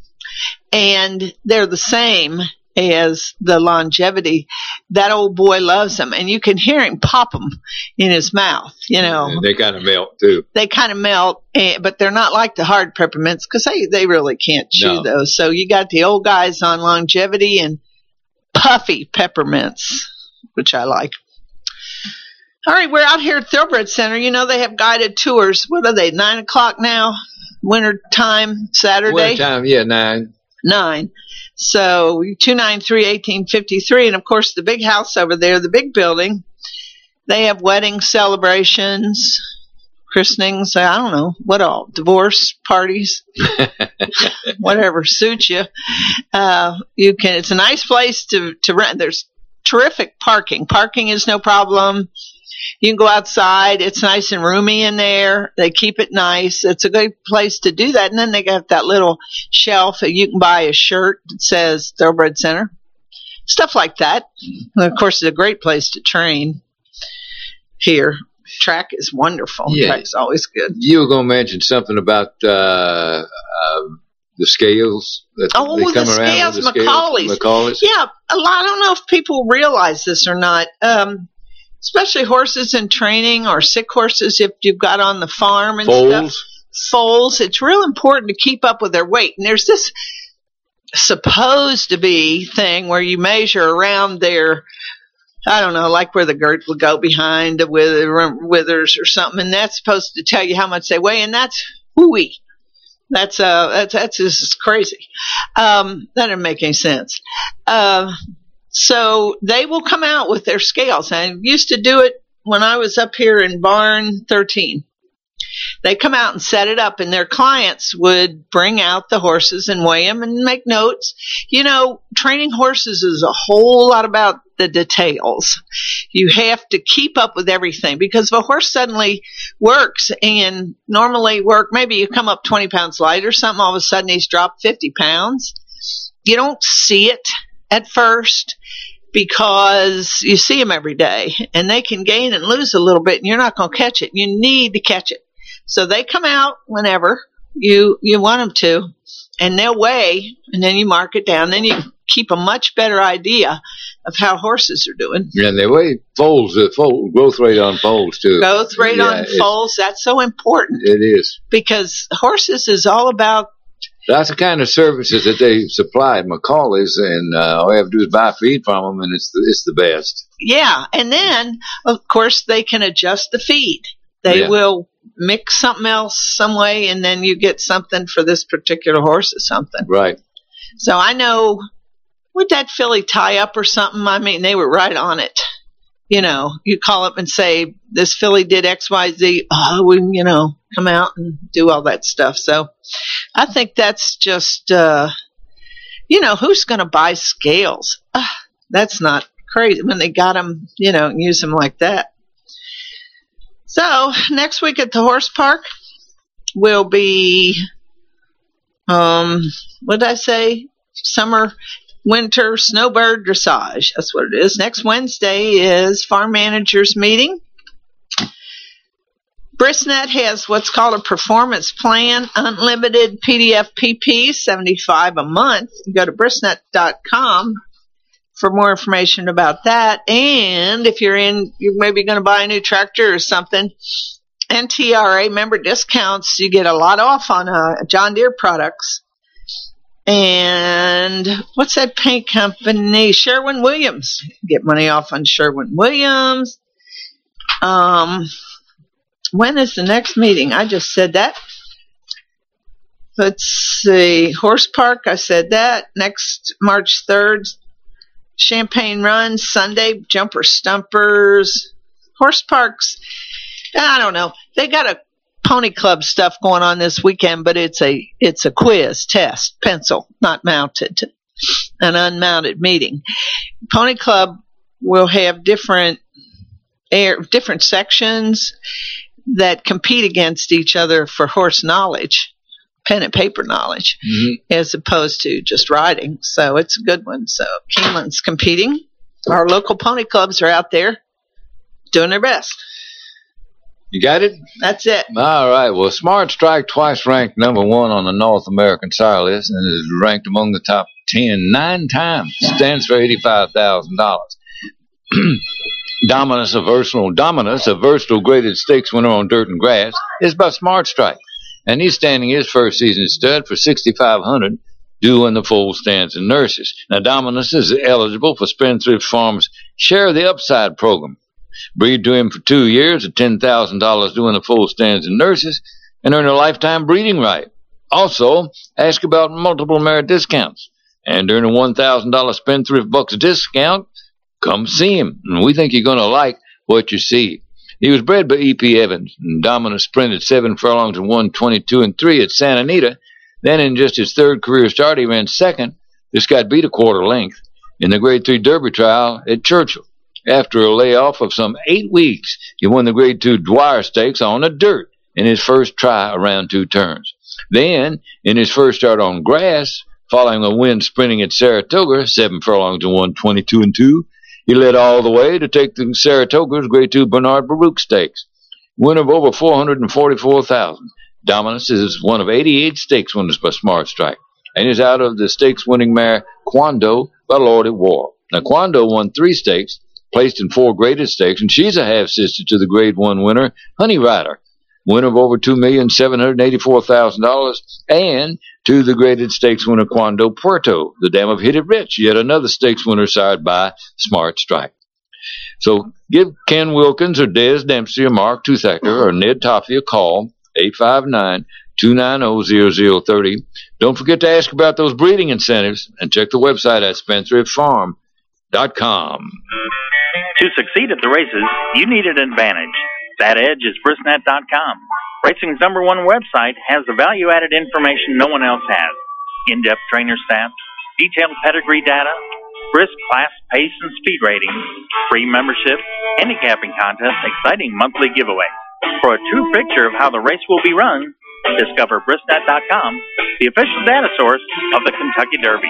And they're the same as the longevity. That old boy loves them. And you can hear him pop them in his mouth, you know. And they kind of melt, too. They kind of melt, but they're not like the hard peppermints because they, they really can't chew No. those. So you got the old guys on longevity and puffy peppermints, which I like. All right, we're out here at Thoroughbred Center. You know, they have guided tours. What are they, nine o'clock now? Winter time, Saturday? Winter time, yeah, nine. Nine. So two nine three, one eight five three. And, of course, the big house over there, the big building, they have wedding celebrations, christenings, I don't know, what all, divorce parties, whatever suits you. Uh, you can. It's a nice place to, to rent. There's terrific parking. Parking is no problem. You can go outside. It's nice and roomy in there. They keep it nice. It's a good place to do that. And then they got that little shelf that you can buy a shirt that says Thoroughbred Center. Stuff like that. And of course, it's a great place to train here. Track is wonderful. Yeah. Track's always good. You were going to mention something about uh, uh, the scales. That Oh, they the come around scales, with the Macaulay's. Macaulay's. Yeah, a lot. I don't know if people realize this or not. Um, especially horses in training or sick horses if you've got on the farm and Foals? stuff. foals, it's real important to keep up with their weight. And there's this supposed to be thing where you measure around their, I don't know, like where the girt would go behind the wither, withers or something, and that's supposed to tell you how much they weigh, and that's hooey. That's uh, that's that's just crazy. Um, that doesn't make any sense. Uh, so they will come out with their scales. I used to do it when I was up here in Barn thirteen. They come out and set it up, and their clients would bring out the horses and weigh them and make notes. You know, training horses is a whole lot about the details. You have to keep up with everything, because if a horse suddenly works and normally work, maybe you come up twenty pounds light or something, all of a sudden he's dropped fifty pounds. You don't see it at first because you see them every day, and they can gain and lose a little bit, and you're not going to catch it. You need to catch it. So they come out whenever you you want them to, and they'll weigh, and then you mark it down. Then you keep a much better idea of how horses are doing. Yeah, and they weigh foals, the foal, growth rate on foals, too. Growth rate yeah, on foals, that's so important. It is. Because horses is all about... That's the kind of services that they supply at McCauley's, and uh, all you have to do is buy feed from them, and it's the, it's the best. Yeah, and then, of course, they can adjust the feed. They yeah. will mix something else some way, and then you get something for this particular horse or something. Right. So I know, would that filly tie up or something? I mean, they were right on it. You know, you call up and say, this filly did X, Y, Z. Oh, we, you know, come out and do all that stuff. So I think that's just, uh, you know, who's going to buy scales? Uh, that's not crazy when they got them, you know, and use them like that. So next week at the horse park will be, um, what did I say? Summer, winter, snowbird dressage. That's what it is. Next Wednesday is farm managers meeting. Brisnet has what's called a performance plan, unlimited P D F P P, seventy-five dollars a month. You go to brisnet dot com for more information about that. And if you're in, you're maybe going to buy a new tractor or something, N T R A member discounts, you get a lot off on uh, John Deere products. And what's that paint company? Sherwin-Williams. Get money off on Sherwin-Williams. Um, when is the next meeting? I just said that. Let's see. Horse Park, I said that. Next March third. Champagne Run, Sunday, Jumper Stumpers. Horse Parks, I don't know. They got a Pony Club stuff going on this weekend, but it's a it's a quiz test, pencil, not mounted, an unmounted meeting. Pony Club will have different air, different sections that compete against each other for horse knowledge, pen and paper knowledge, mm-hmm. as opposed to just riding. So it's a good one. So Keeneland's competing. Our local pony clubs are out there doing their best. You got it? That's it. All right. Well, Smart Strike twice ranked number one on the North American Sire List and is ranked among the top ten nine times. Stands for eighty-five thousand dollars. Dominus, a versatile Dominus, a versatile graded stakes winner on dirt and grass, is by Smart Strike. And he's standing his first season stud for sixty-five hundred dollars, due when the foal stands and nurses. Now, Dominus is eligible for Spendthrift Farms' Share the Upside program. Breed to him for two years at ten thousand dollars doing the full stands and nurses, and earn a lifetime breeding right. Also, ask about multiple merit discounts. And earn a one thousand dollars Spendthrift Bucks discount, come see him. And we think you're going to like what you see. He was bred by E P. Evans, and Dominus sprinted seven furlongs and won twenty-two and three at Santa Anita. Then in just his third career start, he ran second. This got beat a quarter length in the Grade three Derby trial at Churchill. After a layoff of some eight weeks, he won the Grade two Dwyer Stakes on the dirt in his first try around two turns. Then, in his first start on grass, following a win sprinting at Saratoga, seven furlongs and won twenty-two and two, he led all the way to take the Saratoga's Grade two Bernard Baruch Stakes. Winner of over four hundred forty-four thousand dollars. Dominus is one of eighty-eight stakes winners by Smart Strike, and is out of the stakes-winning mare Quando by Lordy War. Now, Quando won three stakes, placed in four graded stakes, and she's a half-sister to the Grade one winner, Honey Rider. winner of over two million seven hundred eighty-four thousand dollars, and to the graded stakes winner Cuando Puerto, the dam of Hit It Rich, yet another stakes winner sired by Smart Strike. So give Ken Wilkins or Des Dempsey or Mark Toothacker or Ned Toffey a call, eight five nine, two nine zero, zero zero three zero. Don't forget to ask about those breeding incentives and check the website at spendthrift farm dot com. To succeed at the races, you need an advantage. That edge is Brisnet dot com. Racing's number one website has the value-added information no one else has. In-depth trainer stats, detailed pedigree data, brisk class, pace, and speed ratings, free membership, handicapping contest, exciting monthly giveaways. For a true picture of how the race will be run, discover Brisnet dot com, the official data source of the Kentucky Derby.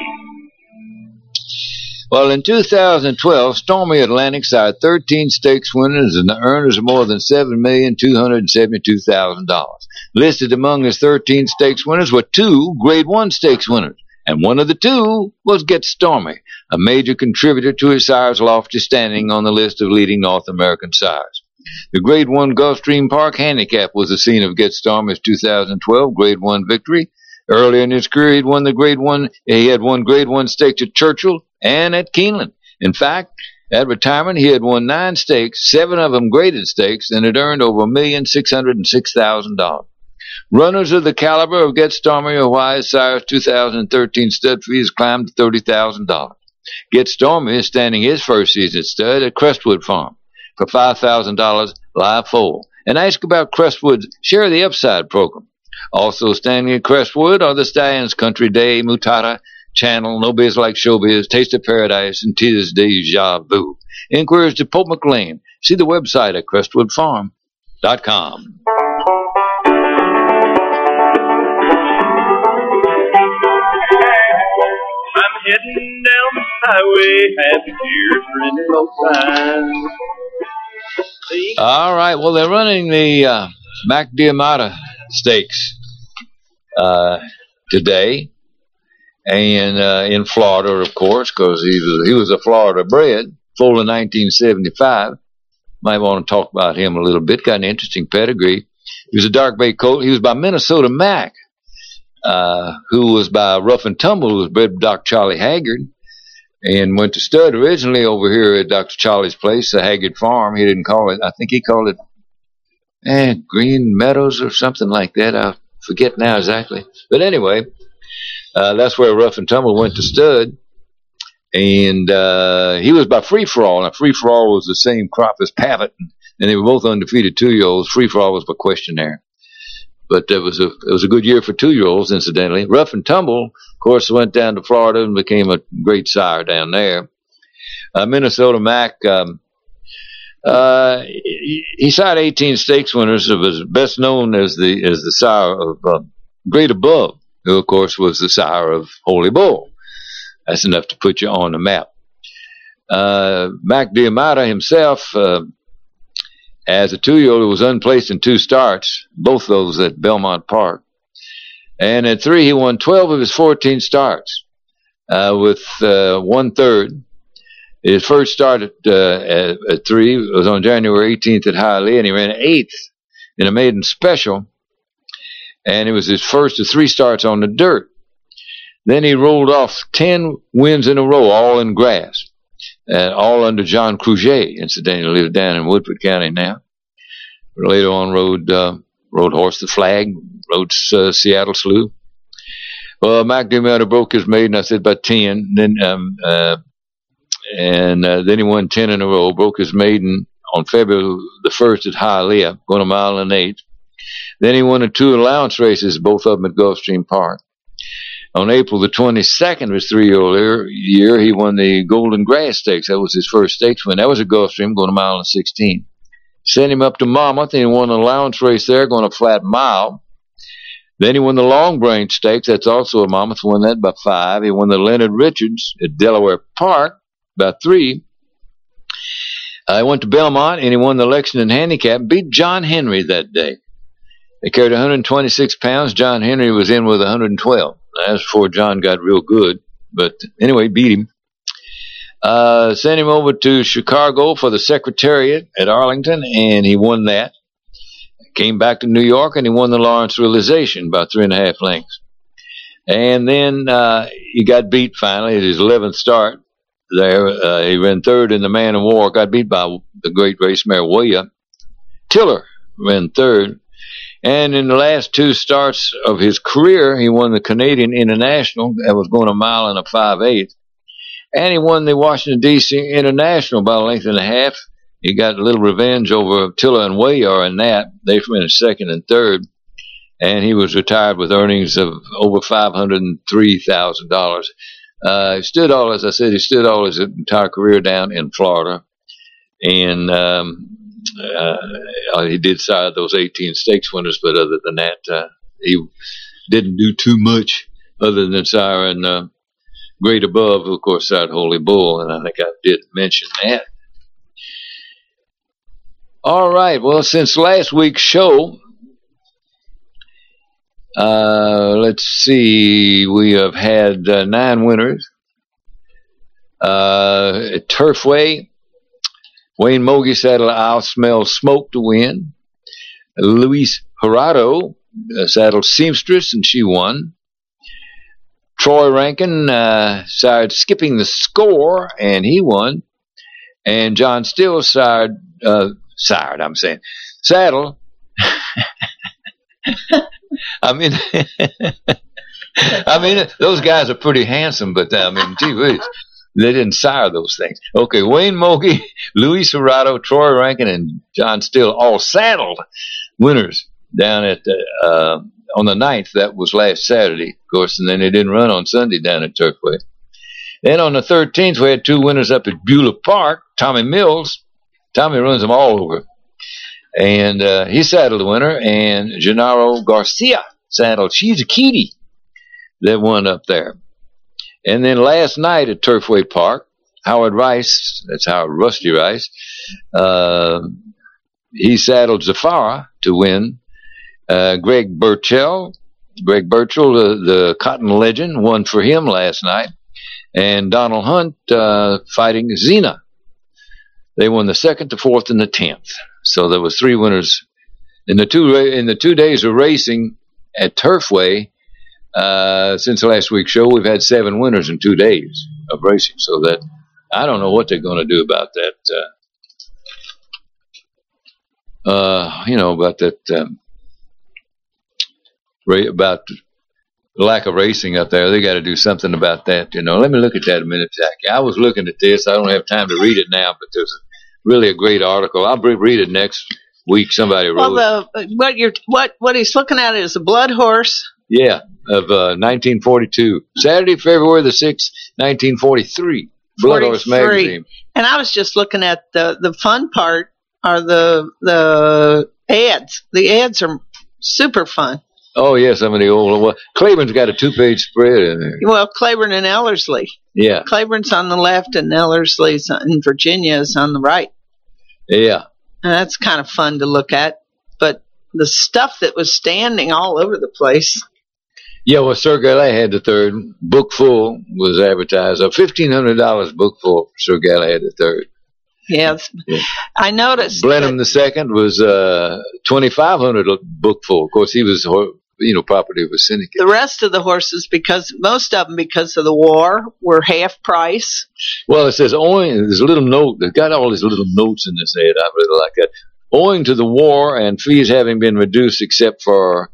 Well, in two thousand twelve, Stormy Atlantic sired thirteen stakes winners and the earners of more than seven million two hundred seventy-two thousand dollars. Listed among his thirteen stakes winners were two Grade one stakes winners, and one of the two was Get Stormy, a major contributor to his sire's lofty standing on the list of leading North American sires. The Grade one Gulfstream Park Handicap was the scene of Get Stormy's two thousand twelve Grade one victory. Earlier in his career, he'd won the Grade one. He had won Grade one stakes at Churchill and at Keeneland. In fact, at retirement, he had won nine stakes, seven of them graded stakes, and had earned over a million six hundred six thousand dollars. Runners of the caliber of Get Stormy or why his sire's two thousand thirteen stud fee has climbed to thirty thousand dollars. Get Stormy is standing his first season stud at Crestwood Farm for five thousand dollars live foal. And ask about Crestwood's Share the Upside program. Also standing at Crestwood are the Stallions Country Day, Mutata, Channel, No Biz Like Showbiz, Taste of Paradise, and Tis Deja Vu. Inquiries to Pope McLean. See the website at crestwood farm dot com. I'm heading down the highway, happy tears running no signs. All right, well, they're running the uh, Mac Diamata Stakes uh, today, and uh, in Florida, of course, because he was, he was a Florida bred, foaled in nineteen seventy-five. Might want to talk about him a little bit. Got an interesting pedigree. He was a dark bay colt. He was by Minnesota Mac, uh, who was by Rough and Tumble, who was bred by Doctor Charlie Haggard, and went to stud originally over here at Doctor Charlie's place, the Haggard Farm. He didn't call it, I think he called it eh, Green Meadows or something like that. I forget now exactly. But anyway, uh, that's where Rough and Tumble went to stud. And uh, he was by Free For All. Now, Free For All was the same crop as Pavitt, and they were both undefeated two-year-olds. Free For All was by Questionnaire. But it was a it was a good year for two-year-olds, incidentally. Rough and Tumble, of course, went down to Florida and became a great sire down there. Uh, Minnesota Mac, um, uh, he, he sired eighteen stakes winners. It was best known as the as the sire of uh, Great Above, who, of course, was the sire of Holy Bull. That's enough to put you on the map. Uh, Mac Diamata himself, uh, as a two-year-old, was unplaced in two starts, both those at Belmont Park. And at three, he won twelve of his fourteen starts uh, with uh, one-third. His first start at, uh, at, at three was on January eighteenth at Hialeah, and he ran eighth in a maiden special. And it was his first of three starts on the dirt. Then he rolled off ten wins in a row, all in grass. Uh, all under John Cruget, incidentally, lives down in Woodford County now. Later on, rode uh, rode Horse the Flag, rode uh, Seattle Slew. Well, Mac Diamata broke his maiden, I said, by ten. Then, um, uh, and uh, then he won ten in a row, broke his maiden on February the first at Hialeah, going a mile and eight. Then he won the two allowance races, both of them at Gulfstream Park. On April the twenty-second of his three-year-old year, he won the Golden Grass Stakes. That was his first stakes win. That was at Gulfstream, going a mile and sixteen. Sent him up to Monmouth, and he won an allowance race there, going a flat mile. Then he won the Long Branch Stakes. That's also at Monmouth. Won that by five. He won the Leonard Richards at Delaware Park by three. Uh, he went to Belmont, and he won the Lexington Handicap. Beat John Henry that day. They carried one hundred twenty-six pounds. John Henry was in with one hundred twelve. That's before John got real good. But anyway, beat him. Uh, sent him over to Chicago for the Secretariat at Arlington, and he won that. came back to New York, and he won the Lawrence Realization by three and a half lengths. And then uh, he got beat finally at his eleventh start there. Uh, he ran third in the Man of War, got beat by the great race mare Weah. Tiller ran third. And in the last two starts of his career, he won the Canadian International. That was going a mile and a five-eighths. And he won the Washington, D C International by a length and a half. He got a little revenge over Tiller and Weah in that. They finished second and third. And he was retired with earnings of over five hundred three thousand dollars. Uh, he stood all, as I said, he stood all his entire career down in Florida. And um, uh, he did side those eighteen stakes winners, but other than that, uh, he didn't do too much other than siring uh, Great Above, who, of course, sired Holy Bull, and I think I did mention that. All right, well, since last week's show, uh, let's see, we have had uh, nine winners. Uh, at Turfway, Wayne Mogi saddled I'll Smell Smoke to win. Luis Jurado uh, saddled Seamstress, and she won. Troy Rankin uh, sired Skipping the Score, and he won. And John Still sired, uh, sired, I'm saying, saddle. I mean, I mean, those guys are pretty handsome, but I mean, gee whiz, they didn't sire those things. Okay, Wayne Mogi, Luis Jurado, Troy Rankin, and John Still all saddled winners down at the, uh, on the ninth. That was last Saturday, of course, and then they didn't run on Sunday down at Turfway. Then on the thirteenth, we had two winners up at Beulah Park. Tommy Mills, Tommy runs them all over. And uh, he saddled the winner, and Gennaro Garcia saddled She's a Kitty that won up there. And then last night at Turfway Park, Howard Rice, that's Howard Rusty Rice, uh, he saddled Zafara to win. Uh, Greg Burchell, Greg Burchell, the, the Cotton legend, won for him last night. And Donald Hunt uh, fighting Xena. They won the second, the fourth, and the tenth. So there was three winners in the two in the two days of racing at Turfway. Uh, since last week's show, we've had seven winners in two days of racing. So that I don't know what they're going to do about that. Uh, uh, you know about that um, about the lack of racing up there. They got to do something about that. You know. Let me look at that a minute, Jackie. I was looking at this. I don't have time to read it now, but there's a really a great article. I'll read it next week. Somebody wrote. Well, the, what you're what what he's looking at is a blood horse. Yeah, of uh, nineteen forty-two, Saturday, February the sixth, nineteen forty-three. Blood Horse magazine. And I was just looking at the the fun part are the the ads. The ads are super fun. Oh yeah, some of the old. Well, Claiborne's got a two-page spread in there. Well, Claiborne and Ellerslie. Yeah. Claiborne's on the left, and Ellerslie's in Virginia is on the right. Yeah. And that's kind of fun to look at. But the stuff that was standing all over the place. Yeah, well, Sir Galahad the Third, book full, was advertised. A fifteen hundred dollars book full for Sir Galahad the Third. Yes. Yeah. I noticed. Blenheim the Second was uh, twenty-five hundred dollars book full. Of course, he was, you know, property of a syndicate. The rest of the horses, because most of them, because of the war, were half price. Well, it says, owing, there's a little note, they've got all these little notes in this ad, I really like that. Owing to the war and fees having been reduced except for,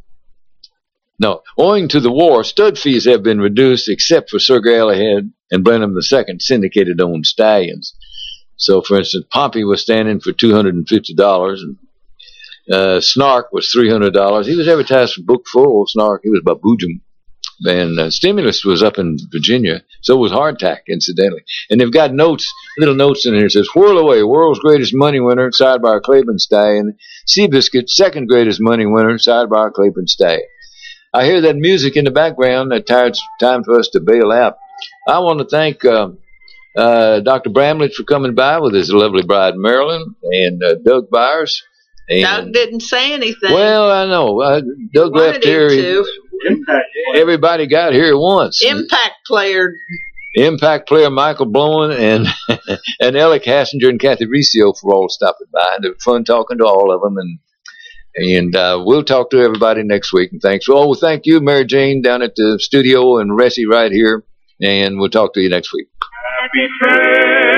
no, owing to the war, stud fees have been reduced except for Sir Galahad and Blenheim the Second syndicated owned stallions. So, for instance, Pompey was standing for two hundred fifty dollars, and uh, Snark was three hundred dollars. He was advertised for book full, Snark. He was by Boojum. And uh, Stimulus was up in Virginia. So was Hardtack, incidentally. And they've got notes, little notes in here. It says, Whirl Away, world's greatest money winner, sidebar Claiborne Stallion. Seabiscuit, second greatest money winner, sidebar Claiborne Stallion. I hear that music in the background. It's time for us to bail out. I want to thank uh, uh, Doctor Bramlett for coming by with his lovely bride, Marilyn, and uh, Doug Byers. And, Doug didn't say anything. Well, I know. Uh, Doug left here. He, everybody got here at once. Impact player. Impact player Michael Blowen and and Alec Hassinger and Kathy Riccio for all stopping by. And it was fun talking to all of them. And And uh, we'll talk to everybody next week. And thanks. Oh, thank you, Mary Jane, down at the studio, and Ressie right here. And we'll talk to you next week. Happy trail.